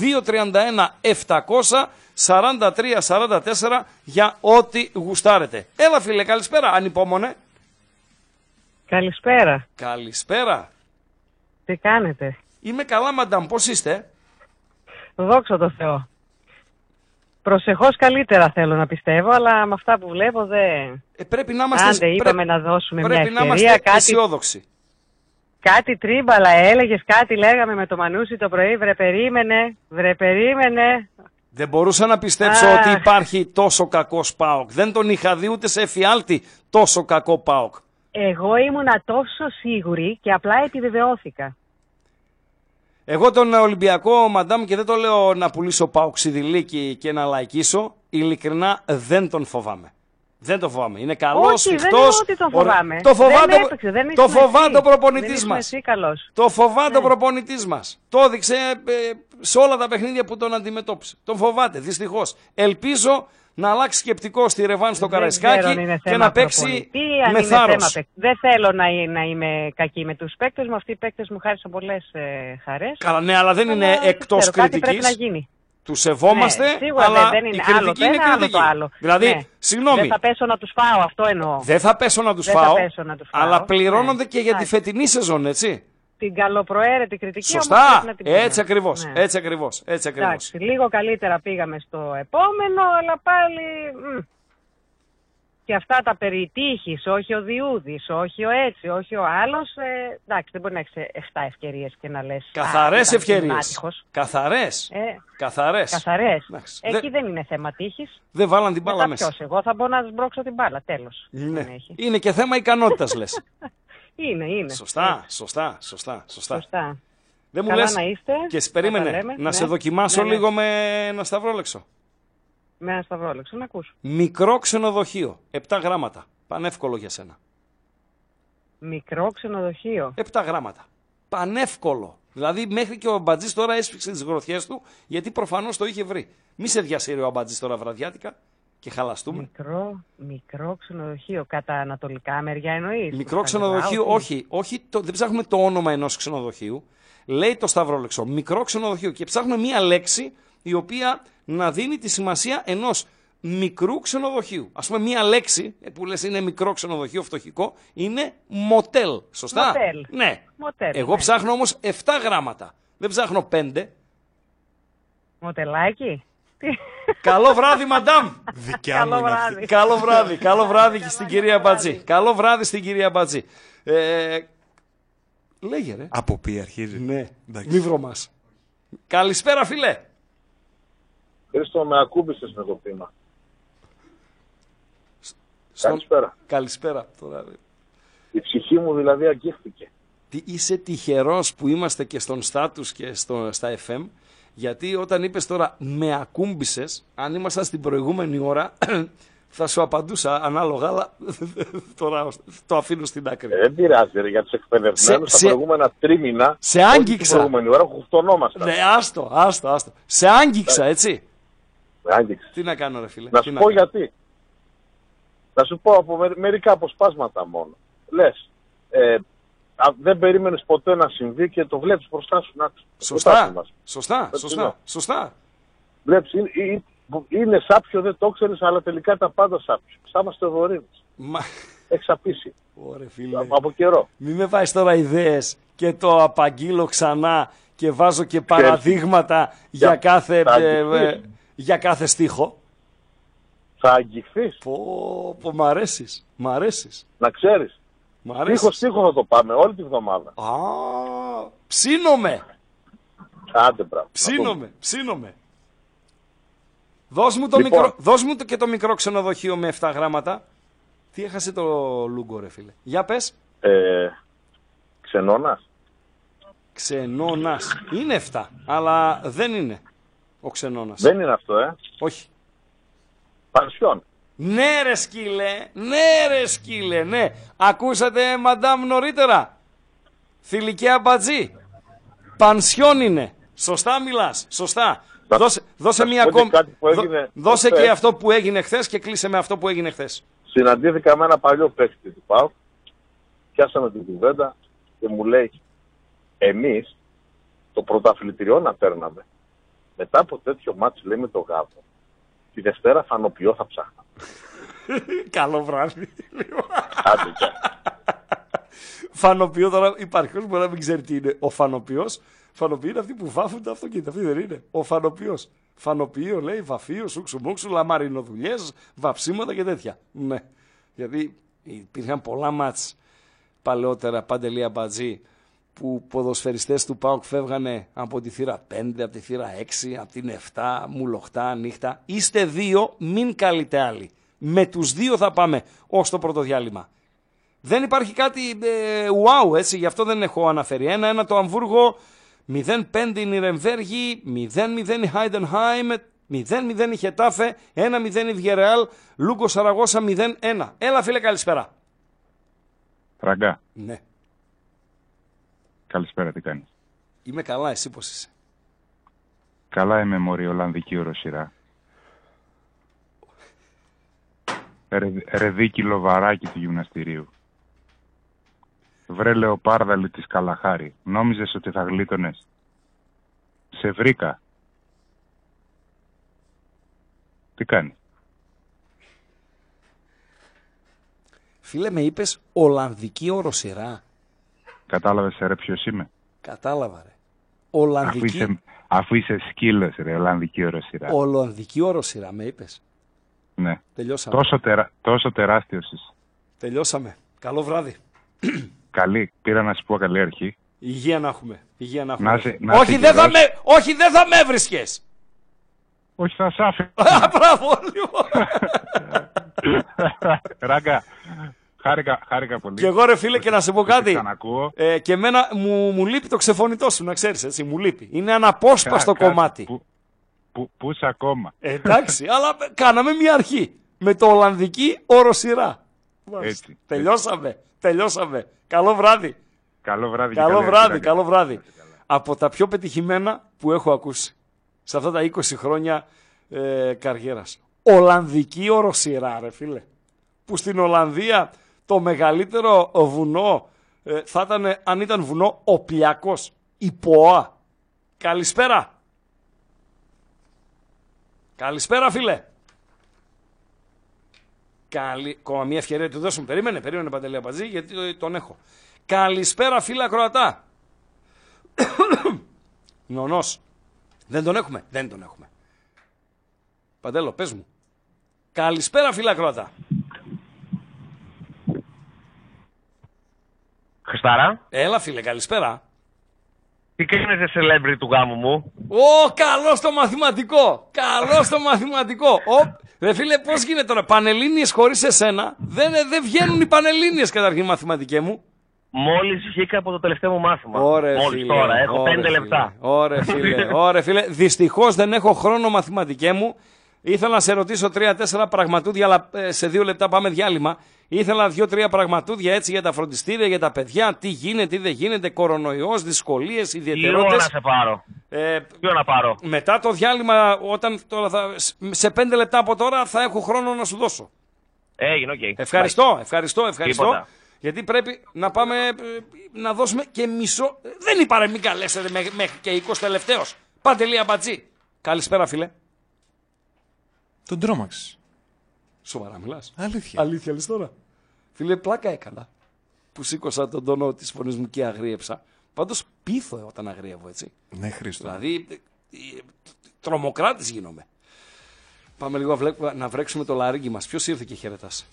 231-743-44 για ό,τι γουστάρετε. Έλα φίλε, καλησπέρα, ανυπόμονε. Καλησπέρα. Τι κάνετε? Είμαι καλά, μαντάμ, πώς είστε? Δόξα τω Θεώ. Προσεχώς καλύτερα θέλω να πιστεύω, αλλά με αυτά που βλέπω δεν... Πρέπει να είμαστε... είπαμε να δώσουμε μια ευκαιρία. Πρέπει να είμαστε αισιόδοξοι. Κάτι τρίμπαλα έλεγες, κάτι λέγαμε με το Μανούσι το πρωί, βρε περίμενε. Δεν μπορούσα να πιστέψω ότι υπάρχει τόσο κακός ΠΑΟΚ. Δεν τον είχα δει ούτε σε εφιάλτη τόσο κακό ΠΑΟΚ. Εγώ ήμουνα τόσο σίγουρη και απλά επιβεβαιώθηκα. Εγώ τον Ολυμπιακό, μαντάμ, και δεν το λέω να πουλήσω παοξιδηλίκι και να λαϊκίσω, ειλικρινά δεν τον φοβάμαι. Δεν το φοβάμαι. Είναι καλός, σφιχτός. Όχι, δεν είναι ότι τον φοβάμαι. Το φοβάται ο προπονητής μας. Το φοβάται ο Ναι. προπονητής μας. Το έδειξε σε όλα τα παιχνίδια που τον αντιμετώπισε. Τον φοβάται, δυστυχώς. Ελπίζω να αλλάξει σκεπτικό στη Ρεβάν στο Καραϊσκάκι και να παίξει με θάρρος. Δεν θέλω να είμαι κακή με τους παίκτες μου. Αυτοί οι παίκτες μου χάρισαν πολλές χαρές. Καλά, ναι, αλλά δεν είναι εκτός κριτικής. Πρέπει να γίνει. Τους σεβόμαστε, ναι, σίγουρα αλλά δεν είναι. η κριτική είναι κριτική. Άλλο. Δηλαδή, ναι. συγγνώμη. Δεν θα πέσω να τους φάω, αυτό εννοώ. Δεν θα πέσω να τους φάω, αλλά πληρώνονται και για τη φετινή σεζόν, έτσι. Την καλοπροαίρετη κριτική. Σωστά, να την έτσι ακριβώς, ναι. έτσι ακριβώς. Εντάξει, λίγο καλύτερα πήγαμε στο επόμενο, αλλά πάλι... Και αυτά τα περί τύχης, όχι ο Διούδης, όχι ο έτσι, όχι ο άλλος, εντάξει, δεν μπορεί να έχεις 7 ευκαιρίες και να λες... Καθαρές ευκαιρίες. Καθαρές. Εκεί δεν είναι θέμα τύχης. Δεν βάλαν την μπάλα μέσα. Ποιος, εγώ θα μπορώ να σμπρώξω την μπάλα, τέλος. Ναι. Είναι και θέμα ικανότητας, λες. Είναι. Σωστά. Δεν μου καλά λες, να είστε, και περίμενε, να σε δοκιμάσω λίγο με ένα σταυρόλεξο. Με ένα σταυρόλεξο, να ακούς. Μικρό ξενοδοχείο, 7 γράμματα. Πανεύκολο για σένα. Μικρό ξενοδοχείο. 7 γράμματα. Πανεύκολο. Δηλαδή μέχρι και ο Αμπατζής τώρα έσφιξε τις γροθιές του, γιατί προφανώς το είχε βρει. Μη σε διασύρει ο Αμπατζής τώρα βραδιάτικα και χαλαστούμε. Μικρό ξενοδοχείο. Κατά ανατολικά μεριά εννοείς? Μικρό ξενοδοχείο, όχι δεν ψάχνουμε το όνομα ενός ξενοδοχείου. Λέει το σταυρόλεξο, μικρό ξενοδοχείο. Και ψάχνουμε μία λέξη η οποία να δίνει τη σημασία ενός μικρού ξενοδοχείου. Ας πούμε μία λέξη που λες είναι μικρό ξενοδοχείο φτωχικό είναι μοτέλ. Σωστά? Μοτέλ. Ναι. Μοτέλ, Εγώ ψάχνω όμως 7 γράμματα. Δεν ψάχνω 5. Μοτελάκι. Καλό βράδυ, μαντάμ. Δικιά μου. Καλό βράδυ και στην κυρία Μπατζή. Καλό βράδυ στην κυρία Μπατζή. Λέγε ρε. Από πού αρχίζει? Ναι, μη βρωμάς. Καλησπέρα φίλε. Χρήστο, με ακούμπησες με το πείμα. Καλησπέρα. Τώρα. Η ψυχή μου δηλαδή αγγίχθηκε. Είσαι τυχερός που είμαστε και στον στάτους και στα FM, γιατί όταν είπες τώρα με ακούμπησες, αν ήμασταν στην προηγούμενη ώρα θα σου απαντούσα ανάλογα, αλλά τώρα το αφήνω στην άκρη. Δεν πειράζει ρε, για τους εκπαιδευμένους τα προηγούμενα τρίμηνα. Σε άγγιξα. Την προηγούμενη ώρα χουφτωνόμασταν. Ναι, άστο. Σε άγγιξα, έτσι. Με άγγιξα. Τι να κάνω ρε φίλε. Να σου πω γιατί. Να σου πω από μερικά αποσπάσματα μόνο. Λες, δεν περίμενες ποτέ να συμβεί και το βλέπεις μπροστά σου. Σωστά. Βλέπεις, είναι σάπιο, δεν το ξέρεις, αλλά τελικά τα πάντα σάπιο. Σαν είμαστε δωρήνες. Έχεις απίσει. Ωραία, φίλε. Από καιρό. Μη με βάζεις τώρα ιδέες και το απαγγείλω ξανά και βάζω και παραδείγματα για κάθε στίχο. Θα αγγιχθείς. Μ' αρέσεις. Να ξέρεις. Στίχο θα το πάμε όλη τη βδομάδα. Ψήνομαι. Άντε, μπράβο. Ψήνομαι. Δώσ' μου και το μικρό ξενοδοχείο με 7 γράμματα. Τι έχασε το Λούγκο, ρε φίλε. Για πες. Ξενώνας. Είναι 7, αλλά δεν είναι ο ξενώνας. Δεν είναι αυτό, Όχι. Πανσιόν. Ναι ρε σκύλε, ναι. Ακούσατε, μαντάμ, νωρίτερα. Θηλυκή αμπατζή. Πανσιόν είναι. Σωστά μιλάς, σωστά. Δώσε μία ακόμη. Δώσε και αυτό που έγινε χθες και κλείσε με αυτό που έγινε χθες. Συναντήθηκα με ένα παλιό παίκτη του ΠΑΟΚ. Πιάσαμε την κουβέντα και μου λέει, εμείς το πρωταθλητριό να παίρναμε. Μετά από τέτοιο μάτς, λέει, με το Γάβο, τη Δευτέρα φανοποιώ θα ψάχνα. Καλό βράδυ. Φανοποιώ τώρα, υπάρχει μπορεί να μην ξέρει τι είναι ο φανοποιός. Φανοποιοί είναι αυτοί που βάφουν τα αυτοκίνητα. Αυτή δεν είναι. Ο φανοποιός. Φανοποιείο λέει βαφείο, σούξου-μούξου, λαμαρινοδουλειές, βαψίματα και τέτοια. Ναι. Γιατί υπήρχαν πολλά μάτς παλαιότερα, Παντελή Αμπατζή, που ποδοσφαιριστές του ΠΑΟΚ φεύγανε από τη θύρα 5, από τη θύρα 6, από την 7, μουλοχτά, νύχτα. Είστε 2, μην καλείτε άλλοι. Με τους 2 θα πάμε ως το πρώτο διάλειμμα. Δεν υπάρχει κάτι wow, έτσι, γι' αυτό δεν έχω αναφέρει. 1-1 το Αμβούργο, 0-5 η Νιρεμβέργη, 0-0 η Χάιντενχάιμ, 0-0 η Χετάφε, 1-0 η Βιερεάλ, Λούγκο Σαραγώσα 0-1. Έλα φίλε, καλησπέρα. Ραγκά. Ναι. Καλησπέρα, τι κάνεις? Είμαι καλά, εσύ πώς είσαι? Καλά είμαι, μωρή, Ολλανδική οροσειρά. Ρεδίκυλο βαράκι του γυμναστηρίου. Βρε λεοπάρδαλη της Καλαχάρη, νόμιζες ότι θα γλίτωνες? Σε βρήκα. Τι κάνεις? Φίλε, με είπες Ολλανδική οροσειρά. Κατάλαβες ρε ποιος είμαι? Κατάλαβα ρε. Ολλανδική... Αφού είσαι σκύλος ρε, Ολλανδική οροσειρά. Ολλανδική οροσειρά με είπες. Ναι. Τελειώσαμε. Τόσο τεράστιος είσαι. Τελειώσαμε. Καλό βράδυ. Καλή. Πήρα να σου πω καλή αρχή. Υγεία να έχουμε. Υγεία να έχουμε. Όχι, δεν θα με έβρισκες. Όχι, θα σ' άφηνα. Μπράβο, λοιπόν. Ράγκα, χάρηκα πολύ. Και εγώ ρε φίλε, και να σε πω κάτι. Και εμένα μου λείπει το ξεφωνητό σου, να ξέρεις, έτσι, μου λείπει. Είναι αναπόσπαστο κομμάτι. Πού είσαι ακόμα? Εντάξει, αλλά κάναμε μια αρχή. Με το Ολλανδική οροσειρά. Έτσι. Τελειώσαμε. Καλό βράδυ. Καλό βράδυ. Από τα πιο πετυχημένα που έχω ακούσει σε αυτά τα 20 χρόνια καριέρας. Ολλανδική οροσειρά, ρε φίλε. Που στην Ολλανδία το μεγαλύτερο βουνό θα ήταν, αν ήταν βουνό, ο Πλιακός, η Ποά. Καλησπέρα φίλε. Ακόμα μια ευκαιρία του δώσουμε. Περίμενε Παντελή Αμπατζή, γιατί τον έχω. Καλησπέρα φίλε ακροατά. Νονός. Δεν τον έχουμε. Παντέλο, πες μου. Καλησπέρα φίλε ακροατά. Χριστάρα. Έλα φίλε, καλησπέρα. Τι κάνετε celebrity του γάμου μου? Καλό στο μαθηματικό. Ρε φίλε, πώς γίνεται τώρα, Πανελλήνιες χωρίς εσένα? Δεν βγαίνουν οι Πανελλήνιες καταρχήν, μαθηματικέ μου. Μόλις βγήκα από το τελευταίο μου μάθημα. Μόλις τώρα, έχω 5 λεπτά. Ωραία φίλε, δυστυχώς δεν έχω χρόνο, μαθηματικέ μου. Ήθελα να σε ρωτήσω 3-4 πραγματούδια, αλλά σε 2 λεπτά πάμε διάλειμμα. Ήθελα 2-3 πραγματούδια έτσι για τα φροντιστήρια, για τα παιδιά, τι γίνεται, τι δεν γίνεται, κορονοϊός, δυσκολίες, ιδιαιτερότητες. Ποιο να σε πάρω? Ποιο να πάρω? Μετά το διάλειμμα, σε 5 λεπτά από τώρα θα έχω χρόνο να σου δώσω. Έγινε, οκ. Ευχαριστώ. Τίποτα. Γιατί πρέπει να πάμε να δώσουμε και μισό. Δεν είπα ρε, μην καλέσετε μέχρι και 20 τελευταίος. Παντελή Αμπατζή. Καλησπέρα, φίλε. Τον τρόμαξε. Σοβαρά μιλάς? Αλήθεια. Αλήθεια λες τώρα? Φίλε, πλάκα έκανα που σήκωσα τον τόνο της φωνής μου και αγρίεψα. Πάντως πείθω όταν αγρίευω, έτσι. Ναι, Χρήστο. Δηλαδή, τρομοκράτης γίνομαι. Πάμε λίγο να βρέξουμε το λαρύγγι μας. Ποιος ήρθε και χαιρετάς?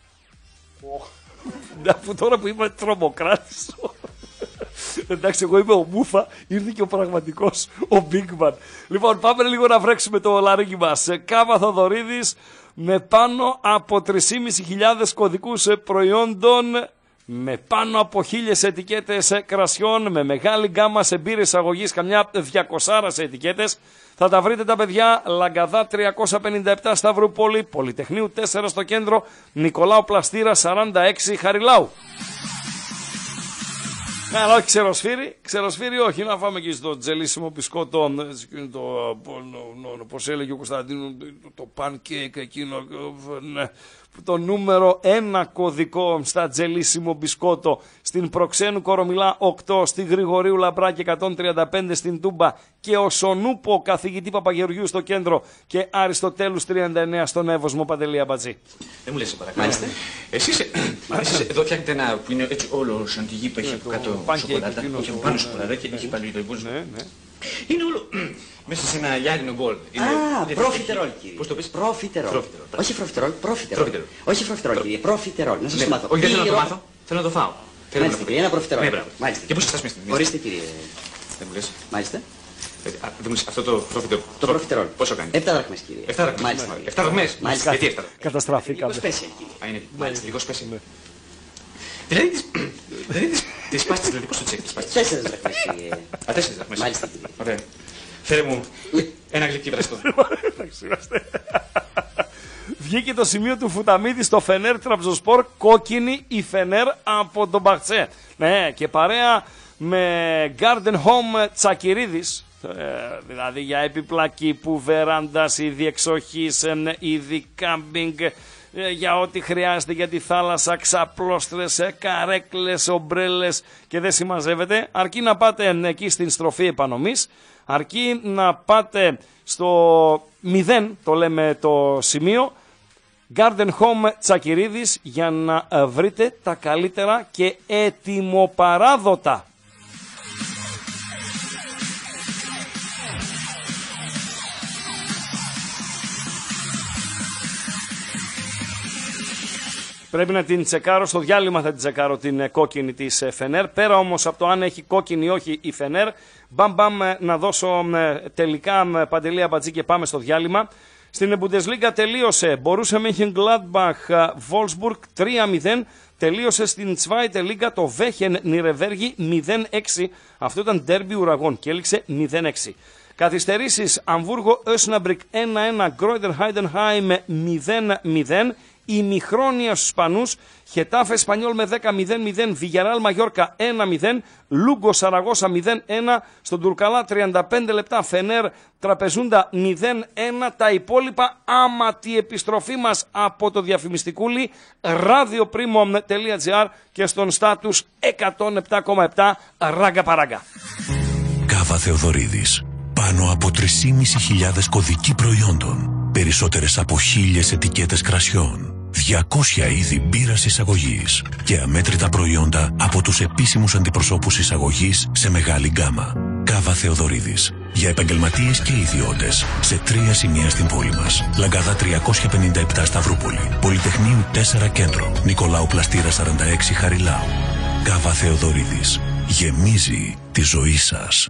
Αφού τώρα που είμαι τρομοκράτης. Εντάξει, εγώ είμαι ο Μούφα, ήρθε και ο πραγματικός, ο Bigman. Λοιπόν, πάμε λίγο να βρέξουμε το λαρύγγι μας. Κάβα Θοδωρίδης με πάνω από 3.500 κωδικούς προϊόντων, με πάνω από 1.000 ετικέτες κρασιών, με μεγάλη γκάμα σε μπύρες εισαγωγής, καμιά 200 ετικέτες. Θα τα βρείτε τα παιδιά, Λαγκαδά 357 Σταυρούπολη, Πολυτεχνείου 4 στο κέντρο, Νικολάου Πλαστήρα 46 Χαριλάου. Αλλά όχι ξεροσφύρι όχι, να φάμε και στο τζελίσιμο μπισκότο, πώς έλεγε ο Κωνσταντίνο, το pancake εκείνο, το νούμερο 1 κωδικό στα τζελίσιμο μπισκότο, στην Προξένου Κορομιλά 8, στη Γρηγορίου Λαμπράκη 135 στην Τούμπα και ο Σονούπο καθηγητή Παπαγεωργιού στο κέντρο και Αριστοτέλους 39 στον Εύωσμο. Παντελή Αμπατζή. Δεν μου λες παρακαλώ. Εσείς εδώ φτιάχνετε ένα που είναι έτσι όλο σαν τη γη που έχει από κάτω σοκολάτα, όχι από πάνω σοκολάτα και έχει πάλι το υπόλοιπο. Είναι όλο μέσα σε ένα γυάλινο μπολ. Προφιτερόλ, κύριε. Πώς το πεις? Προφιτερόλ. Όχι φροφιτερόλ, προφιτερόλ. Όχι φροφιτερόλ, κύριε. Προφιτερόλ. Να σας το μάθω. Όχι, δεν θέλω να το μάθω. Θέλω να το φάω. Μάλιστα, κύριε, ένα προφιτερόλ. Μάλιστα. Και πώς θα στάσουμε? Ορίστε, κύριε. Δεν μου λες. Μάλιστα. Αυτό το προφιτερόλ πόσο κάνει? 7 δραχμές, κύριε. 7 δραχμές. Μάλιστα. 7 δραχμές. Μάλιστα. Γιατί 7 δραχμές? Καταστραφήκαμε. Λίγο special, κύριε. Μάλιστα, λίγο special. Δηλαδή τις πάστες, δηλαδή πώς το τσέκει τις πάστες? 4 δραχμές, κύριε. 4 δραχμές. Μάλιστα. Ωραία. Φέρε μου ένα γλυκί βραστό. Βγήκε το σημείο του Φουταμίδη στο Φενέρ Τραμπζονσπορ, κόκκινη η Φενέρ από τον Μπαχτσέ. Ναι, και παρέα με Garden Home Τσακυρίδης, δηλαδή για επιπλακή που βεράντας, είδη εξοχής, είδη κάμπινγκ, για ό,τι χρειάζεται για τη θάλασσα, ξαπλώστρες, καρέκλες, ομπρέλες και δεν συμμαζεύεται. Αρκεί να πάτε εκεί στην στροφή επανομής, αρκεί να πάτε στο 0, το λέμε το σημείο, Garden Home Τσακυρίδης, για να βρείτε τα καλύτερα και ετοιμοπαράδοτα. Πρέπει να την τσεκάρω, στο διάλειμμα θα την τσεκάρω την κόκκινη της Φενέρ. Πέρα όμως από το αν έχει κόκκινη ή όχι η Φενέρ, μπαμ να δώσω τελικά, Παντελή Αμπατζή, και πάμε στο διάλειμμα. Στην Bundesliga τελείωσε Borussia Mönchengladbach Wolfsburg 3-0. Τελείωσε στην Zweite Liga το Βέχεν Νιρεβέργη 0-6. Αυτό ήταν ντέρμπι ουραγών και έληξε 0-6. Καθυστερήσεις Αμβούργο Osnabrück 1-1, Γκρόιντερ Χάιντενχάιμ 0-0. Ημιχρόνια στους Ισπανούς, Χετάφε Εσπανιόλ με 10-0-0, Βιγιαράλ Μαγιόρκα 1-0, Λούγκο Σαραγώσα 0-1, στον Τουρκαλά 35 λεπτά, Φενέρ Τραπεζούντα 0-1, τα υπόλοιπα άμα τη επιστροφή μας από το διαφημιστικούλι, radioprimo.gr και στον στάτους 107,7 ράγκα παράγκα. Κάβα Θεοδωρίδης, πάνω από 3.500 κωδικοί προϊόντων. Περισσότερες από 1.000 ετικέτες κρασιών, 200 είδη μπύρας εισαγωγής και αμέτρητα προϊόντα από τους επίσημους αντιπροσώπους εισαγωγής σε μεγάλη γκάμα. Κάβα Θεοδωρίδης. Για επαγγελματίες και ιδιώτες. Σε 3 σημεία στην πόλη μας. Λαγκαδά 357 Σταυρούπολη. Πολυτεχνείου 4 κέντρο. Νικολάου Πλαστήρα 46 Χαριλάου. Κάβα Θεοδωρίδης. Γεμίζει τη ζωή σας.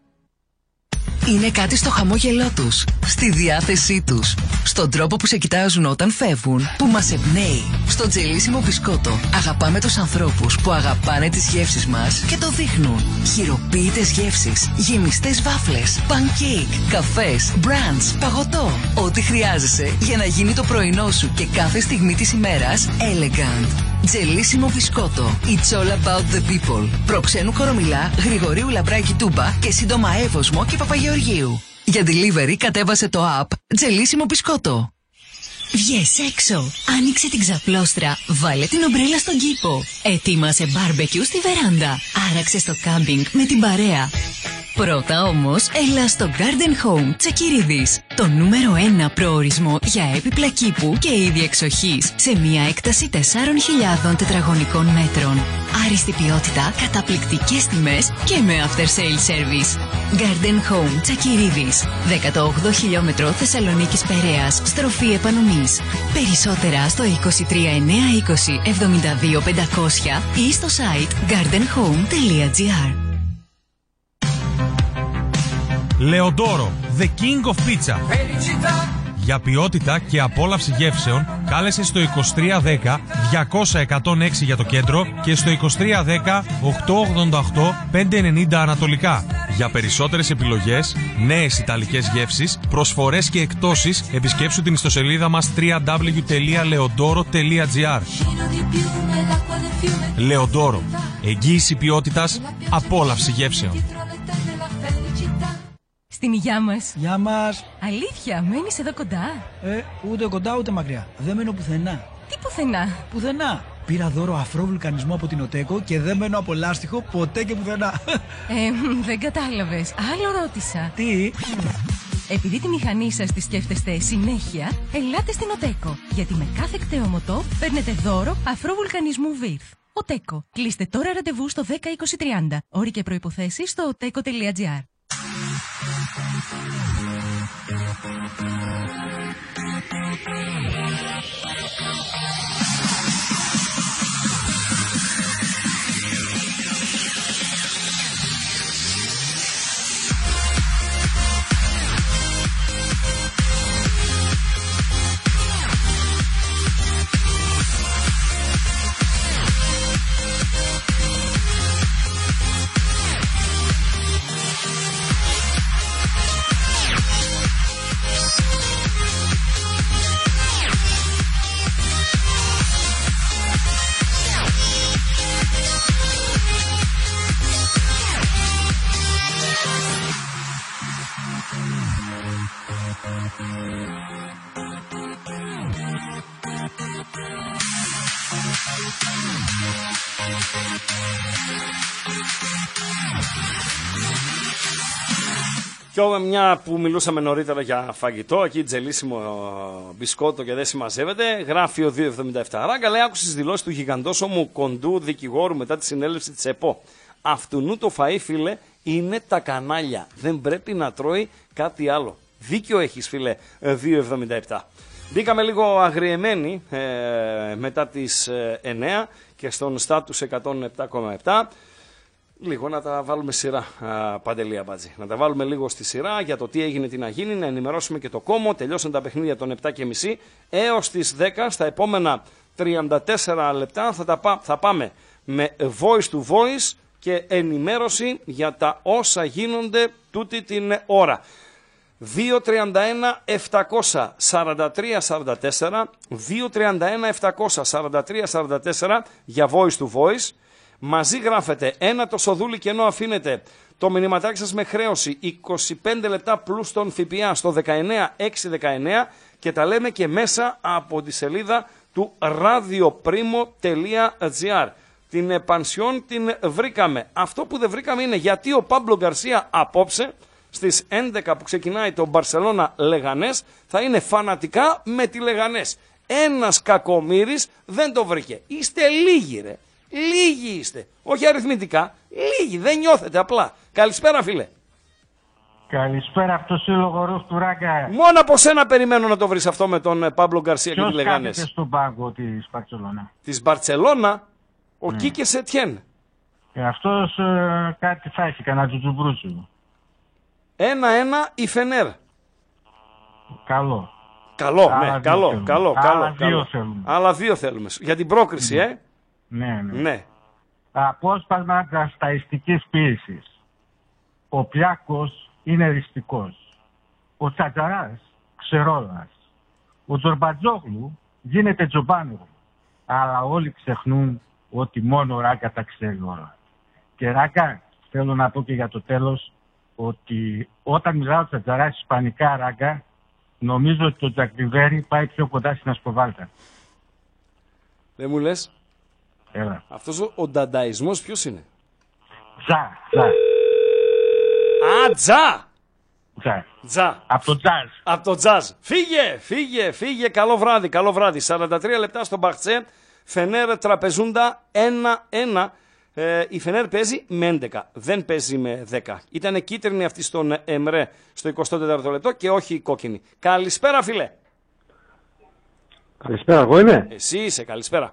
Είναι κάτι στο χαμόγελό τους, στη διάθεσή τους, στον τρόπο που σε κοιτάζουν όταν φεύγουν, που μας εμπνέει. Στο τζελίσιμο μπισκότο αγαπάμε τους ανθρώπους που αγαπάνε τις γεύσεις μας και το δείχνουν. Χειροποίητες γεύσεις, γεμιστές βάφλες, pancake, καφές, μπραντς, παγωτό. Ό,τι χρειάζεσαι για να γίνει το πρωινό σου και κάθε στιγμή της ημέρας elegant. Τζελίσιμο μπισκότο. It's all about the people. Προξένου Κορομιλά, Γρηγορίου Λαμπράκη Τούμπα και σύντομα Εύωσμο και Παπαγεωργίου. Για delivery κατέβασε το app Τζελίσιμο μπισκότο. Βγες έξω, άνοιξε την ξαπλώστρα, βάλε την ομπρέλα στον κήπο. Ετοίμασε μπάρμπεκιου στη βεράντα, άραξε στο κάμπινγκ με την παρέα. Πρώτα όμως, έλα στο Garden Home Τσακυρίδης, το νούμερο 1 προορισμό για έπιπλα κήπου και είδη εξοχής, σε μια έκταση 4.000 τετραγωνικών μέτρων. Άριστη ποιότητα, καταπληκτικές τιμές και με after sale service. Garden Home Τσακυρίδης, 18 χιλιόμετρο Θεσσαλονίκης Περέας, στροφή επανομής. Περισσότερα στο 23920 72500 ή στο site gardenhome.gr. Λεοντόρο, the king of pizza. Για ποιότητα και απόλαυση γεύσεων, κάλεσε στο 2310 200 106 για το κέντρο και στο 2310 888 590 ανατολικά. Για περισσότερες επιλογές, νέες ιταλικές γεύσεις, προσφορές και εκπτώσεις, επισκέψου την ιστοσελίδα μας www.leodoro.gr. Λεοντόρο, εγγύηση ποιότητας, απόλαυση γεύσεων. Στην υγειά μας. Γεια μας. Αλήθεια, μένεις εδώ κοντά? Ούτε κοντά ούτε μακριά. Δεν μένω πουθενά. Τι πουθενά? Πουθενά. Πήρα δώρο αφρό βουλκανισμό από την ΟΤΕΚΟ και δεν μένω από λάστιχο ποτέ και πουθενά. Δεν κατάλαβες. Άλλο ρώτησα. Τι? Επειδή τη μηχανή σας τη σκέφτεστε συνέχεια, ελάτε στην ΟΤΕΚΟ. Γιατί με κάθε κτέωμοτό παίρνετε δώρο αφρό βουλκανισμού Βίρθ. ΟΤΕΚΟ. Κλείστε τώρα ραντεβού στο 10 20 30. Όροι και προϋποθέσεις στο oteco.gr. Και μια που μιλούσαμε νωρίτερα για φαγητό, εκεί τζελίσιμο μπισκότο και δεν συμμαζεύεται, γράφει ο 277. Ράγκα, λέει, άκουσε τις δηλώσεις του γιγαντόσωμου κοντού δικηγόρου μετά τη συνέλευση της ΕΠΟ. Αυτουνού το φαΐ, φίλε, είναι τα κανάλια. Δεν πρέπει να τρώει κάτι άλλο. Δίκιο έχεις, φίλε, 277. Μπήκαμε λίγο αγριεμένοι μετά τις 9 και στον στάτους 107,7. Λίγο να τα βάλουμε σειρά, Παντελή Αμπάτζη. Να τα βάλουμε λίγο στη σειρά για το τι έγινε, τι να γίνει, να ενημερώσουμε και το κόμμο. Τελειώσαν τα παιχνίδια των 7.30 έως τις 10. Στα επόμενα 34 λεπτά θα πάμε με voice to voice και ενημέρωση για τα όσα γίνονται τούτη την ώρα. 231-743-44, 231-743-44 για voice to voice. Μαζί γράφετε ένα το σοδούλι και ενώ αφήνετε το μηνυματάκι σας με χρέωση 25 λεπτά πλούς τον ΦΠΑ στο 19619 και τα λέμε και μέσα από τη σελίδα του radioprimo.gr. Την επανσιόν την βρήκαμε. Αυτό που δεν βρήκαμε είναι γιατί ο Πάμπλο Γκαρσία απόψε στις 11 που ξεκινάει το Μπαρσελόνα Λεγανές θα είναι φανατικά με τη Λεγανές. Ένας κακομοίρης δεν το βρήκε. Είστε λίγοι, ρε. Λίγοι είστε. Όχι αριθμητικά. Λίγοι. Δεν νιώθετε απλά. Καλησπέρα, φίλε. Καλησπέρα από το σύλλογο Ρουφ του Ράγκα. Μόνο από σένα περιμένω να το βρεις αυτό με τον Πάμπλο Γκαρσία και τη Λεγανές. Ποιος κάθεται στον πάγκο της Μπαρτσελώνα? Της Μπαρτσελώνα, ο Κίκε Σετιέν. Αυτός κάτι θα έχει, κανένα τζουτζουμπρούτσου. 1-1 η Φενέρ. Καλό. Καλό, ναι, καλό. Άλλα δύο θέλουμε. Για την πρόκριση, Ναι. Απόσπασμα δασταϊστικής πίεσης. Ο Πλιάκος είναι ριστικός. Ο Τσατζαράς ξερόλας. Ο Τζορμπατζόγλου γίνεται Τζομπάνογλου. Αλλά όλοι ξεχνούν ότι μόνο ο Ράγκα τα ξέρει όλα. Και Ράγκα, θέλω να πω και για το τέλος, ότι όταν μιλάω Τσατζαράς ισπανικά, Ράγκα, Νομίζω ότι το Τζακλιβέρι πάει πιο κοντά στην Ασκοβάλτα. Δεν μου λες. Έλα. Αυτός ο ντανταϊσμός ποιος είναι? Τζα. Α, Τζα. Τζα. Από το τζαζ. Από το τζαζ. Φύγε. Καλό βράδυ. 43 λεπτά στο Μπαχτσέ. Φενέρ Τραπεζούντα 1-1. Η Φενέρ παίζει με 11. Δεν παίζει με 10. Ήτανε κίτρινη αυτή στον Εμρέ στο 24ο λεπτό και όχι η κόκκινη. Καλησπέρα, φίλε. Καλησπέρα, εγώ είμαι. Εσύ είσαι, καλησπέρα.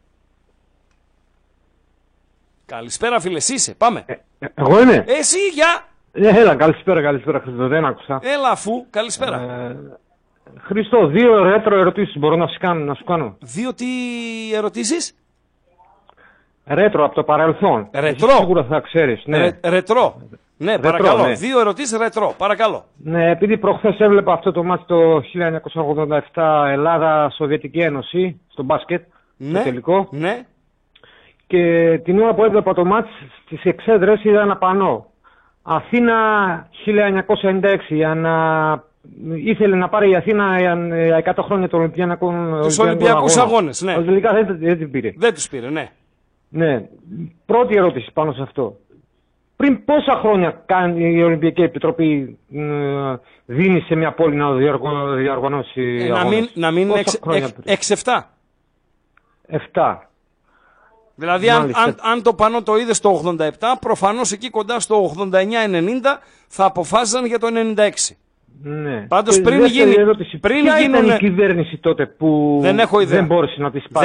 Καλησπέρα, φίλε, εσύ είσαι. Πάμε. Εγώ είμαι. Εσύ, γεια. Έλα, καλησπέρα, Χρήστο, δεν άκουσα. Έλα, αφού, καλησπέρα. Χρήστο, 2 ρέτρο ερωτήσεις μπορώ να σου κάνω. 2 τι ερωτήσεις? Ρέτρο, από το παρελθόν. Ρετρό. Σίγουρα θα ξέρεις. Ναι. Ρετρό. Ναι, ρετρό, παρακαλώ. Ναι. 2 ερωτήσεις ρετρό, παρακαλώ. Ναι, επειδή προχθές έβλεπα αυτό το μάτι το 1987 Ελλάδα-Σοβιετική Ένωση, στο μπάσκετ, ναι, το τελικό. Ναι. Και την ώρα που έβλεπα το μάτι στις εξέδρες είδα ένα πανό. Αθήνα 1996, ήθελε να πάρει η Αθήνα 100 χρόνια των Ολυμπιακούς Αγώνες. Ναι. Τελικά δεν την πήρε. Δεν τους πήρε, ναι. Ναι. Πρώτη ερώτηση πάνω σε αυτό. Πριν πόσα χρόνια κάνει η Ολυμπιακή Επιτροπή δίνει σε μια πόλη να διοργανώσει αγώνες? Να μην είναι 6-7. 7. Δηλαδή αν το πανό το είδε στο 87, προφανώς εκεί κοντά στο 89-90 θα αποφάσιζαν για το 96. Ναι. Πάντως πριν γίνει. Ποια ήταν η κυβέρνηση τότε που δεν μπόρεσε να τις πάρει?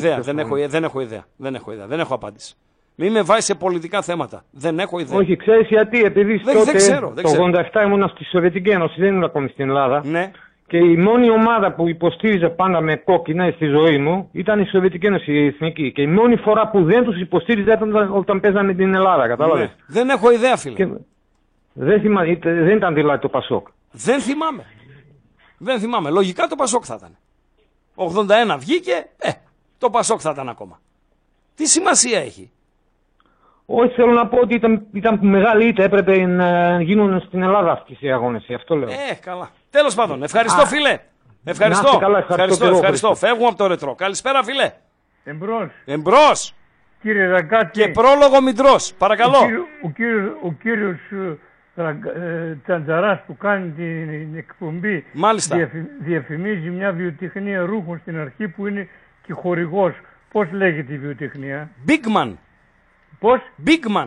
Δεν έχω απάντηση. Μην με βάζει σε πολιτικά θέματα. Δεν έχω ιδέα. Όχι, ξέρεις γιατί? Επειδή τότε το 87 ήμουνα στη Σοβιετική Ένωση, δεν ήμουν ακόμη στην Ελλάδα. Ναι. Και η μόνη ομάδα που υποστήριζε πάντα με κόκκινα στη ζωή μου ήταν η Σοβιετική Ένωση, η Εθνική. Και η μόνη φορά που δεν τους υποστήριζε ήταν όταν παίζανε την Ελλάδα, κατάλαβες? Ναι. Δεν έχω ιδέα, φίλε. Και δεν ήταν δηλαδή το Πασόκ. Δεν θυμάμαι. Λογικά το Πασόκ θα ήταν. 81 βγήκε, το Πασόκ θα ήταν ακόμα. Τι σημασία έχει? Όχι, θέλω να πω ότι ήταν μεγάλη ήττα, έπρεπε να γίνουν στην Ελλάδα αυτοί οι αγώνες, αυτό λέω. Καλά. Τέλος πάντων, ευχαριστώ, φίλε. Ευχαριστώ. Φεύγουμε από το ρετρό. Καλησπέρα, φίλε. Εμπρός. Κύριε Ραγκάτση. Και πρόλογο Μητρός, παρακαλώ. Ο κύριος Τσαντζαράς που κάνει την εκπομπή, μάλιστα, διαφημίζει μια βιοτεχνία ρούχων στην αρχή που είναι και χορηγός. Πώς λέγεται η βιοτεχνία? Bigman. Πώς? Bigman.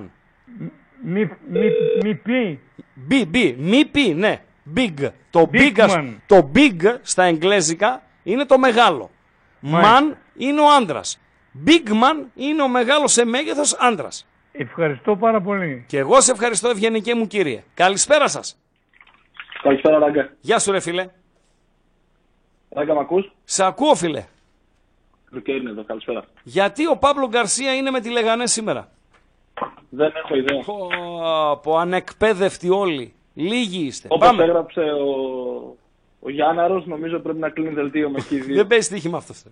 Μη πει, ναι. Big. Το big στα εγγλέζικα είναι το μεγάλο. Man είναι ο άντρας. Big man είναι ο μεγάλος σε μέγεθος άντρας. Ευχαριστώ πάρα πολύ. Και εγώ σε ευχαριστώ, ευγενικέ μου κύριε. Καλησπέρα σας. Καλησπέρα, Ράγκα. Γεια σου, ρε φίλε. Ράγκα, μ' ακούς? Σε ακούω, φίλε. Λουκέρι είναι εδώ, καλησπέρα. Γιατί ο Παύλο Γκαρσία είναι με τη Λεγανέ σήμερα? Δεν έχω ιδέα. Πω ανεκπαίδευτοι όλοι. Λίγοι είστε. Όπως έγραψε ο Γιάνναρος, νομίζω πρέπει να κλείνει δελτίο με χ2. Δεν παίζει στοίχημα αυτός.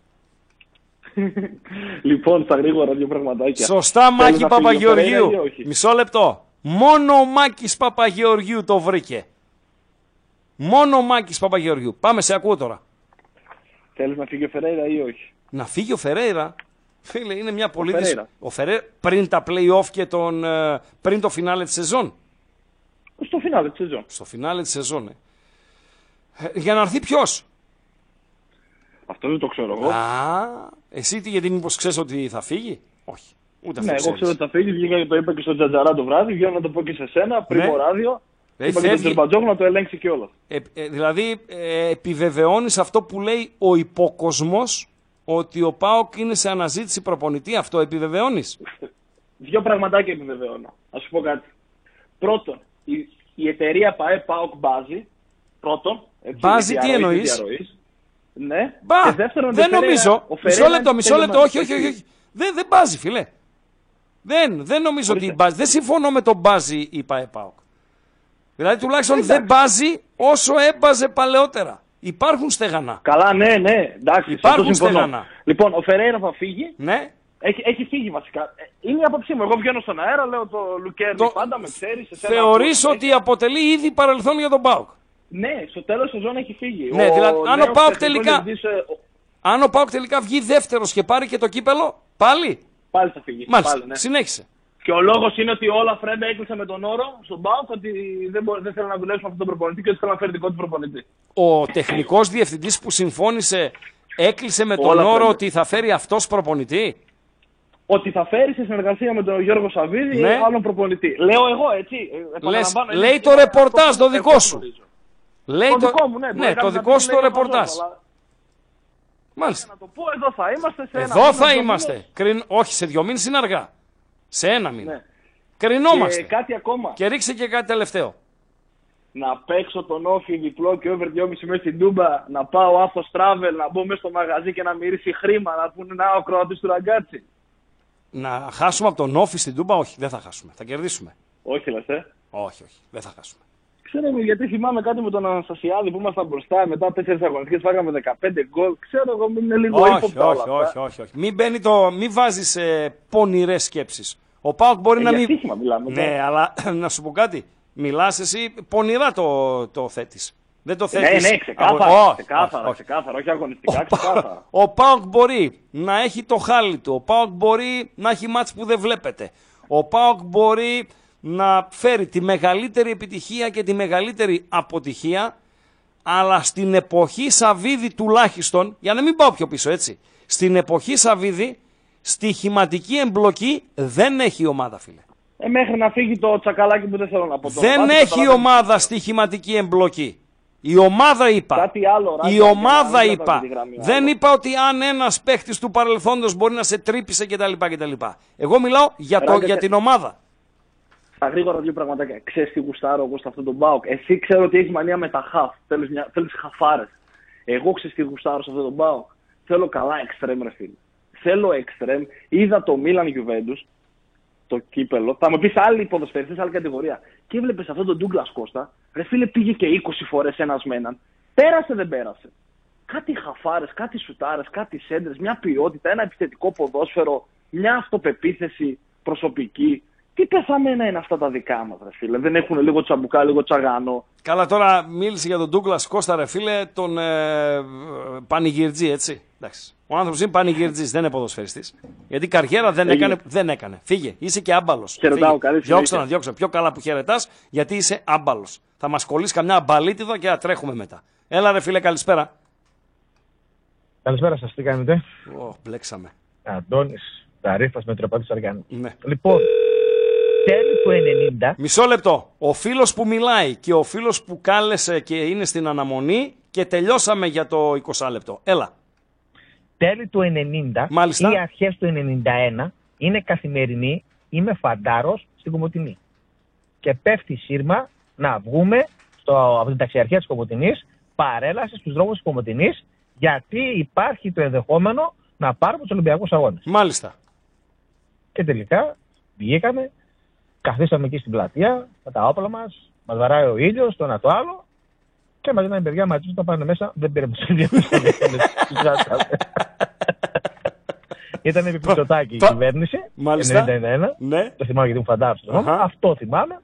Λοιπόν, στα γρήγορα δύο πραγματάκια. Σωστά, Μάκη Παπαγεωργίου. Μισό λεπτό. Μόνο ο Μάκης Παπαγεωργίου το βρήκε. Μόνο ο Μάκης Παπαγεωργίου. Πάμε, σε ακούω τώρα. Θέλεις να φύγει ο Φερέιρα ή όχι? Να φύγει ο Φερέιρα? Φίλε, είναι μια πολύ δύσκολη. Ο Φερέιρα πριν τα play-off και πριν το φινάλε της σεζόν. Στο φινάλε της σεζόν. Στο φινάλε της σεζόν, για να έρθει ποιος? Αυτό δεν το ξέρω εγώ. Εσύ γιατί μήπως ξέρεις ότι θα φύγει? Όχι. Ούτε αυτό. Ναι, εγώ ξέρω ότι θα φύγει. Βγήκα και το είπα και στον Τζατζαρά το βράδυ. Βγαίνω να το πω και σε σένα πριν το ράδιο. Είπα και τον Τζερμπατζόγλου να το ελέγξει και όλα. Δηλαδή επιβεβαιώνεις αυτό που λέει ο υποκοσμός, ότι ο ΠΑΟΚ είναι σε αναζήτηση προπονητή? Αυτό επιβεβαιώνεις? Δύο πραγματάκια επιβεβαιώνω. Ας σου πω κάτι. Πρώτον, η εταιρεία ΠΑΟΚ μπάζει. Πρώτον. Μπάζει τι εννοείς? Ναι. Και δεύτερον, δεν νομίζω. Μισό λεπτό. Όχι. Δεν μπάζει, φίλε. Δεν νομίζω ότι μπάζει. Δεν συμφωνώ με τον μπάζει η ΠΑΟΚ. Δηλαδή τουλάχιστον δεν μπάζει όσο έμπαζε παλαιότερα. Υπάρχουν στεγανά. Καλά, ναι. Εντάξει, υπάρχουν στεγανά. Λοιπόν, ο Φερέιρα θα φύγει. Ναι. Έχει φύγει βασικά. Είναι η άποψή μου. Εγώ βγαίνω στον αέρα, λέω το Λουκέρνι πάντα με ξέρει. Θεωρείς ότι αποτελεί ήδη παρελθόν για τον ΠΑΟΚ? Ναι, στο τέλος της σεζόν έχει φύγει. Ναι, δηλαδή, αν ο ΠΑΟΚ τελικά βγει δεύτερος και πάρει και το κύπελο, πάλι. Πάλι θα φύγει. Μάλιστα, πάλι, ναι. συνέχισε. Και ο λόγος είναι ότι όλα Φρέντα έκλεισε με τον όρο στον ΠΑΟΚ ότι δεν θέλω να δουλέψω με αυτόν τον προπονητή και ότι θέλω να φέρει δικό του προπονητή. Ο τεχνικός διευθυντής που συμφώνησε έκλεισε με τον όρο ότι θα φέρει αυτός προπονητή. Ότι θα φέρει σε συνεργασία με τον Γιώργο Σαββίδη ή άλλον προπονητή. Λέω εγώ έτσι. Λέει το ρεπορτάζ το δικό σου. Λέει το δικό μου, ναι. Το δικό σου το ρεπορτάζ. Μάλιστα. Να το πω, εδώ θα είμαστε σε ένα εδώ θα είμαστε. Όχι, σε 2 μήνες είναι αργά. Σε 1 μήνα. Ναι. Κρινόμαστε. Και κάτι ακόμα. Και ρίξε και κάτι τελευταίο. Να παίξω τον όφι διπλό και over 2,5 μέσα στην Τούμπα, να πάω άφθος travel, να μπω μέσα στο μαγαζί και να μυρίσει χρήμα, να πούνε να ο Κροατής του Ραγκάτσι. Να χάσουμε από τον όφι στην Τούμπα, όχι, δεν θα χάσουμε. Θα κερδίσουμε. Όχι, λες, Όχι, δεν θα χάσουμε. Ξέρω γιατί θυμάμαι κάτι με τον Αναστασιάδη που ήμασταν μπροστά μετά 4 αγωνιστικές, φάγαμε 15 γκολ. Ξέρω εγώ, μην είναι λίγο ύποπτα όλα αυτά. Όχι. Μην βάζεις πονηρές σκέψεις. Ο ΠΑΟΚ μπορεί να μην. Μιλάμε, ναι, αλλά να σου πω κάτι. Μιλάς εσύ πονηρά το θέτεις. Δεν το θέτεις. Ναι, ξεκάθαρα, όχι αγωνιστικά, ξεκάθαρα. Ο ΠΑΟΚ μπορεί να έχει το χάλι του. Ο ΠΑΟΚ μπορεί να έχει μάτς που δεν βλέπετε. Ο ΠΑΟΚ μπορεί να φέρει τη μεγαλύτερη επιτυχία και τη μεγαλύτερη αποτυχία, αλλά στην εποχή Σαββίδη τουλάχιστον, για να μην πάω πιο πίσω έτσι, στην εποχή Σαββίδη στοιχηματική εμπλοκή δεν έχει η ομάδα, φίλε. Μέχρι να φύγει το τσακαλάκι που δεν θέλω να πω. Δεν έχει η ομάδα στοιχηματική εμπλοκή. Η ομάδα είπα. Κάτι άλλο, η ομάδα είπα. Δεν είπα ότι αν ένας παίχτης του παρελθόντος μπορεί να σε τρύπησε κτλ. Εγώ μιλάω για την ομάδα. Στα γρήγορα 2 πραγματάκια. Ξέρεις τι γουστάρω εγώ σε αυτόν τον ΠΑΟΚ. Εσύ ξέρω ότι έχεις μανία με τα χαφ. Θέλεις χαφάρες. Εγώ ξέρεις τι γουστάρω σε αυτόν τον ΠΑΟΚ. Θέλω καλά εξτρέμ, ρε φίλε. Θέλω εξτρέμ. Είδα το Μίλαν Γιουβέντους, το κύπελο. Θα μου πεις άλλοι ποδοσφαιριστές, άλλη κατηγορία. Και έβλεπες αυτόν τον Ντούγκλας Κώστα. Ρε φίλε, πήγε και 20 φορές ένας με έναν. Πέρασε, δεν πέρασε. Κάτι χαφάρες, κάτι σουτάρες, κάτι σέντρες, μια ποιότητα, ένα επιθετικό ποδόσφαιρο, μια αυτοπεποίθηση προσωπική. Τι πεθαμένα είναι αυτά τα δικά μας, ρε φίλε. Δεν έχουν λίγο τσαμπουκά, λίγο τσαγάνο. Καλά, τώρα μίλησε για τον Ντούγκλας Κώστα, ρε φίλε, τον πανηγυρτζή, έτσι. Εντάξει. Ο άνθρωπος είναι πανηγυρτζής, δεν είναι ποδοσφαιριστής. Γιατί καριέρα δεν έκανε. Φύγε, είσαι και άμπαλος. Χαιρετάω, καλή διώξε να διώξω. Πιο καλά που χαιρετάς, γιατί είσαι άμπαλος. Θα μας κολλήσει καμιά αμπαλίτιδα και θα τρέχουμε μετά. Έλα, ρε φίλε, καλησπέρα. Καλησπέρα σας, τι κάνετε? Μπλέξαμε. Αντώνης, Ταρίφας, Μετροπάτης Αργάνου. Ναι. Λοιπόν, τέλη του 90. Μισό λεπτό. Ο φίλος που μιλάει και ο φίλος που κάλεσε και είναι στην αναμονή και τελειώσαμε για το 20 λεπτό. Έλα. Τέλη του 90 Μάλιστα. ή αρχές του 91 είναι καθημερινή, είμαι φαντάρος στην Κομοτηνή. Και πέφτει σύρμα να βγούμε από την ταξιαρχία της Κομοτηνής, παρέλαση στους δρόμους της Κομοτηνής, γιατί υπάρχει το ενδεχόμενο να πάρουμε τους Ολυμπιακούς Αγώνες. Μάλιστα. Και τελικά βγήκαμε, καθίσαμε εκεί στην πλατεία με τα όπλα μας, μας βαράει ο ήλιος, το ένα το άλλο, και μαζί με παιδιά μαζί όταν πάνε μέσα δεν πήραμε τους Ολυμπιακούς Αγώνες. Ήταν επί Μητσοτάκη η κυβέρνηση. Μάλιστα. 91. Ναι. Το θυμάμαι γιατί μου φαντάζομαι. Αυτό θυμάμαι.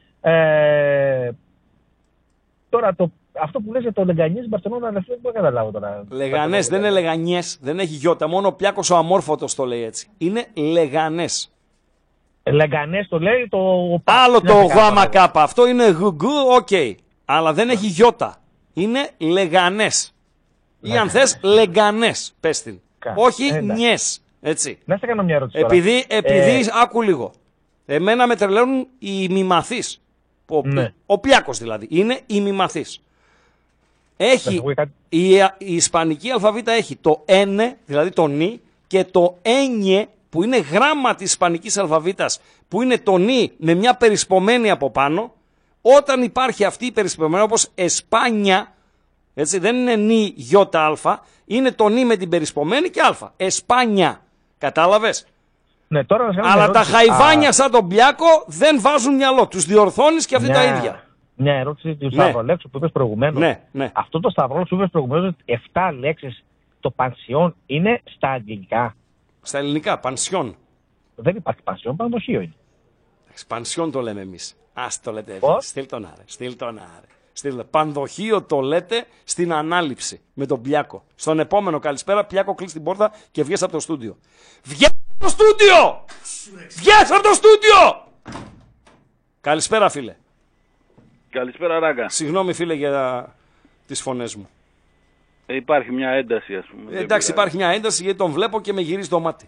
Τώρα αυτό που λες για το Λεγανιές Μπαρσελόνα δεν μπορώ να καταλάβω τώρα. Λεγανές, δεν είναι Λεγανιές, δεν έχει γιώτα. Μόνο ο Πιάκος ο Αμόρφωτος το λέει έτσι. Είναι Λεγανές. Λεγανές το λέει το. Άλλο το γάμα κάπα. Αυτό είναι γουγκού, οκ. Αλλά δεν έχει γιώτα. Είναι Λεγανές. Ή αν θες Λεγανές, πες την. Όχι νιές. Έτσι. Να σε κάνω μια ερώτηση. Επειδή άκου λίγο. Εμένα με τρελαίνουν οι μημαθείς. Ο Πιάκος δηλαδή. Είναι ημιμαθής. Έχει, η ισπανική αλφαβήτα έχει το ένε, δηλαδή το νι, και το ένιε, που είναι γράμμα της ισπανικής αλφαβήτας, που είναι το νι με μια περισπομένη από πάνω. Όταν υπάρχει αυτή η περισπομένη, όπως Εσπάνια, έτσι, δεν είναι νι γιώτα αλφα, είναι το νι με την περισπομένη και αλφα. Εσπάνια. Κατάλαβες? Ναι, τώρα αλλά τα χαϊβάνια σαν τον Πιάκο δεν βάζουν μυαλό. Τους διορθώνεις και αυτοί τα ίδια. Μια ερώτηση του Σταυρολέξου που είπες προηγουμένως. Ναι. Αυτό το Σταυρολέξου που είπες προηγουμένως, 7 λέξεις, το πανσιόν είναι στα αγγλικά. Στα ελληνικά, πανσιόν. Δεν υπάρχει πανσιόν, πανδοχείο είναι. Πανσιόν το λέμε εμείς. Ας το λέτε. Στείλ τον άρε. Πανδοχείο το λέτε στην ανάληψη με τον Πλιάκο. Στον επόμενο καλησπέρα, Πλιάκο, κλείς την πόρτα και βγες από το στούντιο. Βγες από το στούντιο! Βγες από το στούντιο! Καλησπέρα, φίλε. Καλησπέρα, Ράγκα. Συγγνώμη, φίλε, για τις φωνές μου. Υπάρχει μια ένταση, ας πούμε. Εντάξει, υπάρχει μια ένταση γιατί τον βλέπω και με γυρίζει το μάτι.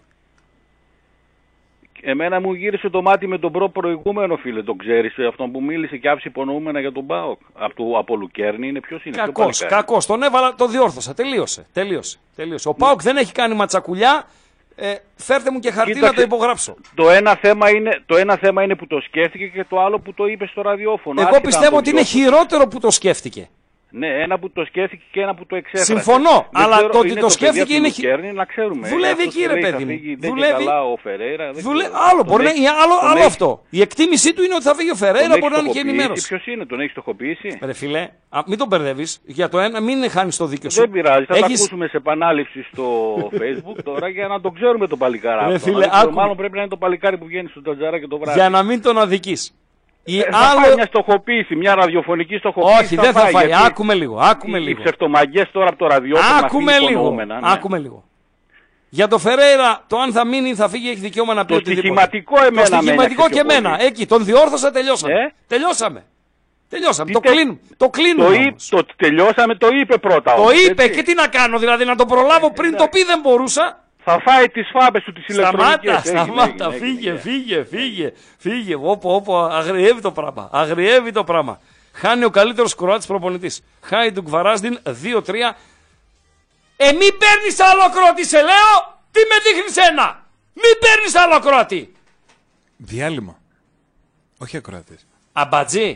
Εμένα μου γύρισε το μάτι με τον προηγούμενο, φίλε. Τον ξέρεις, αυτόν που μίλησε και άψη υπονοούμενα για τον ΠΑΟΚ. Από Λουκέρνη είναι, ποιος είναι? Κακός. Τον έβαλα, το διόρθωσα. Τελείωσε. Ο ΠΑΟΚ δεν έχει κάνει ματσακουλιά. Φέρτε μου και χαρτί να το υπογράψω. Το ένα θέμα είναι που το σκέφτηκε και το άλλο που το είπε στο ραδιόφωνο. Εγώ πιστεύω ότι είναι χειρότερο που το σκέφτηκε. Ναι, ένα που το σκέφτηκε και ένα που το εξέφρασε. Συμφωνώ, αλλά το ότι το σκέφτηκε είναι χειρότερο. Να ξέρουμε. Δουλεύει εκεί, ρε παιδί μου. Δουλεύει. Καλά ο Φερέιρα. Άλλο μπορεί να είναι άλλο αυτό. Η εκτίμησή του είναι ότι θα φύγει ο Φερέιρα, μπορεί να είναι και ενημέρωση. Ποιος είναι, τον έχει στοχοποιήσει? Ρε φιλέ, μην τον μπερδεύεις. Για το ένα, μην χάνεις το δίκιο σου. Δεν πειράζει, θα τα ακούσουμε σε επανάληψη στο Facebook τώρα για να τον ξέρουμε τον παλικάρι. Μάλλον πρέπει να είναι το παλικάρι που βγαίνει στο Τζατζαρά και το βράδυ. Για να μην τον αδικείς. Θα φάει μια στοχοποίηση, μια ραδιοφωνική στοχοποίηση. Όχι, δεν θα φάει. Άκουμε λίγο. Οι ψευτομαγκές τώρα από το ραδιόφωνο. Άκουμε λίγο. Για το Φερέιρα, το αν θα μείνει ή θα φύγει έχει δικαίωμα να πει οτιδήποτε. Το στοιχηματικό εμένα. Το στοιχηματικό και εμένα. Εκεί, τον διόρθωσα, τελειώσαμε. Το κλείνουμε. Το τελειώσαμε, το είπε πρώτα. Το είπε και τι να κάνω, δηλαδή να το προλάβω πριν το πει δεν μπορούσα. Θα φάει τις φάμπες του, τις ηλεκτρονικές. Σταμάτα, φύγε.Όπο, αγριεύει το πράγμα. Χάνει ο καλύτερος Κροάτης προπονητής. Χάιντουκ Βαράζδιν 2-3. Μη παίρνεις άλλο Κροάτη, σε λέω! Τι με δείχνεις ένα! Μη παίρνεις άλλο Κροάτη! Διάλειμμα. Όχι ακροατής. Αμπατζή.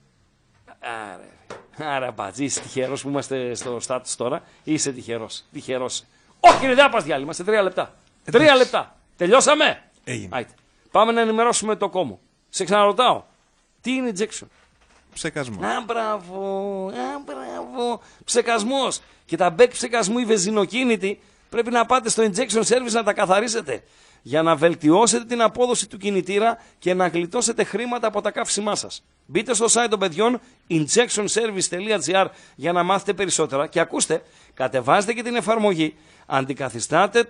Άρα αμπατζή, είσαι τυχερός που είμαστε στο στάτους τώρα. Είσαι τυχερός. Όχι, δεν θα πας διάλειμμα, σε 3 λεπτά. 3 λεπτά. Τελειώσαμε. Έγινε. Πάμε να ενημερώσουμε το κόμμο. Σε ξαναρωτάω. Τι είναι injection? Ψεκασμός. Μπράβο. Ψεκασμός. Και τα μπέκ ψεκασμού οι βενζινοκίνητοι πρέπει να πάτε στο injection service να τα καθαρίσετε. Για να βελτιώσετε την απόδοση του κινητήρα και να γλιτώσετε χρήματα από τα καύσιμά σας. Μπείτε στο site των παιδιών injectionservice.gr για να μάθετε περισσότερα και ακούστε, κατεβάζετε και την εφαρμογή, αντικαθιστάτε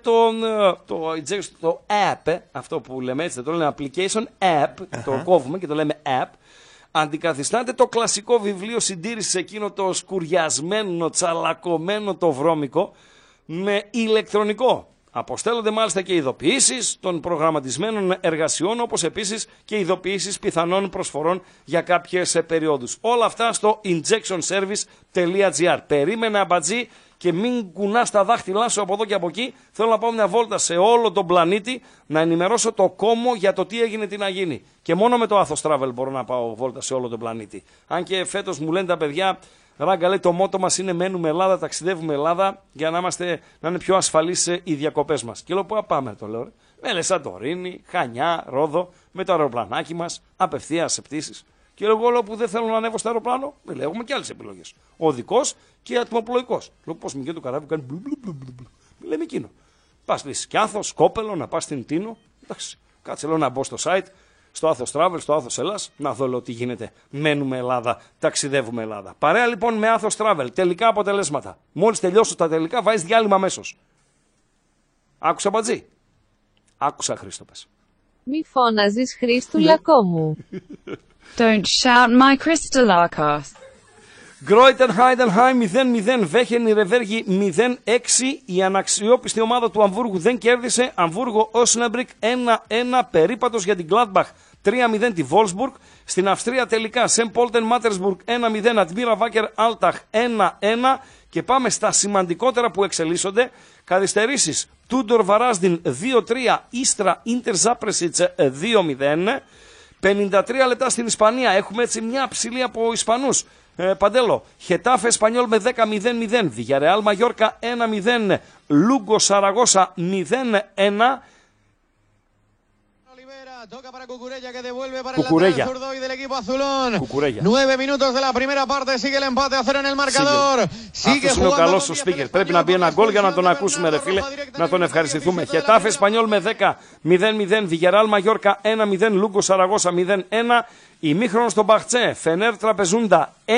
το app, αυτό που λέμε έτσι, το λέμε application app, το κόβουμε και το λέμε app, αντικαθιστάτε το κλασικό βιβλίο συντήρησης, εκείνο το σκουριασμένο, τσαλακωμένο, το βρώμικο, με ηλεκτρονικό. Αποστέλλονται μάλιστα και ειδοποιήσεις των προγραμματισμένων εργασιών, όπως επίσης και ειδοποιήσεις πιθανών προσφορών για κάποιες περιόδους. Όλα αυτά στο injectionservice.gr. Περίμενε αμπατζή και μην κουνάς τα δάχτυλά σου από εδώ και από εκεί. Θέλω να πάω μια βόλτα σε όλο τον πλανήτη, να ενημερώσω το κόμμο για το τι έγινε, τι να γίνει. Και μόνο με το Athos Travel μπορώ να πάω βόλτα σε όλο τον πλανήτη. Αν και φέτος μου λένε τα παιδιά, Ράγκα, λέει, το μότο μας είναι μένουμε Ελλάδα, ταξιδεύουμε Ελλάδα για να είναι πιο ασφαλείς οι διακοπές μας. Και λέω, πού πάμε, το λέω. Με Σαντορίνη, Χανιά, Ρόδο, με το αεροπλανάκι μας, απευθείας σε πτήσεις. Και εγώ που δεν θέλω να ανέβω στο αεροπλάνο, έχουμε και άλλες επιλογές. Οδικός και ατμοπλοϊκός. Λέω, πώς μου γίνεται το καράβι που κάνει μπλου. Λέμε εκείνο. Πας στη Σκιάθο, Σκόπελο, να πας στην Τίνο. Εντάξει, κάτσε λέω να μπω στο site. Στο Athos Travel, στο Athos Ελλάς, να δω τι γίνεται. Μένουμε Ελλάδα, ταξιδεύουμε Ελλάδα. Παρέα λοιπόν με Athos Travel, τελικά αποτελέσματα. Μόλις τελειώσω τα τελικά, βάζεις διάλειμμα αμέσως. Άκουσα Μπατζή. Άκουσα Χρήστοπες. Μη φώναζεις Χρήστουλακό μου. Don't shout my Christolakos. Γκρόιτεν Χάιντενχάιμ 0-0, Βέχενι Ρεβέργη 0-6. Η αναξιόπιστη ομάδα του Αμβούργου δεν κέρδισε. Αμβούργο Όσναμπρικ 1-1, περίπατος για την Gladbach 3-0 τη Wolfsburg. Στην Αυστρία τελικά Σεν Πόλτεν Μάτερσμπουργκ 1-0, Ατμίρα Βάκερ Άλταχ 1-1. Και πάμε στα σημαντικότερα που εξελίσσονται. Καθυστερήσεις Τούντορ Βαράζδιν 2-3, Ίστρα Ίντερ Ζάπρεσιτς 2-0. 53 λεπτά στην Ισπανία. Έχουμε έτσι μια ψηλή από Ισπανούς. Παντέλο, Χετάφε Εσπανιόλ με 10-0-0, Βιγιαρεάλ Μαγιόρκα 1-0, Λούγκο Σαραγώσα 0-1. Cucurella. 9 minutos de la primera parte, sigue el empate a 0 en el marcador. Αυτός είναι ο καλός ο speaker. Πρέπει να μπει ένα γκολ για να τον ακούσουμε, ρε φίλε, να τον ευχαριστηθούμε. Χετάφε Εσπανιόλ με 10-0-0, Βιγεράλ Μαγιόρκα 1-0, Λούγκο Σαραγώσα 0-1, ημίχρονο στο Μπαχτσέ, Φενέρ Τραπεζούντα 1-1,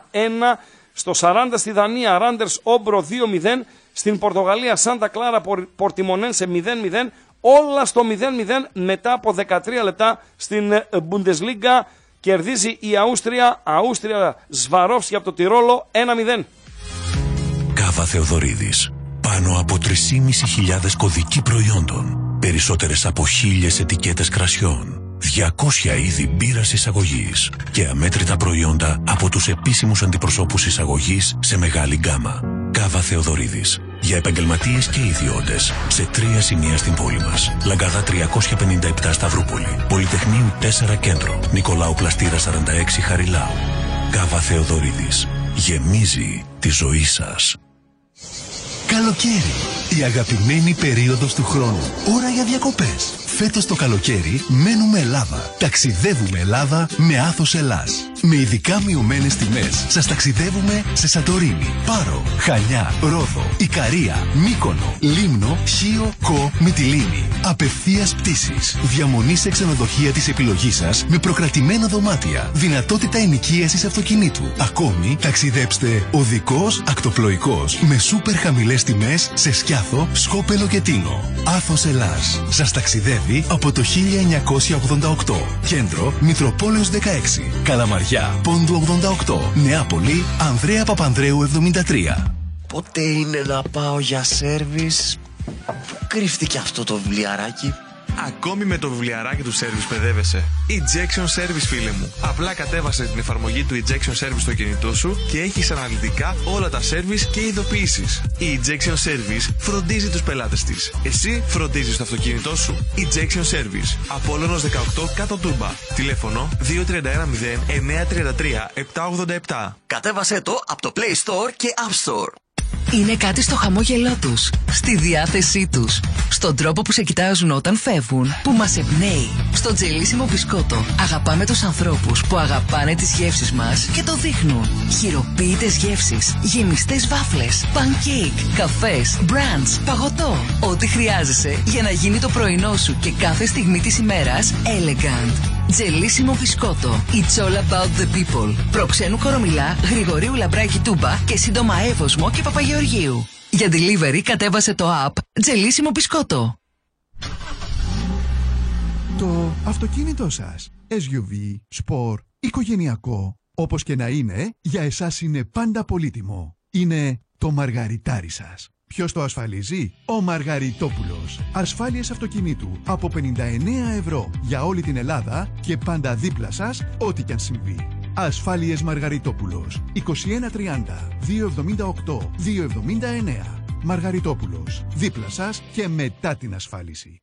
στο 40 στη Δανία, Ράντερς Όμπρο 2-0, στην Πορτογαλία Σάντα Κλάρα Πορτιμονένσε 0-0, όλα στο 0-0 μετά από 13 λεπτά στην Bundesliga. Κερδίζει η Αούστρια Σβαρόφσκι από το Τυρόλο 1-0. Κάβα Θεοδωρίδης. Πάνω από 3.500 κωδικοί προϊόντων. Περισσότερες από 1.000 ετικέτες κρασιών. 200 είδη μπύρας εισαγωγής. Και αμέτρητα προϊόντα από τους επίσημους αντιπροσώπους εισαγωγής σε μεγάλη γκάμα. Κάβα Θεοδωρίδης. Για επαγγελματίες και ιδιώτες. Σε 3 σημεία στην πόλη μας. Λαγκαδά 357 Σταυρούπολη. Πολυτεχνείου 4 Κέντρο. Νικολάου Πλαστήρα 46 Χαριλάου. Κάβα Θεοδωρίδης. Γεμίζει τη ζωή σας. Καλοκαίρι. Η αγαπημένη περίοδος του χρόνου. Ώρα για διακοπές. Φέτος το καλοκαίρι μένουμε Ελλάδα. Ταξιδεύουμε Ελλάδα με Άθος Ελλάς. Με ειδικά μειωμένες τιμές σας ταξιδεύουμε σε Σαντορίνη, Πάρο, Χανιά, Ρόδο, Ικαρία, Μύκονο, Λίμνο, Χίο, Κο, Μυτιλήνη. Απευθείας πτήσεις. Διαμονή σε ξενοδοχεία της επιλογής σας με προκρατημένα δωμάτια. Δυνατότητα ενοικίασης αυτοκινήτου. Ακόμη ταξιδέψτε οδικός, ακτοπλοϊκός με σούπερ χαμηλές τιμές σε Σκιάθο, Σκόπελο και Τίνο. Άθος Ελλάς. Σας ταξιδεύει από το 1988. Κέντρο Μητροπόλεως 16. Καλαμαριά, Πόντου 88. Νεάπολη, Ανδρέα Παπανδρέου 73. Πότε είναι να πάω για σέρβις? Πού κρύφτηκε αυτό το βιβλιαράκι? Ακόμη με το βιβλιαράκι του Service παιδεύεσαι. Ejection Service, φίλε μου. Απλά κατέβασε την εφαρμογή του Ejection Service στο κινητό σου και έχεις αναλυτικά όλα τα service και ειδοποιήσεις. Η Ejection Service φροντίζει τους πελάτες της. Εσύ φροντίζεις το αυτοκίνητό σου. Ejection Service. Απόλλωνος 18 κάτω Τούμπα. Τηλέφωνο 2310 933 787. Κατέβασέ το από το Play Store και App Store. Είναι κάτι στο χαμόγελό τους, στη διάθεσή τους, στον τρόπο που σε κοιτάζουν όταν φεύγουν, που μας εμπνέει. Στο τζελίσιμο μπισκότο αγαπάμε τους ανθρώπους που αγαπάνε τις γεύσεις μας και το δείχνουν. Χειροποίητες γεύσεις, γεμιστές βάφλες, pancake, καφές, brunch, παγωτό. Ό,τι χρειάζεσαι για να γίνει το πρωινό σου και κάθε στιγμή της ημέρας elegant. Τζελίσιμο μπισκότο. It's all about the people. Προξένου Κορομιλά, Γρηγορίου Λαμπράκη Τούμπα και σύντομα Εύωσμο και Παπαγεωργίου. Για delivery κατέβασε το app Τζελίσιμο μπισκότο. Το αυτοκίνητό σας, SUV, sport, οικογενειακό, όπως και να είναι, για εσάς είναι πάντα πολύτιμο. Είναι το μαργαριτάρι σας. Ποιος το ασφαλίζει? Ο Μαργαριτόπουλος. Ασφάλειες αυτοκινήτου από 59 ευρώ για όλη την Ελλάδα και πάντα δίπλα σας ό,τι κι αν συμβεί. Ασφάλειες Μαργαριτόπουλος. 2130 278 279. Μαργαριτόπουλος. Δίπλα σας και μετά την ασφάλιση.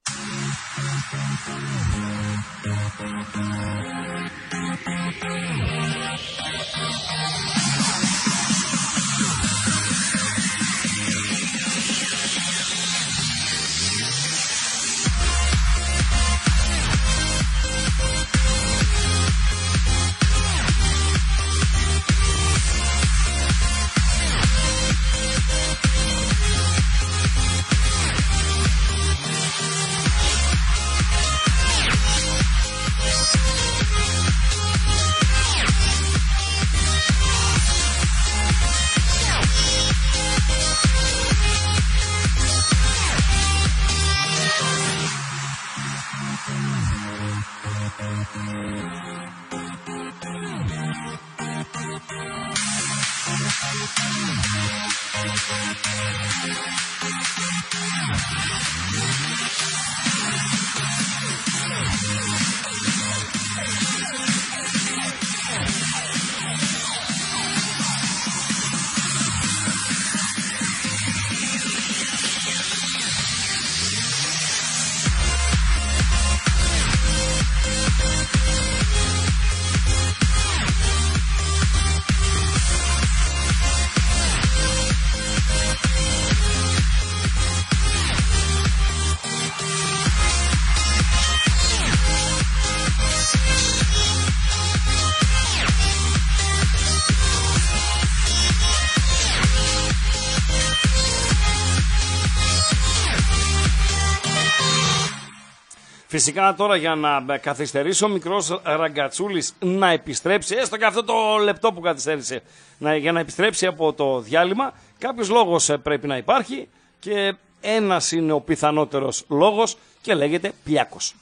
Φυσικά τώρα για να καθυστερήσει ο μικρός Ραγκατσούλης να επιστρέψει, έστω και αυτό το λεπτό που καθυστέρησε, για να επιστρέψει από το διάλειμμα, κάποιος λόγος πρέπει να υπάρχει και ένας είναι ο πιθανότερος λόγος και λέγεται Πλιάκος.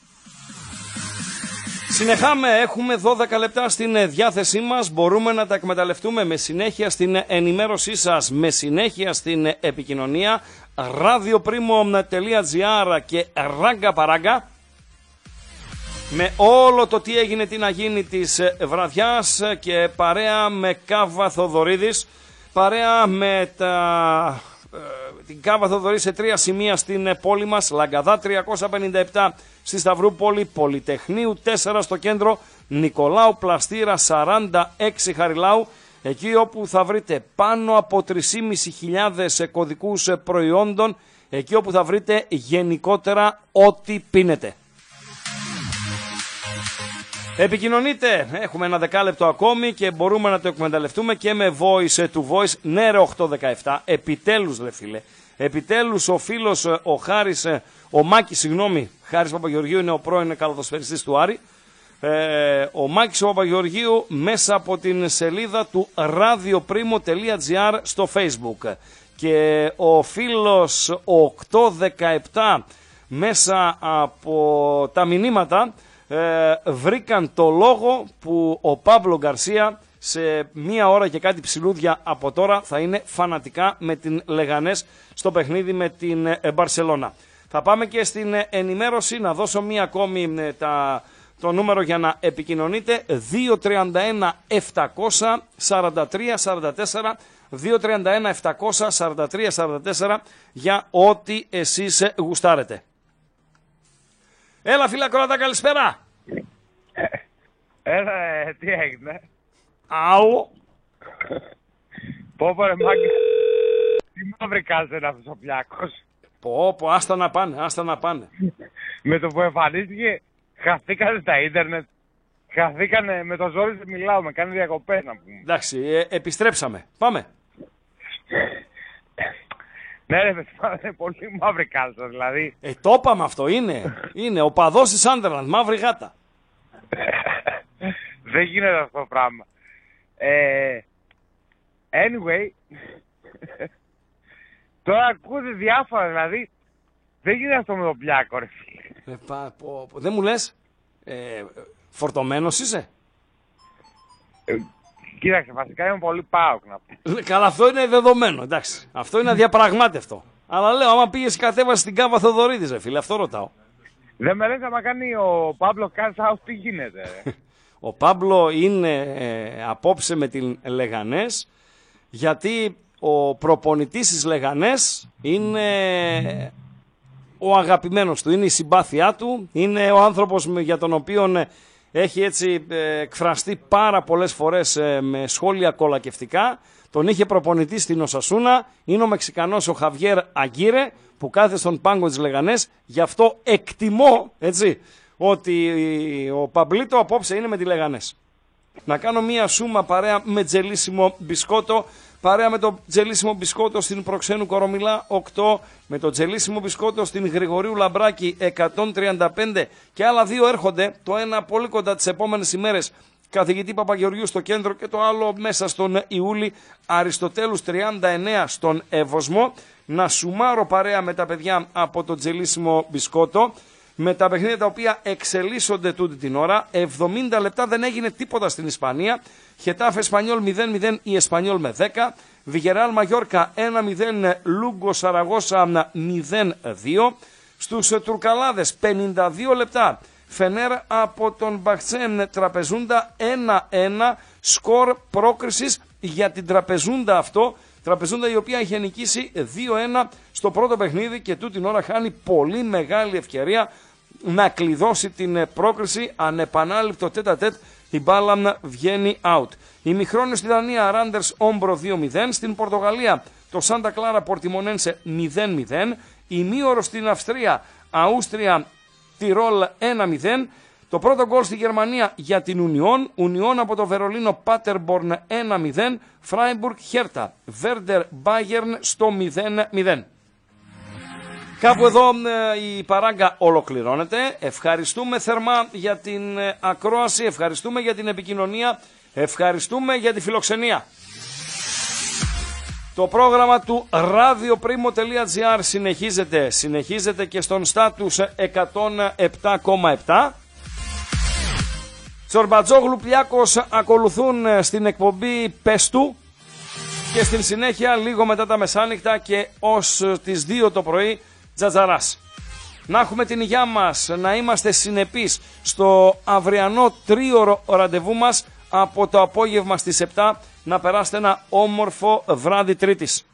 Συνεχάμε, έχουμε 12 λεπτά στην διάθεσή μας, μπορούμε να τα εκμεταλλευτούμε με συνέχεια στην ενημέρωσή σας, με συνέχεια στην επικοινωνία, radioprimo.gr και ράγκα παράγκα, με όλο το τι έγινε, τι να γίνει της βραδιάς και παρέα με Κάβα Θοδωρίδης, παρέα με την Κάβα Θοδωρή σε 3 σημεία στην πόλη μας, Λαγκαδά 357 στη Σταυρούπολη, Πολυτεχνείου 4 στο κέντρο, Νικολάου Πλαστήρα 46 Χαριλάου, εκεί όπου θα βρείτε πάνω από 3.500 κωδικούς προϊόντων, εκεί όπου θα βρείτε γενικότερα ό,τι πίνετε. Επικοινωνείτε, έχουμε ένα 10 λεπτό ακόμη και μπορούμε να το εκμεταλλευτούμε και με voice to voice. Ναι ρε 817, επιτέλους ρε φίλε, επιτέλους ο φίλος ο Χάρης, ο Μάκης συγγνώμη, Χάρης Παπαγεωργίου είναι ο πρώην καλαθοσφαιριστής του Άρη, ο Μάκης ο Παπαγεωργίου μέσα από την σελίδα του radioprimo.gr στο Facebook και ο φίλος 817 μέσα από τα μηνύματα βρήκαν το λόγο που ο Παύλο Γκαρσία σε 1 ώρα και κάτι ψιλούδια από τώρα θα είναι φανατικά με την Λεγανές στο παιχνίδι με την Μπαρσελώνα. Θα πάμε και στην ενημέρωση, να δώσω μία ακόμη το νούμερο για να επικοινωνείτε, 231 743 44 231 743 44 για ό,τι εσείς γουστάρετε. Έλα φίλα Κροάτα, καλησπέρα. Έλα, τι έγινε. Αου. Πω ρε μάγκη. Τι μαύρη κάζε αυτός ο Πλιάκος. Πω, άστα να πάνε, άστα να πάνε. Με το που εμφανίστηκε, χαθήκανε στα ίντερνετ. Χαθήκανε με το ζόρι σε μιλάω, με κάνει διακοπές να πούμε. Εντάξει, επιστρέψαμε. Πάμε. Ναι ρε παιδιά, είναι πολύ μαύρη κάλτσα δηλαδή. Το είπαμε αυτό, είναι ο παδός της Άντερλαντ, μαύρη γάτα. Δεν γίνεται αυτό το πράγμα. Anyway, τώρα ακούτε διάφορα δηλαδή, δεν γίνεται αυτό με τον Πλιάκο ρε φίλε. Δεν μου λες, φορτωμένος είσαι. Κοίταξε, βασικά είμαι πολύ ΠΑΟΚ να πω. Καλά, αυτό είναι δεδομένο, εντάξει. Αυτό είναι αδιαπραγμάτευτο. Αλλά λέω, άμα πήγες και κατέβασε την Κάβα Θοδωρίδης, ρε φίλε, αυτό ρωτάω. Δεν με λες άμα κάνει ο Παύλο Κάζα, τι γίνεται. Ο Παύλο είναι απόψε με την Λεγανές, γιατί ο προπονητής της Λεγανές είναι ο αγαπημένος του, είναι η συμπάθειά του, είναι ο άνθρωπος για τον οποίο έχει έτσι εκφραστεί πάρα πολλές φορές με σχόλια κολακευτικά. Τον είχε προπονητή στην Οσασούνα, είναι ο Μεξικανός ο Χαβιέρ Αγκύρε που κάθεται στον πάγκο της Λεγανές. Γι' αυτό εκτιμώ έτσι, ότι ο Παμπλίτο απόψε είναι με τη Λεγανές. Να κάνω μία σούμα παρέα με τζελίσιμο μπισκότο. Παρέα με το τζελίσιμο μπισκότο στην Προξένου Κορομιλά 8, με το τζελίσιμο μπισκότο στην Γρηγορίου Λαμπράκη 135 και άλλα 2 έρχονται, το ένα πολύ κοντά τις επόμενες ημέρες, Καθηγητή Παπαγεωργίου στο κέντρο και το άλλο μέσα στον Ιούλη, Αριστοτέλους 39 στον Εύωσμο. Να σουμάρω παρέα με τα παιδιά από το τζελίσιμο μπισκότο, με τα παιχνίδια τα οποία εξελίσσονται τούτη την ώρα. 70 λεπτά δεν έγινε τίποτα στην Ισπανία. Χετάφε Εσπανιόλ 0-0, η Εσπανιόλ με 10. Βιγεράλ Μαγιόρκα 1-0, Λούγκο Σαραγώσα 0-2. Στους Τουρκαλάδες 52 λεπτά. Φενέρ από τον Μπαχτσέν Τραπεζούντα 1-1. Σκορ πρόκρισης για την Τραπεζούντα αυτό. Τραπεζούντα η οποία είχε νικήσει 2-1 στο πρώτο παιχνίδι και τούτη την ώρα χάνει πολύ μεγάλη ευκαιρία να κλειδώσει την πρόκριση. Ανεπανάληπτο τέτα-τέτ, η μπάλα βγαίνει out. Η Μιχρόνιο στη Δανία, Ράντερς Όμπρο 2-0. Στην Πορτογαλία το Σάντα Κλάρα Πορτιμονένσε 0-0. Η Μίωρο στην Αυστρία, Αούστρια Τιρόλ 1-0. Το πρώτο γκολ στη Γερμανία για την Ουνιόν από το Βερολίνο Πάτερμπορν 1-0, Φράιμπουργκ Χέρτα, Βέρντερ Μπάγερν στο 0-0. Κάπου εδώ η παράγκα ολοκληρώνεται. Ευχαριστούμε θερμά για την ακρόαση, ευχαριστούμε για την επικοινωνία, ευχαριστούμε για τη φιλοξενία. Το πρόγραμμα του radioprimo.gr συνεχίζεται και στον στάτους 107,7. Τσορμπατζόγλου, Πλιάκος ακολουθούν στην εκπομπή Πεστού και στην συνέχεια λίγο μετά τα μεσάνυχτα και ως τις 2 το πρωί Τζατζαράς. Να έχουμε την υγειά μας, να είμαστε συνεπείς στο αυριανό 3ωρο ραντεβού μας από το απόγευμα στις 7, να περάσετε ένα όμορφο βράδυ Τρίτης.